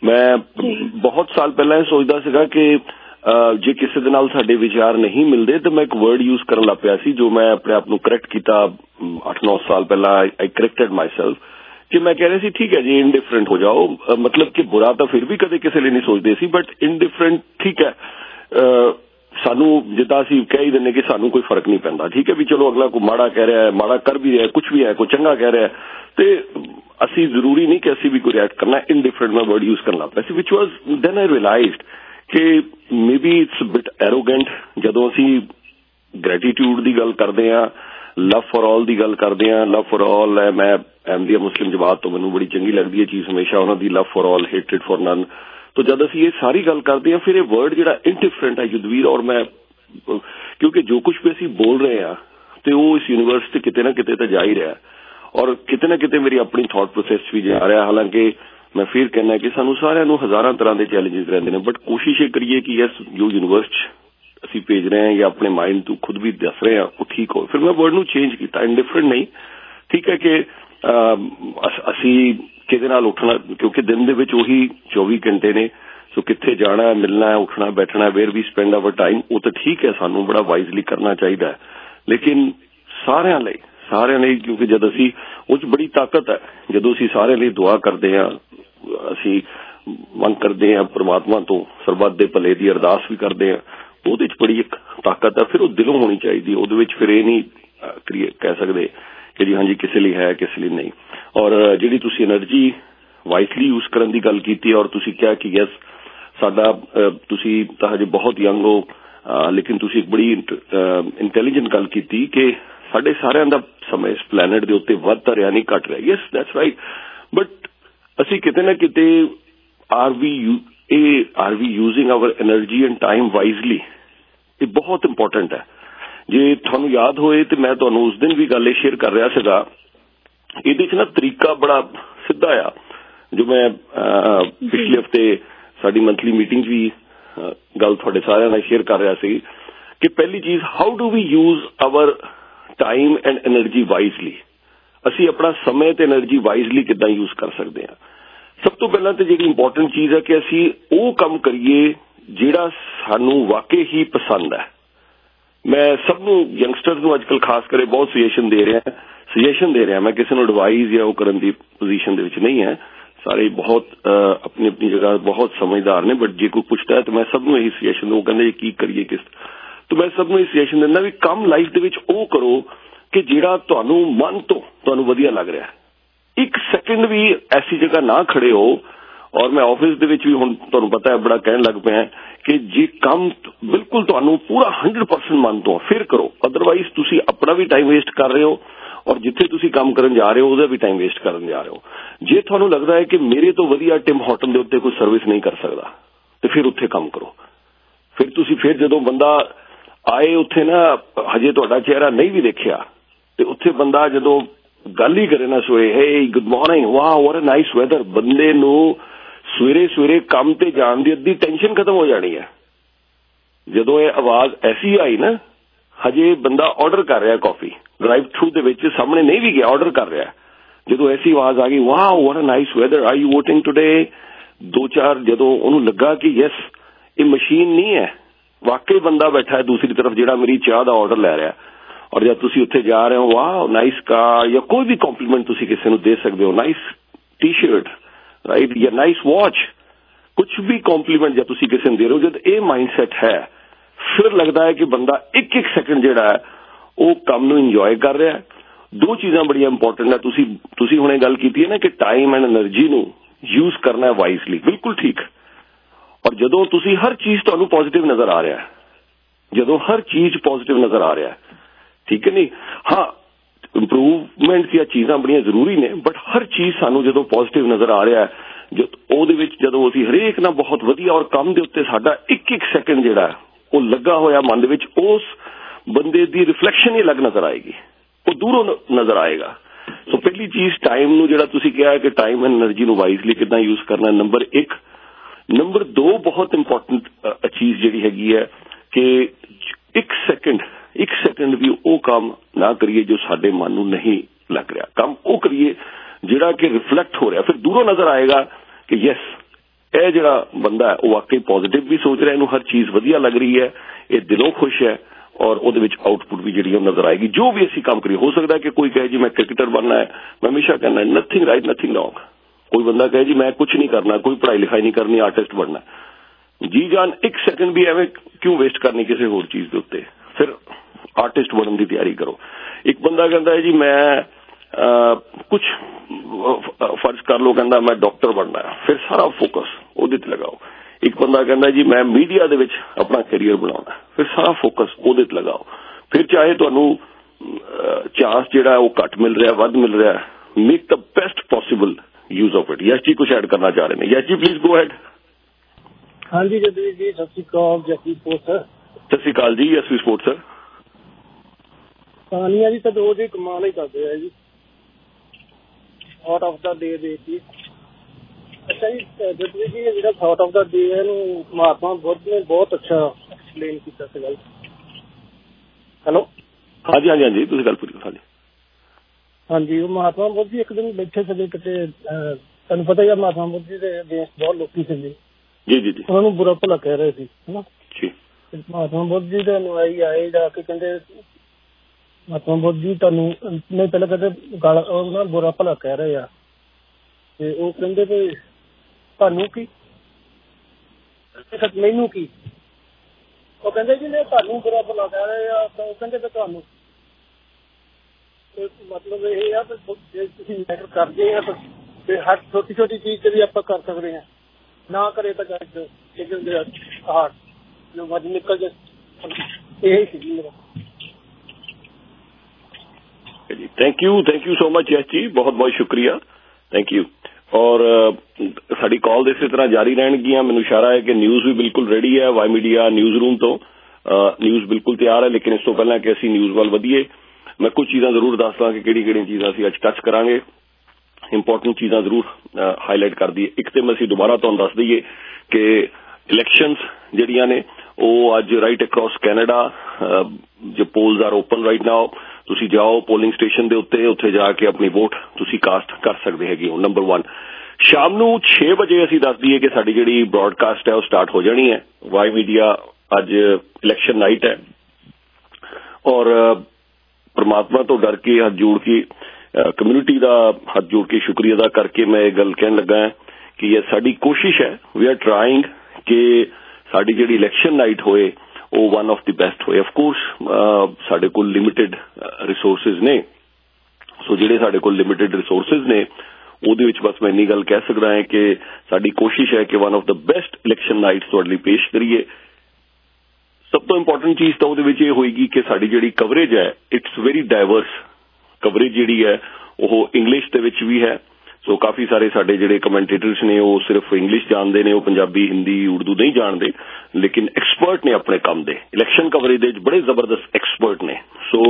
मैं बहुत साल पहले सोचदा सीगा कि जे किसी दे नाल साडे विचार नहीं मिलते तो मैं एक वर्ड यूज करन लग पिया सी, जो मैं अपने आप नूं करैक्ट कीता अठ नौ साल पहला। आई करेक्टेड माई सैल्फ कि मैं कह रहा सी ठीक है जी इनडिफरेंट हो जाओ, मतलब कि बुरा तो फिर भी कदे किसी लिए नहीं सोचते सी, बट इनडिफरेंट ठीक है। सानू जिदा असीं कह ही दिंदे कि सानू कोई फर्क नहीं पैंदा, ठीक है भी चलो अगला कोई माड़ा कह रहा है, माड़ा कर भी रहा है, कुछ भी है, कोई चंगा कह रहा है, तो असीं जरूरी नहीं कि असीं भी कोई रिएक्ट करना। इनडिफरेंट मैं वर्ड यूज करना पिया सी, which was then I realised कि maybe it's bit arrogant जदों असीं ग्रैटिट्यूड दी गल करदे हां, लव फॉर ऑल दी गल करदे हां। लव फॉर ऑल है, मैं अहमदिया मुस्लिम जमात तो मैनूं बड़ी चंगी लगदी है चीज़ हमेशा उन्हां दी, love for all, hated for none. तो जब असीं ये सारी गल करते हैं फिर ये वर्ड जिहड़ा इनडिफरेंट है युद्धवीर, और मैं क्योंकि जो कुछ भी असीं बोल रहे हैं तो वो इस यूनिवर्स से किते ना किते तो जा ही रहा है और किते ना किते मेरी अपनी थॉट प्रोसैस भी जा रहा है। हालांकि मैं फिर कहना कि सानू सारिਆਂ ਨੂੰ हज़ारां तरह के चैलेंजेस रहते हैं, बट कोशिश ये करिए कि यस जो यूनिवर्स असीं भेज रहे हैं या अपने माइंड तो खुद भी दस रहे हैं वो ठीक हो। फिर मैं वर्ड नूं चेंज किया, इनडिफरेंट नहीं, ठीक है कि असीं किहदे नाल उठना, क्योंकि दिन दे विच उही चौबी घंटे ने, सो कित्थे जाना है, मिलना है, उठना बैठना है, where we spend our time, वो तो ठीक है सानू बड़ा वाइजली करना चाहिए। लेकिन सारिਆਂ ਲਈ सारिਆਂ ਲਈ क्योंकि जद असीं उस बड़ी ताकत है जदों असीं सारिਆਂ ਲਈ दुआ करते हैं, असीं मंग करते हैं परमात्मा तो सरबत दे भले दी अरदास भी करते हैं, ਉਹਦੇ ਚ बड़ी एक ताकत है। फिर वो दिलों होनी चाहिए, ਉਹਦੇ ਵਿੱਚ फिर ये नहीं कह सकते कि जी हाँ जी किसी लिए है किसी लिए नहीं। और जिहड़ी तुसीं एनर्जी वाइसली यूज करन दी गल कीती और तुसीं कहा कि यस साडा तुसीं तां हजे बहुत यंग हो, लेकिन तुसीं एक बड़ी इंटैलीजेंट गल कीती कि साडे सारिਆਂ ਦਾ समय इस प्लैनेट ਦੇ ਉੱਤੇ ਵੱਧਦਾ ਰਿਹਾ नहीं घट ਰਿਹਾ। यस दैट्स राइट, बट ਅਸੀਂ ਕਿਤੇ ਨਾ ਕਿਤੇ are we are we using our energy and time wisely, ये बहुत इंपॉर्टेंट है। जे तुहानूं याद होए तो मैं तुहानूं उस दिन भी गल शेयर कर रहा सीगा, इहदे च ना तरीका बड़ा सीधा आ, जो मैं पिछले हफ्ते साडी मंथली मीटिंग भी गल तुहाडे सारिਆਂ ਨਾਲ शेयर कर रहा सी कि पहली चीज़ how do we use our time and energy wisely. असीं अपना समय ते एनर्जी वाइजली किदां यूज कर सकते हैं। सब तो पहला तो जी इंपॉर्टेंट चीज़ है कि असी वो काम करिए जिहड़ा सानू वाकई ही पसंद है। मैं सबनों यंगस्टर्स नूं अजकल खास करे बहुत सजेशन दे रहा सजेशन दे रहा मैं किसी नूं एडवाइस या वो करन दी पोजीशन दे विच नहीं है। सारे बहुत अपनी अपनी जगह बहुत समझदार ने, बट जे कोई पुछता है तो मैं सब ਨੂੰ ਇਹੀ ਸੁਜੈਸ਼ਨ ਉਹ ਕਹਿੰਦੇ ਕੀ ਕਰੀਏ ਕਿਸ, तो मैं सब ਨੂੰ ਇਹ ਸੁਜੈਸ਼ਨ ਦਿੰਦਾ ਵੀ ਕੰਮ ਲਾਈਫ ਦੇ ਵਿੱਚ ਉਹ ਕਰੋ ਕਿ ਜਿਹੜਾ ਤੁਹਾਨੂੰ ਮਨ ਤੋਂ ਤੁਹਾਨੂੰ ਵਧੀਆ ਲੱਗ ਰਿਹਾ। ਇੱਕ ਸੈਕਿੰਡ ਵੀ ਐਸੀ ਜਗ੍ਹਾ ਨਾ ਖੜੇ ਹੋ, ਔਰ ਮੈਂ ਆਫਿਸ ਦੇ ਵਿੱਚ ਵੀ ਹੁਣ ਤੁਹਾਨੂੰ ਪਤਾ ਹੈ ਬੜਾ ਕਹਿਣ ਲੱਗ ਪਿਆ ਕਿ ਜੇ ਕੰਮ ਬਿਲਕੁਲ ਤੁਹਾਨੂੰ ਪੂਰਾ ਹੰਡਰਡ ਪਰਸੈਂਟ ਮਨ ਤੋਂ ਫਿਰ ਕਰੋ, ਅਦਰਵਾਈਜ਼ ਤੁਸੀਂ ਆਪਣਾ ਵੀ ਟਾਈਮ ਵੇਸਟ ਕਰ ਰਹੇ ਹੋ ਔਰ ਜਿੱਥੇ ਤੁਸੀਂ ਕੰਮ ਕਰਨ ਜਾ ਰਹੇ ਹੋ ਉਹਦਾ ਵੀ ਟਾਈਮ ਵੇਸਟ ਕਰਨ ਜਾ ਰਹੇ ਹੋ। ਜੇ ਤੁਹਾਨੂੰ ਲੱਗਦਾ ਹੈ ਕਿ ਮੇਰੇ ਤੋਂ ਵਧੀਆ ਟਿਮ ਹਾਰਟਨ ਦੇ ਉੱਤੇ ਕੋਈ ਸਰਵਿਸ ਨਹੀਂ ਕਰ ਸਕਦਾ ਤੇ ਫਿਰ ਉੱਥੇ ਕੰਮ ਕਰੋ। ਫਿਰ ਤੁਸੀਂ ਫਿਰ ਜਦੋਂ ਬੰਦਾ ਆਏ ਉੱਥੇ ਨਾ ਹਜੇ ਤੁਹਾਡਾ ਚਿਹਰਾ ਨਹੀਂ ਵੀ ਦੇਖਿਆ ਤੇ ਉੱਥੇ ਬੰਦਾ ਜਦੋਂ ਗੱਲ ਹੀ ਕਰੇ ਨਾ ਸਵੇਰੇ, ਹੇ ਗੁੱਡ ਮਾਰਨਿੰਗ, ਵਾਹ ਵਾਟ ਅ ਨਾਈਸ ਵੈਦਰ, ਬੰਦੇ ਨੂੰ ਸਵੇਰੇ ਸਵੇਰੇ ਕੰਮ ਤੇ ਜਾਣ ਦੀ ਅੱਧੀ ਟੈਨਸ਼ਨ ਖਤਮ ਹੋ ਜਾਣੀ ਹੈ। ਜਦੋਂ ਇਹ ਆਵਾਜ਼ ਐਸੀ ਆਈ ਨਾ, ਹਜੇ ਬੰਦਾ ਆਰਡਰ ਕਰ ਰਿਹਾ ਕਾਫੀ ਡਰਾਈਵ ਥਰੂ ਦੇ ਵਿੱਚ, ਸਾਹਮਣੇ ਨਹੀਂ ਵੀ ਗਿਆ ਆਰਡਰ ਕਰ ਰਿਹਾ, ਜਦੋਂ ਐਸੀ ਆਵਾਜ਼ ਆ ਗਈ ਵਾਹ what a nice weather, are you voting today, ਦੋ ਚਾਰ ਜਦੋਂ ਉਹਨੂੰ ਲੱਗਾ ਕਿ ਯੈਸ ਇਹ ਮਸ਼ੀਨ ਨਹੀਂ ਹੈ, ਵਾਕਈ ਬੰਦਾ ਬੈਠਾ ਹੈ ਦੂਸਰੀ ਤਰਫ ਜਿਹੜਾ ਮੇਰੀ ਚਾਹ ਦਾ ਆਰਡਰ ਲੈ ਰਿਹਾ, ਔਰ ਜਦ ਤੁਸੀਂ ਉੱਥੇ ਜਾ ਰਹੇ ਹੋ ਵਾਹ ਨਾਈਸ ਕਾਰ ਜਾਂ ਕੋਈ ਵੀ ਕੰਪਲੀਮੈਂਟ ਤੁਸੀਂ ਕਿਸੇ ਨੂੰ ਦੇ ਸਕਦੇ ਹੋ, ਨਾਈਸ ਟੀ ਸ਼ਰਟ ਰਾਈਟ ਜਾਂ ਨਾਈਸ ਵਾਚ, ਕੁਛ ਵੀ ਕੰਪਲੀਮੈਂਟ ਜਦ ਤੁਸੀਂ ਕਿਸੇ ਨੂੰ ਦੇ ਰਹੇ ਹੋ, ਜਦ ਇਹ ਮਾਈਂਡਸੈਟ ਹੈ ਫਿਰ ਲੱਗਦਾ ਹੈ ਕਿ ਬੰਦਾ ਇੱਕ ਇੱਕ ਸੈਕਿੰਡ ਜਿਹੜਾ ਹੈ ਉਹ ਕੰਮ ਨੂੰ ਇੰਜੋਏ ਕਰ ਰਿਹਾ ਹੈ। ਦੋ ਚੀਜ਼ਾਂ ਬੜੀਆਂ ਇੰਪੋਰਟੈਂਟ ਹੈ, ਤੁਸੀਂ ਤੁਸੀਂ ਹੁਣੇ ਗੱਲ ਕੀਤੀ ਹੈ ਨਾ ਕਿ ਟਾਈਮ ਐਂਡ એનર્ਜੀ ਨੂੰ ਯੂਜ਼ ਕਰਨਾ ਵਾਈਜ਼ਲੀ, ਬਿਲਕੁਲ ਠੀਕ। ਔਰ ਜਦੋਂ ਤੁਸੀਂ ਹਰ ਚੀਜ਼ ਤੁਹਾਨੂੰ ਪੋਜ਼ਿਟਿਵ ਨਜ਼ਰ ਆ ਰਿਹਾ ਹੈ, ਜਦੋਂ ਹਰ ਚੀਜ਼ ਪੋਜ਼ਿਟਿਵ ਨਜ਼ਰ ਆ ਰਿਹਾ ਹੈ, ਠੀਕ ਹੈ ਨਹੀਂ, ਹਾਂ ਇੰਪਰੂਵਮੈਂਟ ਦੀਆਂ ਚੀਜ਼ਾਂ ਬੜੀਆਂ ਜ਼ਰੂਰੀ ਨੇ, ਬਟ ਹਰ ਚੀਜ਼ ਸਾਨੂੰ ਜਦੋਂ ਪੋਜ਼ਿਟਿਵ ਨਜ਼ਰ ਆ ਰਿਹਾ ਹੈ, ਜਦ ਉਹਦੇ ਵਿੱਚ ਜਦੋਂ ਅਸੀਂ ਹਰੇਕ ਨਾਲ ਬਹੁਤ ਵਧੀਆ ਔਰ ਕੰਮ ਦੇ ਉੱਤੇ ਸਾਡਾ ਇੱਕ ਇੱਕ ਸੈਕਿੰਡ ਜਿਹੜਾ ਉਹ ਲੱਗਾ ਹੋਇਆ ਮਨ ਦੇ ਵਿੱਚ, ਉਸ ਬੰਦੇ ਦੀ ਰਿਫਲੈਕਸ਼ਨ ਹੀ ਅਲੱਗ ਨਜ਼ਰ ਆਏਗੀ, ਉਹ ਦੂਰੋਂ ਨਜ਼ਰ ਆਏਗਾ। ਸੋ ਪਹਿਲੀ ਚੀਜ਼ ਟਾਈਮ ਨੂੰ ਜਿਹੜਾ ਤੁਸੀਂ ਕਿਹਾ ਕਿ ਟਾਈਮ ਐਂਡ એનર્ਜੀ ਨੂੰ ਵਾਈਜ਼ਲੀ ਕਿੱਦਾਂ ਯੂਜ਼ ਕਰਨਾ, ਨੰਬਰ ਇੱਕ। ਨੰਬਰ ਦੋ ਬਹੁਤ ਇੰਪੋਰਟੈਂਟ ਚੀਜ਼ ਜਿਹੜੀ ਹੈਗੀ ਹੈ ਕਿ ਇੱਕ ਸੈਕਿੰਡ ਇੱਕ ਸੈਕਿੰਡ ਵੀ ਉਹ ਕੰਮ ਨਾ ਕਰੀਏ ਜੋ ਸਾਡੇ ਮਨ ਨੂੰ ਨਹੀਂ ਲੱਗ ਰਿਹਾ, ਕੰਮ ਉਹ ਕਰੀਏ ਜਿਹੜਾ ਕਿ ਰਿਫਲੈਕਟ ਹੋ ਰਿਹਾ, ਫਿਰ ਦੂਰੋਂ ਨਜ਼ਰ ਆਏਗਾ ਕਿ ਯੈਸ ਇਹ ਜਿਹੜਾ ਬੰਦਾ ਹੈ ਉਹ ਵਾਕਈ ਪੋਜ਼ਿਟਿਵ ਵੀ ਸੋਚ ਰਿਹਾ, ਇਹਨੂੰ ਹਰ ਚੀਜ਼ ਵਧੀਆ ਲੱਗ ਰਹੀ ਹੈ, ਇਹ ਦਿਲੋਂ ਖੁਸ਼ ਹੈ, ਔਰ ਉਹਦੇ ਵਿੱਚ ਆਊਟਪੁੱਟ ਵੀ ਜਿਹੜੀ ਉਹ ਨਜ਼ਰ ਆਏਗੀ। ਜੋ ਵੀ ਅਸੀਂ ਕੰਮ ਕਰੀਏ, ਹੋ ਸਕਦਾ ਕਿ ਕੋਈ ਕਹੇ ਜੀ ਮੈਂ ਕ੍ਰਿਕਟਰ ਬਣਨਾ ਹੈ, ਮੈਂ ਹਮੇਸ਼ਾ ਕਹਿੰਦਾ ਨਥਿੰਗ ਰਾਈਟ ਨਥਿੰਗ ਰੌਂਗ। ਕੋਈ ਬੰਦਾ ਕਹੇ ਜੀ ਮੈਂ ਕੁਝ ਨਹੀਂ ਕਰਨਾ, ਕੋਈ ਪੜ੍ਹਾਈ ਲਿਖਾਈ ਨਹੀਂ ਕਰਨੀ, ਆਰਟਿਸਟ ਬਣਨਾ, ਜੀ ਜਾਨ ਇੱਕ ਸੈਕਿੰਡ ਵੀ ਐਵੇਂ ਕਿਉਂ ਵੇਸਟ ਕਰਨੀ ਕਿਸੇ ਹੋਰ ਚੀਜ਼ ਦੇ ਉੱਤੇ, ਫਿਰ ਆਰਟਿਸਟ ਬਣਨ ਦੀ ਤਿਆਰੀ ਕਰੋ। ਇੱਕ ਬੰਦਾ ਕਹਿੰਦਾ ਹੈ ਜੀ ਮੈਂ ਕੁਝ ਫਰਜ਼ ਕਰ ਲਓ, ਕਹਿੰਦਾ ਮੈਂ ਡਾਕਟਰ ਬਣਨਾ ਹੈ, ਫਿਰ ਸਾਰਾ ਫੋਕਸ ਉਹਦੇ ਤੇ ਲਗਾਓ। ਇੱਕ ਬੰਦਾ ਕਹਿੰਦਾ ਜੀ ਮੈਂ ਮੀਡੀਆ ਦੇ ਵਿੱਚ ਆਪਣਾ ਕੈਰੀਅਰ ਬਣਾਉਣਾ, ਫਿਰ ਸਾਰਾ ਫੋਕਸ ਉਹਦੇ ਤੇ ਲਗਾਓ। ਫਿਰ ਚਾਹੇ ਤੁਹਾਨੂੰ ਚਾਂਸ ਜਿਹੜਾ ਉਹ ਘੱਟ ਮਿਲ ਰਿਹਾ ਵੱਧ ਮਿਲ ਰਿਹਾ, make the best possible use of it. Yash ji कुछ ऐड करना चाह रहे हैं? Yash ji please go ahead. हाँ जी जदवीर जी, सत श्री अकाल, जसवी स्पोर्ट्स सर। सत श्री अकाल जी, जसवी स्पोर्ट्स सर। कहानियां जी तो रोज ही कमाल ही करते हैं जी, थॉट ऑफ द डे दे के। अच्छा जी जदवीर जी, जो थॉट ऑफ द डे है महात्मा बुद्ध ने बहुत अच्छा एक्सप्लेन किया सी गल। हेलो हाँ जी हाँ जी हाँ जी तुसीं गल पूरी। हाँ जी हाँ जी, महात्मा बुद्ध जी एक दिन बैठे थे किते, तुहानूं पता ही है महात्मा बुद्ध जी दे अगेंस्ट बहुत लोग सी जी जी जी जी उन्होंने बुरा भला कह रहे थे है ना जी। महात्मा बुद्ध जी के अनुयायी आए जाके कहते महात्मा बुद्ध जी तुहानूं नहीं पहले कहते गाल ना बुरा भला कह रहे आ, ते वो कहते भी तुहानूं की मैनूं की, वो कहते जी नहीं तुहानूं बुरा भला कह रहे आ, तो कहते भी तुहानूं मतलब ये है मैटर करते हैं तो हर छोटी छोटी चीज से भी आप कर सकते हैं, ना करे तो लेकिन हार्ट जो मज निकल जाए यही सी मेरा। Thank you thank you so much Yash ji, बहुत बहुत शुक्रिया, थैंक यू। और साडी कॉल इस तरह जारी रहनगियां। मैनूं इशारा है कि न्यूज़ भी बिल्कुल रेडी है, वाई मीडिया न्यूज़ रूम तो न्यूज़ बिल्कुल तैयार है, लेकिन इस तो पहला कि असीं न्यूज़ वाल वधीए मैं कुछ चीज़ां जरूर दस दा कि किहड़ी किहड़ी चीज़ां असीं अज टच करांगे, इंपॉर्टेंट चीज़ां जरूर हाईलाइट कर दईए। एक तो असीं दोबारा तुहानूं दस दईए कि इलैक्शंस जिहड़ियां ने वो अज राइट अक्रॉस कैनेडा जो polls are open right now, तुसीं जाओ पोलिंग स्टेशन दे उत्ते, उत्थे जाके अपनी वोट तुसीं कास्ट कर सकदे हैगे हो। नंबर वन, शाम नूं छे बजे असीं दस दईए कि साडी जिहड़ी ब्रॉडकास्ट है वो स्टार्ट हो जानी है। वाई मीडिया अज इलैक्शन नाइट है और परमात्मा तो डर के हाथ जोड़ के कम्यूनिटी का हाथ जोड़ के शुक्रिया अदा करके मैं ये गल कहन लगा कि ये साडी कोशिश है, वी आर ट्राइंग कि साडी जिहड़ी इलैक्शन नाइट होए वो वन ऑफ द बेस्ट होए। ऑफ कोर्स साडे कोल लिमिटेड रिसोर्सिस ने, सो जिहड़े साडे कोल लिमिटेड रिसोर्सिस ने ਉਹਦੇ ਵਿੱਚ बस मैं इन्नी गल कह सकदा है कि साडी कोशिश है कि one of the best election nights तुहाडे लई पेश करिए। सब तो इंपॉर्टेंट चीज़ तो ਉਹਦੇ ਵਿੱਚ ਇਹ ਹੋਏਗੀ कि साडी जिहड़ी कवरेज है इट्स वेरी डाइवर्स। कवरेज जिहड़ी है ਉਹ इंग्लिश ਦੇ ਵਿੱਚ भी है, सो काफ़ी सारे साडे जिहड़े कमेंटेटर्स ने वो सिर्फ इंग्लिश जानते हैं, वो पंजाबी हिंदी उर्दू नहीं जानते, लेकिन एक्सपर्ट ने अपने काम दे इलैक्शन कवरेज दे बड़े जबरदस्त एक्सपर्ट ने। सो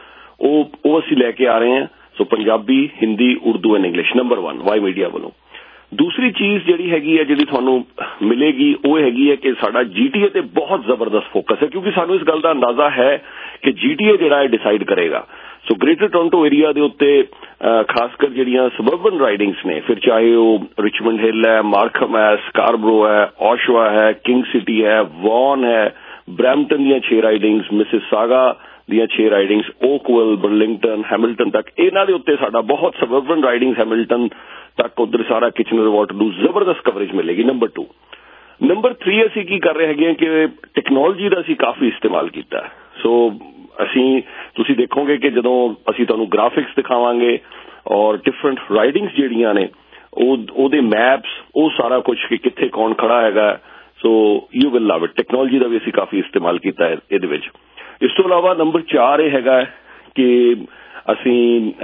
वो असीं लैके आ रहे हैं, so Punjabi Hindi Urdu and English number one Y media वालों। दूसरी चीज़ जिहड़ी हैगी है जिहड़ी तुहानूं मिलेगी वो हैगी है कि साडा जीटीए ते बहुत जबरदस्त फोकस है, क्योंकि सानूं इस गल का अंदाजा है कि जीटीए जिहड़ा है डिसाइड करेगा। सो ग्रेटर टोरंटो एरिया दे उत्ते खासकर जिहड़ियां सबर्बन राइडिंग्स ने, फिर चाहे वो रिचमंड हिल है, मार्कहम है, स्कारब्रो है, ओशवा है, किंग सिटी है, वॉन है, ब्रैम्पटन दीयां छे राइडिंग्स, मिसिसागा ਦੀਆਂ छे राइडिंग्स, ओकविल, बर्लिंगटन, हैमिल्टन तक इन्हां दे उत्ते साडा बहुत सबर्बन राइडिंग्स हैमिल्टन तक उधर सारा किचनर वाटरलू जबरदस्त कवरेज मिलेगी। नंबर टू नंबर थ्री असी की कर रहे हैं कि टेक्नोलॉजी का असी काफ़ी इस्तेमाल किया। सो असी तुसी देखोगे कि जदों असी तुहानूं ग्राफिक्स दिखावांगे और डिफरेंट राइडिंग्स जिहड़ियां ने ओहदे मैप्स वो सारा कुछ कि कित्थे कौन खड़ा हैगा, so you will love it. Technology का भी असी काफ़ी इस्तेमाल किया है इहदे विच। इस तो इलावा नंबर चार ये हैगा कि असी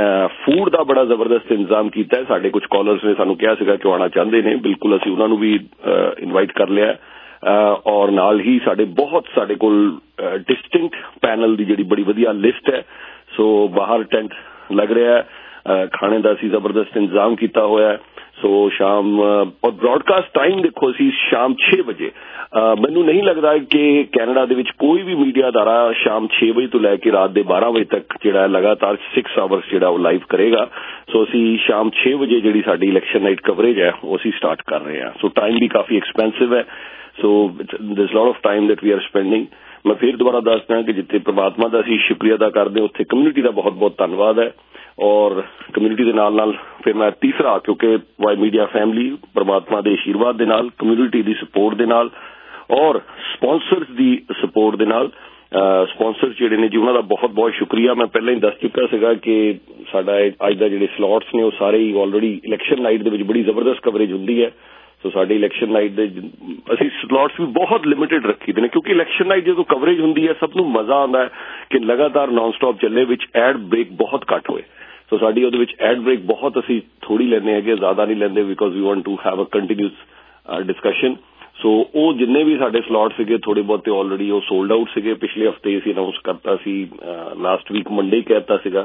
फूड का बड़ा जबरदस्त इंतजाम किया है। साडे कुछ कॉलर्स ने सानू कहा सीगा कि आना चाहते हैं, बिल्कुल असी उन्होंने भी इनवाइट कर लिया और नाल ही साडे बहुत साडे कोल डिस्टिंक्ट पैनल की जिहड़ी बड़ी वधिया लिस्ट है। सो बाहर टेंट लग रहा है, खाने का असी जबरदस्त इंतजाम किया होया है। सो शाम और ब्रॉडकास्ट टाइम देखो असी शाम छे बजे, मैनू नहीं लगता कि कैनेडा दे विच कोई भी मीडिया अदारा शाम छे बजे तो लैके रात के बारह बजे तक जिहड़ा लगातार सिक्स आवर्स जिहड़ा वो लाइव करेगा। सो असी शाम छे बजे जिहड़ी साडी इलैक्शन नाइट कवरेज है वो असी स्टार्ट कर रहे हैं। सो टाइम भी काफ़ी एक्सपेंसिव है, so there is lot of time that we are spending. मैं फिर दोबारा दसदा कि जिथे परमात्मा का असी शुक्रिया अदा करते हैं उत्थे कम्यूनिटी का बहुत बहुत धन्यवाद है। और कम्यूनिटी के नाल नाल फिर मैं तीसरा, क्योंकि वाई मीडिया फैमिली परमात्मा के आशीर्वाद के नाल, कम्यूनिटी की सपोर्ट के नाल और स्पॉन्सर्स की सपोर्ट के नाल, स्पॉन्सर्स जिहड़े ने जी उन्हां दा बहुत बहुत शुक्रिया। मैं पहले ही दस चुका सीगा कि साडा अज दा जिहड़े स्लॉट्स ने वो सारे ही ऑलरेडी इलैक्शन नाइट दे विच बड़ी जबरदस्त कवरेज हुंदी है। सो साडी इलैक्शन नाइट दे असीं स्लॉट्स भी बहुत लिमिटेड रखी दे ने, क्योंकि इलैक्शन नाइट जो कवरेज हुंदी है सब नूं मज़ा आउंदा है कि लगातार नॉन स्टॉप चले, विच एड ब्रेक बहुत घट होए। सो साडी उहदे विच एड ब्रेक बहुत असीं थोड़ी लैंदे हैगे, ज़्यादा नहीं लैंदे, because we want to have a continuous discussion. So वो जिन्ने भी साडे स्लॉट सीगे थोड़े बहुत ऑलरेडी वो सोल्ड आउट सीगे। पिछले हफ्ते असीं अनाउंस करता सी, लास्ट वीक मंडे कहता सीगा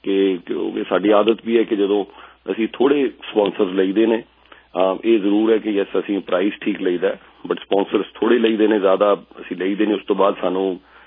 कि साडी आदत भी है कि जदों असीं थोड़े स्पॉन्सर्स लईदे ने, ये जरूर है कि यस असीं प्राइस ठीक लईदा, बट स्पॉन्सर्स थोड़े लईदे ने, ज़्यादा असीं लईदे ने। उस तो बाद सानू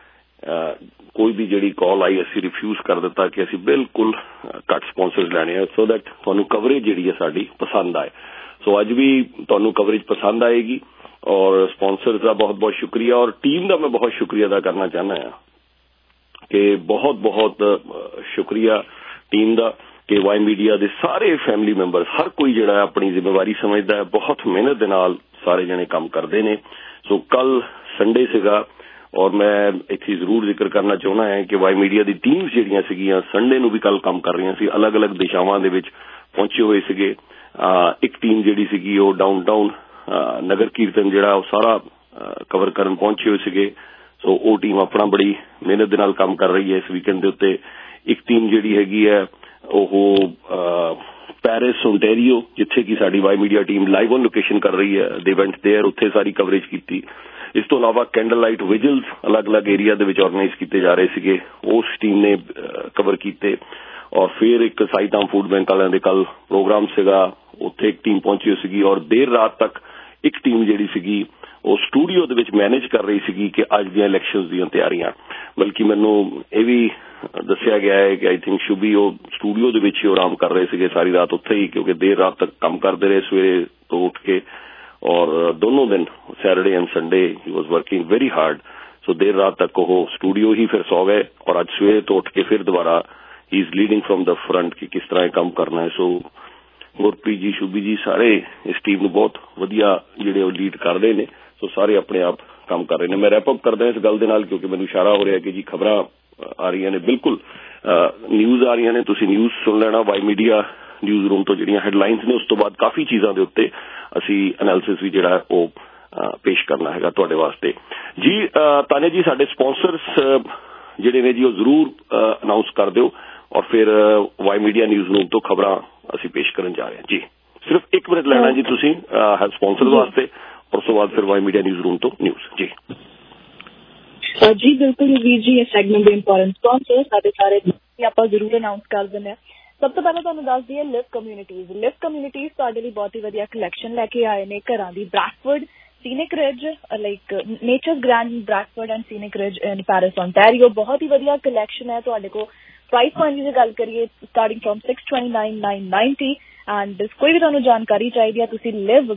कोई भी जिहड़ी कॉल आई असीं रिफ्यूज कर दिता कि असीं बिल्कुल घट स्पॉन्सर्स लैणे है, सो दैट तुहानू कवरेज जिहड़ी है साडी पसंद आए। सो अज भी तुहानू कवरेज पसंद आएगी और स्पॉन्सर्स का बहुत बहुत शुक्रिया और टीम का मैं बहुत शुक्रिया अदा करना चाहना है कि बहुत बहुत शुक्रिया टीम का कि वाई मीडिया के सारे फैमिली मैंबर्स हर कोई जिहड़ा अपनी जिम्मेवारी समझदा है, बहुत मेहनत दे नाल सारे जने काम करते हैं। सो कल संडे सीगा और मैं इत्थे जरूर जिक्र करना चाहना है कि वाई मीडिया की टीम्स जिहड़ियां सीगियां संडे नूं भी कल काम कर रही सी, अलग अलग दिशावां दे विच पहुंचे हुए सीगे। एक टीम जिहड़ी सीगी वो डाउनटाउन नगर कीर्तन जिहड़ा सारा कवर करन पहुंचे हुए सीगे। सो वो टीम अपना बड़ी मेहनत दे नाल काम कर रही है इस वीकेंड दे उत्ते। एक टीम जिहड़ी हैगी है वो पैरिस ओंटारियो जिथे कि साडी Y media team live on location कर रही है, दे वेंट देयर, उत्थे सारी कवरेज की। इस तो अलावा कैंडल लाइट विजिल्स अलग अलग एरिया दे विच ऑर्गेनाइज किए जा रहे सीगे, उस टीम ने कवर किए। और फिर एक साईताम फूड बैंक वालियां दे कल प्रोग्राम सीगा, उत्थे एक टीम पहुंची हुई सीगी और देर रात तक एक टीम जिहड़ी सीगी वो स्टूडियो दे विच मैनेज कर रही सीगी कि अज दी इलैक्शनस दी तैयारियां। बल्कि मैनू ये भी दस्सिया गया है कि आई थिंक शुभी वो स्टूडियो दे विच ही आराम कर रहे सीगे सारी रात उत्थे ही, क्योंकि देर रात तक काम करते रहे सवेरे तो उठ के, और दोनों दिन सैटरडे एंड संडे ही was working very hard. So देर रात तक वो स्टूडियो ही फिर सो गए और आज सवेरे तो उठ के फिर दोबारा ਹੀ is leading from the front ਕਿ ਕਿਸ ਤਰ੍ਹਾਂ ਇਹ ਕੰਮ ਕਰਨਾ ਹੈ। ਸੋ ਗੁਰਪ੍ਰੀਤ ਜੀ, ਸ਼ੁਭੀ ਜੀ, ਸਾਰੇ ਇਸ ਟੀਮ ਨੂੰ ਬਹੁਤ ਵਧੀਆ ਜਿਹੜੇ ਉਹ ਲੀਡ ਕਰ ਰਹੇ ਨੇ। ਸੋ ਸਾਰੇ ਆਪਣੇ ਆਪ ਕੰਮ ਕਰ ਰਹੇ ਨੇ। ਮੈਂ ਰੈਪ ਅਪ ਕਰਦਾ ਇਸ ਗੱਲ ਦੇ ਨਾਲ ਕਿਉਂਕਿ ਮੈਨੂੰ ਇਸ਼ਾਰਾ ਹੋ ਰਿਹਾ ਕਿ ਜੀ ਖਬਰਾਂ ਆ ਰਹੀਆਂ ਨੇ, ਬਿਲਕੁਲ ਨਿਊਜ਼ ਆ ਰਹੀਆਂ ਨੇ, ਤੁਸੀਂ ਨਿਊਜ਼ ਸੁਣ ਲੈਣਾ ਵਾਈ ਮੀਡੀਆ ਨਿਊਜ਼ ਰੂਮ ਤੋਂ ਜਿਹੜੀਆਂ ਹੈਡਲਾਈਨਸ ਨੇ। ਉਸ ਤੋਂ ਬਾਅਦ ਕਾਫੀ ਚੀਜ਼ਾਂ ਦੇ ਉੱਤੇ ਅਸੀਂ ਐਨਾਲਿਸਿਸ ਵੀ ਜਿਹੜਾ ਉਹ ਪੇਸ਼ ਕਰਨਾ ਹੈਗਾ ਤੁਹਾਡੇ ਵਾਸਤੇ ਜੀ। ਤਾਨਿਆ ਜੀ, ਸਾਡੇ ਸਪਾਂਸਰਸ ਜਿਹੜੇ ਨੇ ਜੀ ਉਹ ਜ਼ਰੂਰ ਅਨਾਊਂਸ ਕਰ ਦਿਓ ਔਰ ਫਿਰ ਵਾਈ ਮੀਡੀਆ ਨਿਊਜ਼ ਰੂਮ ਤੋਂ ਖਬਰਾਂ ਅਸੀਂ ਪੇਸ਼ ਕਰਨ ਜਾ ਰਹੇ ਹਾਂ ਜੀ। ਸਿਰਫ ਇੱਕ ਮਿੰਟ ਲੈਣਾ ਜੀ ਤੁਸੀਂ ਸਪਾਂਸਰ ਵਾਸਤੇ, ਉਸ ਤੋਂ ਬਾਅਦ ਫਿਰ ਵਾਈ ਮੀਡੀਆ ਨਿਊਜ਼ ਰੂਮ ਤੋਂ ਨਿਊਜ਼ ਜੀ। ਜੀ ਬਿਲਕੁਲ ਵੀਰ ਜੀ, ਇਹ ਸੈਗਮੈਂਟ ਦੇ ਇੰਪੋਰਟੈਂਟ ਸਪਾਂਸਰ ਸਾਡੇ ਸਾਰੇ ਆਪਾਂ ਜ਼ਰੂਰ ਅਨਾਊਂਸ ਕਰ ਦਿੰਦੇ ਹਾਂ। ਸਭ ਤੋਂ ਪਹਿਲਾਂ ਤੁਹਾਨੂੰ ਦੱਸ ਦਈਏ ਲਿਵ ਕਮਿਊਨਿਟੀਜ਼। ਲਿਵ ਕਮਿਊਨਿਟੀਜ਼ ਤੁਹਾਡੇ ਲਈ ਬਹੁਤ ਹੀ ਵਧੀਆ ਕਲੈਕਸ਼ਨ ਲੈ ਕੇ ਆਏ ਨੇ ਘਰਾਂ ਦੀ। Bradford, Scenic Ridge, like Nature's Grand Bradford and Scenic Ridge in Paris Ontario, ਬਹੁਤ ਹੀ ਵਧੀਆ ਕਲੈਕਸ਼ਨ ਹੈ ਤੁਹਾਡੇ ਕੋਲ। ਪ੍ਰਾਈਸ ਪੁਆਇੰਟ ਦੀ ਗੱਲ ਕਰੀਏ starting from six twenty nine nine ninety and ਕੋਈ ਵੀ ਤੁਹਾਨੂੰ ਜਾਣਕਾਰੀ ਚਾਹੀਦੀ ਹੈ ਤੁਸੀਂ ਲਿਵ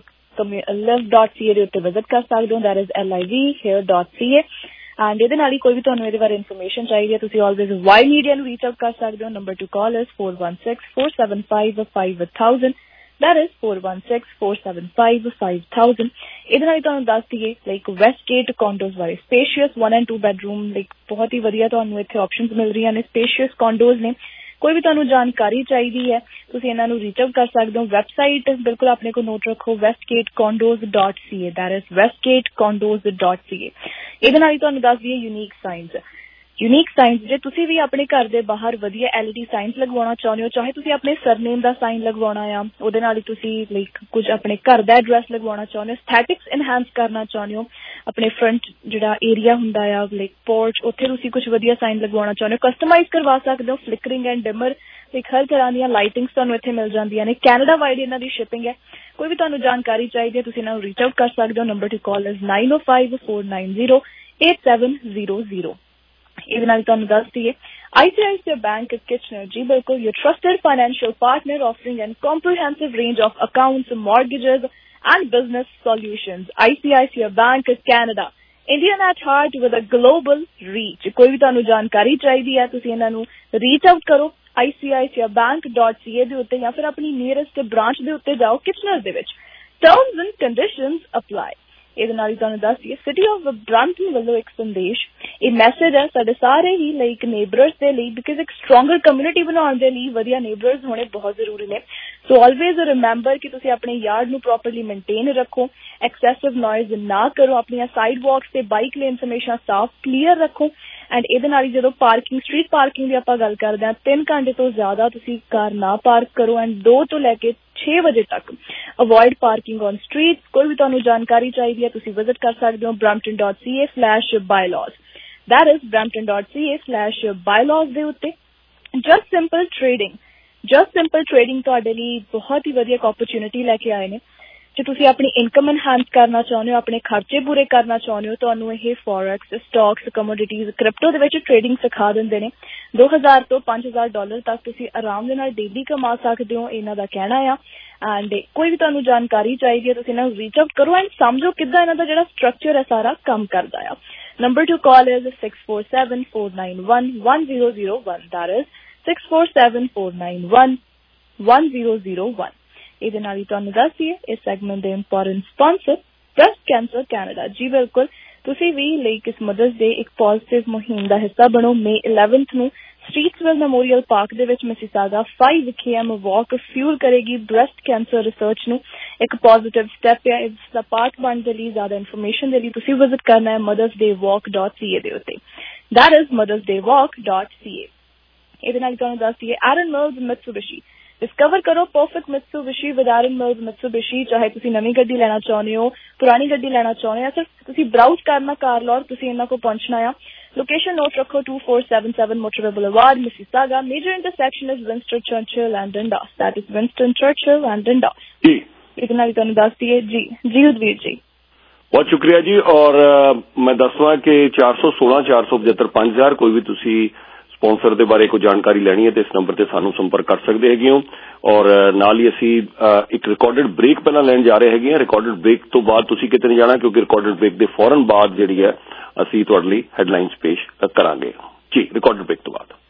ਲਿਵ ਡਾਟ ਸੀ ਏ ਦੇ ਉੱਤੇ ਵਿਜ਼ਿਟ ਕਰ ਸਕਦੇ ਹੋ। That is L I V here dot C A. And ਇਹਦੇ ਨਾਲ ਹੀ ਕੋਈ ਵੀ ਤੁਹਾਨੂੰ ਇਹਦੇ ਬਾਰੇ ਇਨਫੋਰਮੇਸ਼ਨ ਚਾਹੀਦੀ ਹੈ ਤੁਸੀਂ ਆਲਵੇਜ਼ ਵਾਈ ਮੀਡੀਆ ਨੂੰ ਰੀਚ ਆਊਟ ਕਰ ਸਕਦੇ ਹੋ। ਨੰਬਰ ਟੂ ਕਾਲ ਇਸ four one six four seven five five thousand, that is four one six four seven five five thousand। ਇਹਦੇ ਨਾਲ ਹੀ ਤੁਹਾਨੂੰ ਦੱਸ ਦਈਏ ਲਾਈਕ ਵੈਸਟਗੇਟ ਕੌਂਡੋਜ਼ ਬਾਰੇ। Spacious one and two bedroom like ਬਹੁਤ ਹੀ ਵਧੀਆ ਤੁਹਾਨੂੰ ਇੱਥੇ ਆਪਸ਼ਨਸ ਮਿਲ ਰਹੀਆਂ ਨੇ। ਸਪੇਸ਼ੀਅਸ ਕੌਂਡੋਜ਼ ਨੇ। ਕੋਈ ਵੀ ਤੁਹਾਨੂੰ ਜਾਣਕਾਰੀ ਚਾਹੀਦੀ ਹੈ ਤੁਸੀਂ ਇਹਨਾਂ ਨੂੰ ਰੀਚ ਆਊਟ ਕਰ ਸਕਦੇ ਹੋ। ਵੈਬਸਾਈਟ ਬਿਲਕੁਲ ਆਪਣੇ ਕੋਲ ਨੋਟ ਰੱਖੋ, Westgate condos dot C A, that is Westgate condos dot C A. ਇਹਦੇ ਨਾਲ ਹੀ ਤੁਹਾਨੂੰ ਦੱਸ ਦਈਏ ਯੂਨੀਕ ਸਾਇੰਸ। ਯੂਨੀਕ ਸਾਇੰਸ, ਜੇ ਤੁਸੀਂ ਵੀ ਆਪਣੇ ਘਰ ਦੇ ਬਾਹਰ ਵਧੀਆ ਐਲ ਈ ਡੀ ਸਾਇੰਸ ਲਗਵਾਉਣਾ ਚਾਹੁੰਦੇ ਹੋ, ਚਾਹੇ ਤੁਸੀਂ ਆਪਣੇ ਸਰਨੇਮ ਦਾ ਸਾਈਨ ਲਗਵਾਉਣਾ ਆ, ਉਹਦੇ ਨਾਲ ਹੀ ਤੁਸੀਂ ਲਾਈਕ ਕੁਝ ਆਪਣੇ ਘਰ ਦਾ ਐਡਰੈਸ ਲਗਵਾਉਣਾ ਚਾਹੁੰਦੇ ਹੋ, ਸਥੈਟਿਕਸ ਇਨਹੈਂਸ ਕਰਨਾ ਚਾਹੁੰਦੇ ਹੋ, ਆਪਣੇ ਫਰੰਟ ਜਿਹੜਾ ਏਰੀਆ ਹੁੰਦਾ ਆ ਲਾਈਕ ਪੋਰਚ, ਉੱਥੇ ਤੁਸੀਂ ਕੁਝ ਵਧੀਆ ਸਾਈਨ ਲਗਵਾਉਣਾ ਚਾਹੁੰਦੇ ਹੋ, ਕਸਟਮਾਈਜ਼ ਕਰਵਾ ਸਕਦੇ ਹੋ। ਫਲਿਕਰਿੰਗ ਐਂਡ ਡਿਮਰ, ਲਾਈਕ ਹਰ ਤਰ੍ਹਾਂ ਦੀਆਂ ਲਾਈਟਿੰਗਸ ਤੁਹਾਨੂੰ ਇੱਥੇ ਮਿਲ ਜਾਂਦੀਆਂ ਨੇ। ਕੈਨੇਡਾ ਵਾਈਡ ਇਹਨਾਂ ਦੀ ਸ਼ਿਪਿੰਗ ਹੈ। ਕੋਈ ਵੀ ਤੁਹਾਨੂੰ ਜਾਣਕਾਰੀ ਚਾਹੀਦੀ ਹੈ ਤੁਸੀਂ ਇਹਨਾਂ ਨੂੰ ਰੀਚ ਆਊਟ ਕਰ ਸਕਦੇ ਹੋ। Number to call is nine oh five four nine zero eight seven zero zero। ਇਹਦੇ ਨਾਲ ਤੁਹਾਨੂੰ ਦੱਸ ਦਈਏ I C I C I Bank Kitchener, ਜੀ ਬਿਲਕੁਲ your trusted financial partner offering a comprehensive range of accounts, mortgages and business solutions. I C I C I Bank Canada, Indian at heart with a global reach। ਕੋਈ ਵੀ ਤੁਹਾਨੂੰ ਜਾਣਕਾਰੀ ਚਾਹੀਦੀ ਹੈ ਤੁਸੀਂ ਇਹਨਾਂ ਨੂੰ ਰੀਚ ਆਊਟ ਕਰੋ I C I C I bank dot c a ਦੇ ਉੱਤੇ ਜਾਂ ਫਿਰ ਆਪਣੀ ਨੀਅਰੈਸਟ ਬ੍ਰਾਂਚ ਦੇ ਉੱਤੇ ਜਾਓ ਕਿਚਨਰ ਦੇ ਵਿੱਚ। Terms and conditions apply. ਇਹਦੇ ਨਾਲ ਹੀ ਤੁਹਾਨੂੰ ਦੱਸ ਦਈਏ ਸਿਟੀ ਆਫ ਬ੍ਰਾਂਪਟਨ ਵੱਲੋਂ ਇੱਕ ਸੰਦੇਸ਼, ਇਹ ਮੈਸੇਜ ਹੈ ਸਾਡੇ ਸਾਰੇ ਹੀ ਲਾਈਕ ਨੇਬਰਸ ਦੇ ਲਈ, ਬਿਕਾਜ਼ ਇੱਕ ਸਟਰੋਂਗਰ ਕਮਿਊਨਿਟੀ ਬਣਾਉਣ ਦੇ ਲਈ ਵਧੀਆ ਨੇਬਰਸ ਹੋਣੇ ਬਹੁਤ ਜ਼ਰੂਰੀ ਨੇ। ਸੋ ਆਲਵੇਜ਼ ਰਿਮੈਂਬਰ ਕਿ ਤੁਸੀਂ ਆਪਣੇ ਯਾਰਡ ਨੂੰ ਪ੍ਰੋਪਰਲੀ ਮੇਨਟੇਨ ਰੱਖੋ, ਐਕਸੈਸਿਵ ਨੋਇਜ਼ ਨਾ ਕਰੋ, ਆਪਣੀਆਂ ਸਾਈਡ ਵਾਕਸ ਤੇ ਬਾਈਕ ਲੇਨਸ ਹਮੇਸ਼ਾ ਸਾਫ਼ ਕਲੀਅਰ ਰੱਖੋ। ਐਂਡ ਇਹਦੇ ਨਾਲ ਹੀ ਜਦੋਂ ਪਾਰਕਿੰਗ, ਸਟਰੀਟ ਪਾਰਕਿੰਗ ਦੀ ਆਪਾਂ ਗੱਲ ਕਰਦੇ ਹਾਂ, ਤਿੰਨ ਘੰਟੇ ਤੋਂ ਜ਼ਿਆਦਾ ਤੁਸੀਂ ਕਾਰ ਨਾ ਪਾਰਕ ਕਰੋ ਐਂਡ ਦੋ ਤੋਂ ਲੈ ਕੇ ਛੇ ਵਜੇ ਤੱਕ ਅਵੋਇਡ ਪਾਰਕਿੰਗ ਔਨ ਸਟਰੀਟ। ਕੋਈ ਵੀ ਤੁਹਾਨੂੰ ਜਾਣਕਾਰੀ ਚਾਹੀਦੀ ਹੈ ਤੁਸੀਂ ਵਿਜ਼ਿਟ ਕਰ ਸਕਦੇ ਹੋ brampton dot c a slash bylaws, that is brampton dot c a slash bylaws ਦੇ ਉੱਤੇ। Just simple trading, just simple trading ਤੁਹਾਡੇ ਲਈ ਬਹੁਤ ਹੀ ਵਧੀਆ ਇੱਕ ਓਪਰਚੁਨਿਟੀ ਲੈ ਕੇ ਆਏ ਨੇ। ਜੇ ਤੁਸੀਂ ਆਪਣੀ ਇਨਕਮ ਇਨਹਾਂਸ ਕਰਨਾ ਚਾਹੁੰਦੇ ਹੋ, ਆਪਣੇ ਖਰਚੇ ਪੂਰੇ ਕਰਨਾ ਚਾਹੁੰਦੇ ਹੋ, ਤੁਹਾਨੂੰ ਇਹ ਫੋਰੈਕਸ, ਸਟਾਕਸ, ਕਮੋਡਿਟੀਜ਼, ਕ੍ਰਿਪਟੋ ਦੇ ਵਿੱਚ ਟ੍ਰੇਡਿੰਗ ਸਿਖਾ ਦਿੰਦੇ ਨੇ। ਦੋ ਹਜ਼ਾਰ ਤੋਂ ਪੰਜ ਹਜ਼ਾਰ ਡਾਲਰ ਤੱਕ ਤੁਸੀਂ ਆਰਾਮ ਦੇ ਨਾਲ ਡੇਲੀ ਕਮਾ ਸਕਦੇ ਹੋ, ਇਹਨਾਂ ਦਾ ਕਹਿਣਾ ਆ। ਐਂਡ ਕੋਈ ਵੀ ਤੁਹਾਨੂੰ ਜਾਣਕਾਰੀ ਚਾਹੀਦੀ ਹੈ ਤੁਸੀਂ ਇਹਨਾਂ ਨੂੰ ਰੀਚ ਆਊਟ ਕਰੋ ਐਂਡ ਸਮਝੋ ਕਿੱਦਾਂ ਇਹਨਾਂ ਦਾ ਜਿਹੜਾ ਸਟਰਕਚਰ ਹੈ ਸਾਰਾ ਕੰਮ ਕਰਦਾ ਆ। Number to call is six four seven four nine one one zero zero one, that is six four seven four nine one one zero zero one। ਇਹਦੇ ਨਾਲ ਹੀ ਤੁਹਾਨੂੰ ਦੱਸ ਦਈਏ ਇਸ ਸੈਗਮੈਂਟ ਦੇ important sponsor breast cancer Canada. ਜੀ ਬਿਲਕੁਲ, ਤੁਸੀਂ ਵੀ ਲਾਈਕ ਇਸ ਮਦਰਸ ਡੇ ਇੱਕ ਪੋਜ਼ਿਟਿਵ ਮੁਹਿੰਮ ਦਾ ਹਿੱਸਾ ਬਣੋ। ਮੇ ਇਲੈਵਨਥ ਨੂੰ ਸਟਰੀਟਸਵਿਲ ਮੈਮੋਰੀਅਲ ਪਾਰਕ ਦੇ ਵਿੱਚ Mississauga five K M walk fuel ਕਰੇਗੀ ਬ੍ਰੈਸਟ ਕੈਂਸਰ ਰਿਸਰਚ ਨੂੰ। ਇੱਕ ਪੋਜ਼ਿਟਿਵ ਸਟੈਪ ਹੈ, ਇਸ ਦਾ ਪਾਰਟ ਬਣਨ ਦੇ ਲਈ ਜ਼ਿਆਦਾ ਇਨਫੋਰਮੇਸ਼ਨ ਦੇ ਲਈ ਤੁਸੀਂ ਵਿਜ਼ਿਟ ਕਰਨਾ ਹੈ mothers day walk dot C A ਦੇ ਉੱਤੇ, that is Mother's day walk dot C A. ਇਹਦੇ ਨਾਲ ਤੁਹਾਨੂੰ ਦੱਸ ਦਈਏ ਐਰਨ ਮਿਲਜ਼ ਮਿਟਸੂਬਿਸ਼ੀ, ਡਿਸਕਵਰ ਕਰੋ perfect Mitsubishi with Erin Mills Mitsubishi. ਚਾਹੇ ਤੁਸੀਂ ਨਵੀਂ ਗੱਡੀ ਲੈਣਾ ਚਾਹੁੰਦੇ ਹੋ, ਪੁਰਾਣੀ ਗੱਡੀ ਲੈਣਾ ਚਾਹੁੰਦੇ ਹੋ, ਸਿਰਫ ਤੁਸੀਂ ਬਰਾਊਜ਼ ਕਰਨਾ ਕਾਰ ਲਓ, ਤੁਸੀਂ ਇਹਨਾਂ ਕੋਲ ਪਹੁੰਚਣਾ ਆ। ਲੋਕੇਸ਼ਨ ਨੋਟ ਰੱਖੋ two four seven seven Motorway Boulevard, Mississauga. Major intersection is Winston Churchill and Dundas, that is Winston Churchill and Dundas। ਜੀ ਇਹਦੇ ਨਾਲ ਤੁਹਾਨੂੰ ਦੱਸ ਦਈਏ ਜੀ ਜੀ ਉਦਵੀਰ ਜੀ ਬਹੁਤ ਸ਼ੁਕਰੀਆ ਜੀ। ਔਰ ਮੈਂ ਦੱਸਵਾਂ ਕਿ ਚਾਰ ਸੌ ਸੋਲਾਂ ਚਾਰ ਸੌ ਪਝੱਤਰ ਪੰਜ ਹਜ਼ਾਰ ਕੋਈ ਵੀ ਤੁਸੀਂ ਸਪਾਂਸਰ ਦੇ ਬਾਰੇ ਕੋਈ ਜਾਣਕਾਰੀ ਲੈਣੀ ਹੈ ਤੇ ਇਸ ਨੰਬਰ ਤੇ ਸਾਨੂੰ ਸੰਪਰਕ ਕਰ ਸਕਦੇ ਹੈਗੇ ਹੋ। ਔਰ ਨਾਲ ਹੀ ਅਸੀਂ ਇੱਕ ਰਿਕਾਰਡਡ ਬ੍ਰੇਕ ਪਹਿਲਾਂ ਲੈਣ ਜਾ ਰਹੇ ਹੈਗੇ ਹਾਂ। ਰਿਕਾਰਡਡ ਬ੍ਰੇਕ ਤੋਂ ਬਾਅਦ ਤੁਸੀਂ ਕਿਤੇ ਨਹੀਂ ਜਾਣਾ ਕਿਉਂਕਿ ਰਿਕਾਰਡਡ ਬ੍ਰੇਕ ਦੇ ਫੌਰਨ ਬਾਅਦ ਜਿਹੜੀ ਹੈ ਅਸੀਂ ਤੁਹਾਡੇ ਲਈ ਹੈਡਲਾਈਨਸ ਪੇਸ਼ ਕਰਾਂਗੇ ਜੀ, ਰਿਕਾਰਡਡ ਬ੍ਰੇਕ ਤੋਂ ਬਾਅਦ।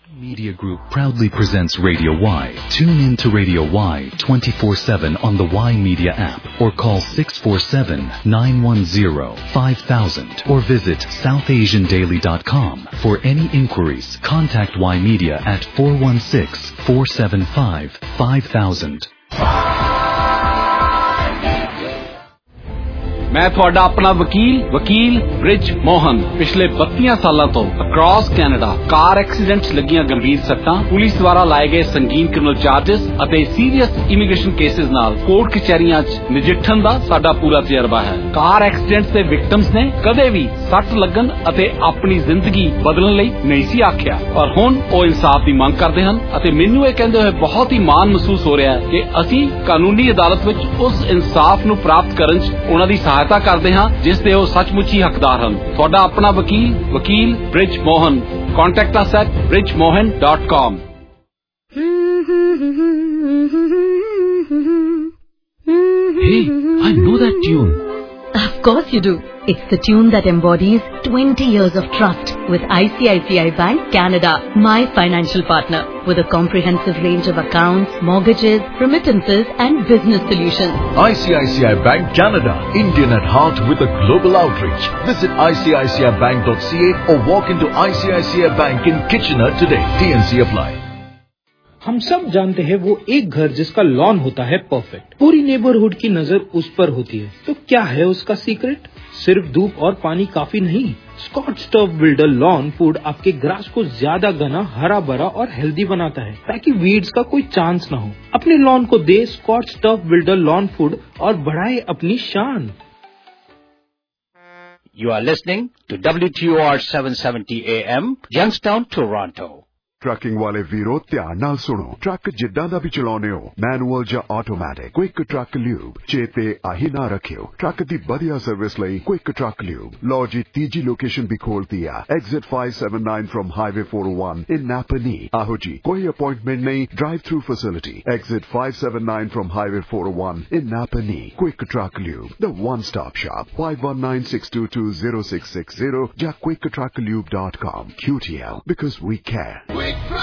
Media Group proudly presents Radio Y. Tune in to Radio Y twenty-four seven on the Y Media app or call six four seven, nine one zero, five thousand or visit south asian daily dot com. For any inquiries, contact Y Media at four one six, four seven five, five thousand. ਮੈਂ ਤੁਹਾਡਾ ਆਪਣਾ ਵਕੀਲ ਵਕੀਲ ਬ੍ਰਿਜ ਮੋਹਨ ਪਿਛਲੇ ਬੱਤੀ ਸਾਲਾਂ ਤੋਂ ਅਕ੍ਰੋਸ ਕੈਨੇਡਾ ਕਾਰ ਐਕਸੀਡੈਂਟਸ ਲੱਗੀਆਂ ਗੰਭੀਰ ਸੱਟਾਂ ਪੁਲਿਸ ਦੁਆਰਾ ਲਾਏ ਗਏ ਸੰਗੀਨ ਕ੍ਰਿਮੀਨਲ ਚਾਰजेस ਅਤੇ ਸੀਰੀਅਸ ਇਮੀਗ੍ਰੇਸ਼ਨ ਕੇਸਿਸ ਨਾਲ ਕੋਰਟ ਕਚਹਿਰੀਆਂ 'ਚ ਨਜਿੱਠਣ ਦਾ ਸਾਡਾ ਪੂਰਾ ਤਜਰਬਾ ਹੈ। ਕਾਰ ਐਕਸੀਡੈਂਟਸ ਦੇ ਵਿਕਟਮਸ ਨੇ ਕਦੇ ਵੀ ਸੱਟ ਲੱਗਣ ਅਤੇ ਆਪਣੀ ਜ਼ਿੰਦਗੀ ਬਦਲਣ ਲਈ ਨਹੀਂ ਸੀ ਆਖਿਆ ਔਰ ਹੁਣ ਉਹ ਇਨਸਾਫ ਦੀ ਮੰਗ ਕਰਦੇ ਹਨ ਅਤੇ ਮੈਨੂੰ ਇਹ ਕਹਿੰਦੇ ਹੋਏ ਬਹੁਤ ਹੀ ਮਾਣ ਮਹਿਸੂਸ ਹੋ ਰਿਹਾ ਹੈ ਕਿ ਅਸੀਂ ਕਾਨੂੰਨੀ ਅਦਾਲਤ ਵਿੱਚ ਉਸ ਇਨਸਾਫ ਨੂੰ ਪ੍ਰਾਪਤ ਕਰਨ 'ਚ ਉਹਨਾਂ ਦੀ ਸਹਾਇਤਾ ਕਰਦੇ ਹਾਂ ਜਿਸ ਦੇ ਉਹ ਸੱਚਮੁੱਚ ਹੀ ਹੱਕਦਾਰ ਹਨ। ਤੁਹਾਡਾ ਆਪਣਾ ਵਕੀਲ ਵਕੀਲ Brij Mohan. Contact us at bridge mohan dot com. Hey, I know that tune. Of course you do. It's the tune that embodies twenty years of trust with I C I C I Bank Canada, my financial partner, with a comprehensive range of accounts, mortgages, remittances and business solutions. I C I C I Bank Canada, Indian at heart with a global outreach. Visit I C I C I bank dot c a or walk into I C I C I Bank in Kitchener today. T N C apply. हम सब जानते हैं वो एक घर जिसका लॉन होता है परफेक्ट, पूरी नेबरहुड की नजर उस पर होती है। तो क्या है उसका सीक्रेट? सिर्फ धूप और पानी काफी नहीं। Scotch turf builder lawn food आपके ग्रास को ज्यादा घना, हरा भरा और हेल्दी बनाता है ताकि वीड्स का कोई चांस न हो। अपने लॉन को दे scotch turf builder lawn food और बढ़ाए अपनी शान। You are listening to W T O R seven seventy A M, Youngstown, Toronto. Trucking ਵਾਲੇ ਵੀਰੋ ਧਿਆਨ ਨਾਲ ਸੁਣੋ। ਟਰੱਕ ਜਿੱਦਾਂ ਦਾ ਵੀ ਚਲਾਉਨੇ ਹੋ, ਮੈਨੂਅਲ ਜਾਂ ਆਟੋਮੈਟਿਕ, ਕੁਇਕ ਟਰੱਕ ਲਿਊਬ ਚੇਤੇ ਆਹੀ ਨਾ ਰੱਖਿਓ। ਟਰੱਕ ਦੀ ਵਧੀਆ ਸਰਵਿਸ ਲਈ ਕੁਇਕ ਟਰੱਕ ਲਿਊਬ। ਲਓ ਜੀ ਤੀਜੀ ਲੋਕੇਸ਼ਨ ਵੀ ਖੋਲਤੀ ਆ, exit five seventy-nine from highway four oh one in Napanee. ਆਹੋ ਜੀ, ਕੋਈ ਅਪਾਇੰਟਮੈਂਟ ਨਹੀਂ, drive through facility. Exit five seventy-nine from highway four oh one in Napanee. Quick truck lube, the one stop shop, five one nine, six two two, zero six six zero ਜਾਂ quick truck lube dot com. Q T L, because we care.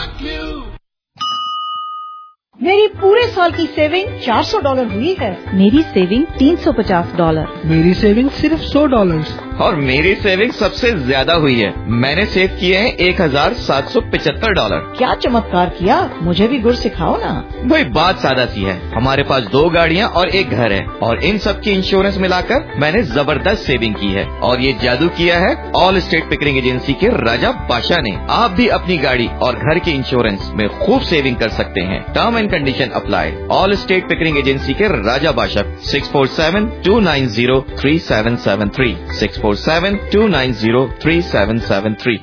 मेरी पूरे साल की सेविंग चार सौ डॉलर हुई है। मेरी सेविंग तीन सौ पचास डॉलर। मेरी सेविंग सिर्फ सौ डॉलर। और मेरी सेविंग सबसे ज्यादा हुई है। मैंने सेव किए हैं एक हजार सात सौ पिछहत्तर डॉलर। क्या चमत्कार किया, मुझे भी गुर सिखाओ ना। भाई बात सादा सी है, हमारे पास दो गाड़ियाँ और एक घर है और इन सब की इंश्योरेंस मिलाकर मैंने जबरदस्त सेविंग की है। और ये जादू किया है ऑल स्टेट पिकरिंग एजेंसी के राजा बादशाह ने। आप भी अपनी गाड़ी और घर के इंश्योरेंस में खूब सेविंग कर सकते हैं। Term and condition apply. All state Pickering agency के Raja Badshah six four seven two nine zero three seven seven three six four seven two nine zero three seven seven three.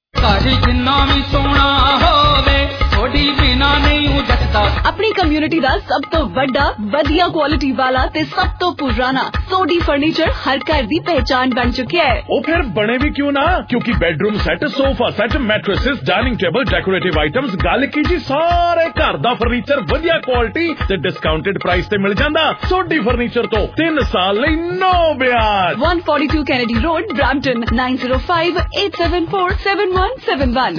अपनी कम्युनिटी ਦਾ ਸਭ ਤੋਂ ਵੱਡਾ ਵਧੀਆ ਕੁਆਲਿਟੀ ਵਾਲਾ ਤੇ ਸਭ ਤੋਂ ਪੁਰਾਣਾ ਸੋਡੀ ਫਰਨੀਚਰ ਹਰ ਘਰ ਦੀ ਪਹਿਚਾਨ ਬਣ ਚੁੱਕਿਆ ਹੈ। ਉਹ ਫਿਰ ਬਣੇ ਵੀ ਕਿਉਂ ਨਾ, ਕਿਉਂਕਿ bedroom set, sofa set, mattresses, dining table, decorative items, ਗੱਲ ਕੀ ਜੀ ਸਾਰੇ ਘਰ ਦਾ ਫਰਨੀਚਰ ਵਧੀਆ ਕੁਆਲਿਟੀ ਤੇ ਡਿਸਕਾਊਂਟਡ ਪ੍ਰਾਈਸ ਤੇ ਮਿਲ ਜਾਂਦਾ। ਸੋਡੀ ਫਰਨੀਚਰ ਤੋਂ ਤਿੰਨ ਸਾਲ ਲਈ ਨੋ ਵਿਆਜ। one forty-two Kennedy Road, Brampton, nine zero five, eight seven four, seven one seven one.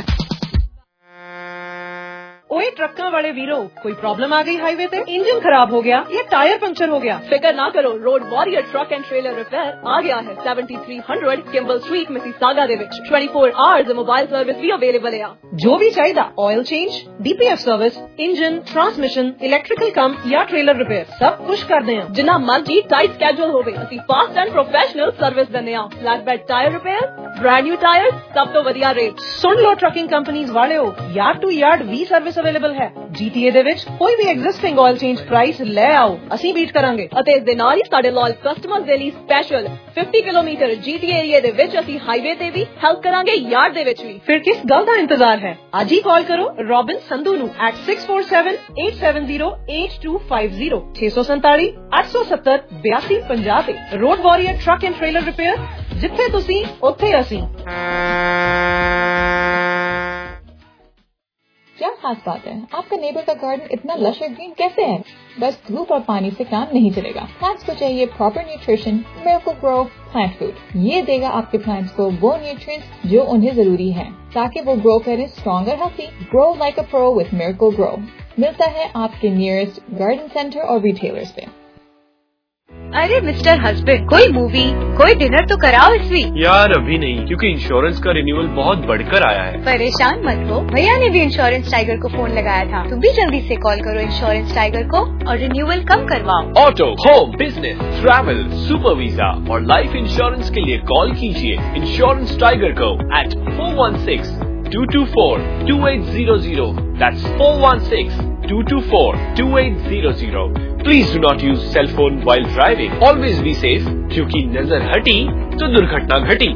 ओए ट्रक्का वाले वीरो, कोई प्रॉब्लम आ गई हाईवे पे? इंजन खराब हो गया या टायर पंक्चर हो गया? फिक्र ना करो, road warrior truck and trailer repair आ गया है seventy-three hundred Kimball Street, Mississauga ਦੇ ਵਿੱਚ twenty-four hours मोबाइल सर्विस भी अवेलेबल है। जो भी चाहिए, oil change, D P F service, engine, transmission, electrical कम या ट्रेलर रिपेयर, सब कुछ कर दें। जिन्ना मर्जी टाइट स्केड्यूल होवे, ਅਸੀਂ फास्ट एंड प्रोफेशनल सर्विस ਦਿੰਦੇ ਆ। Flatbed tire repair, brand new tires, सब तो ਵਧੀਆ रेट। सुन लो ट्रकिंग कंपनीज वालेओ, यार्ड टू यार्ड भी सर्विस ਅਵੇਲੇਬਲ ਹੈ। G T A ਦੇ ਵਿੱਚ ਕੋਈ ਵੀ ਐਗਜ਼ਿਸਟਿੰਗ ਆਇਲ ਚੇਂਜ ਪ੍ਰਾਈਸ ਲੈ ਆਓ, ਅਸੀਂ ਬੀਟ ਕਰਾਂਗੇ। ਅਤੇ ਇਸ ਦੇ ਨਾਲ ਹੀ ਸਾਡੇ ਲਾਇਲ ਕਸਟਮਰਸ ਦੇ ਲਈ special fifty kilometre G T A area ਦੇ ਵਿੱਚ ਅਸੀਂ ਹਾਈਵੇ ਤੇ ਵੀ ਹੈਲਪ ਕਰਾਂਗੇ, ਯਾਰਡ ਦੇ ਵਿੱਚ ਵੀ। ਫਿਰ ਕਿਸ ਗੱਲ ਦਾ ਇੰਤਜ਼ਾਰ ਹੈ? ਅੱਜ ਹੀ ਕਾਲ ਕਰੋ ਰੋਬਿਨ ਸੰਧੂ ਨੂੰ at six four seven, eight seven zero, eight two five zero ਛੇ ਸੌ ਸੰਤਾਲੀ, ਅੱਠ ਸੌ ਸੱਤਰ, ਬਿਆਸੀ ਪੰਜਾਹ ਤੇ। Road warrior truck and trailer repair, ਜਿੱਥੇ ਤੁਸੀਂ ਉੱਥੇ ਅਸੀਂ। क्या खास बात है, आपका नेबर का गार्डन इतना लश और ग्रीन कैसे है? बस धूप और पानी से काम नहीं चलेगा। प्लांट्स को चाहिए proper nutrition. Miracle grow plant food ये देगा आपके प्लांट्स को वो न्यूट्रिएंट्स जो उन्हें जरूरी है ताकि वो ग्रो करें स्ट्रॉन्ग और healthy. Grow like a pro with miracle grow मिलता है आपके नियरेस्ट गार्डन सेंटर और रिटेलर्स पे। अरे मिस्टर हस्बैंड, कोई मूवी कोई डिनर तो कराओ इस वीक। यार अभी नहीं, क्योंकि इंश्योरेंस का रिन्यूअल बहुत बढ़कर आया है। परेशान मत हो, भैया ने भी इंश्योरेंस टाइगर को फोन लगाया था। तुम भी जल्दी से कॉल करो इंश्योरेंस टाइगर को और रिन्यूअल कम करवाओ। Auto, home, business, travel, super visa और लाइफ इंश्योरेंस के लिए कॉल कीजिए इंश्योरेंस टाइगर को eight four one six two two four two eight zero zero. That's four one six two two four two eight zero zero. Please do not use cell phone while driving. Always be safe, क्योंकि नजर हटी तो दुर्घटना घटी।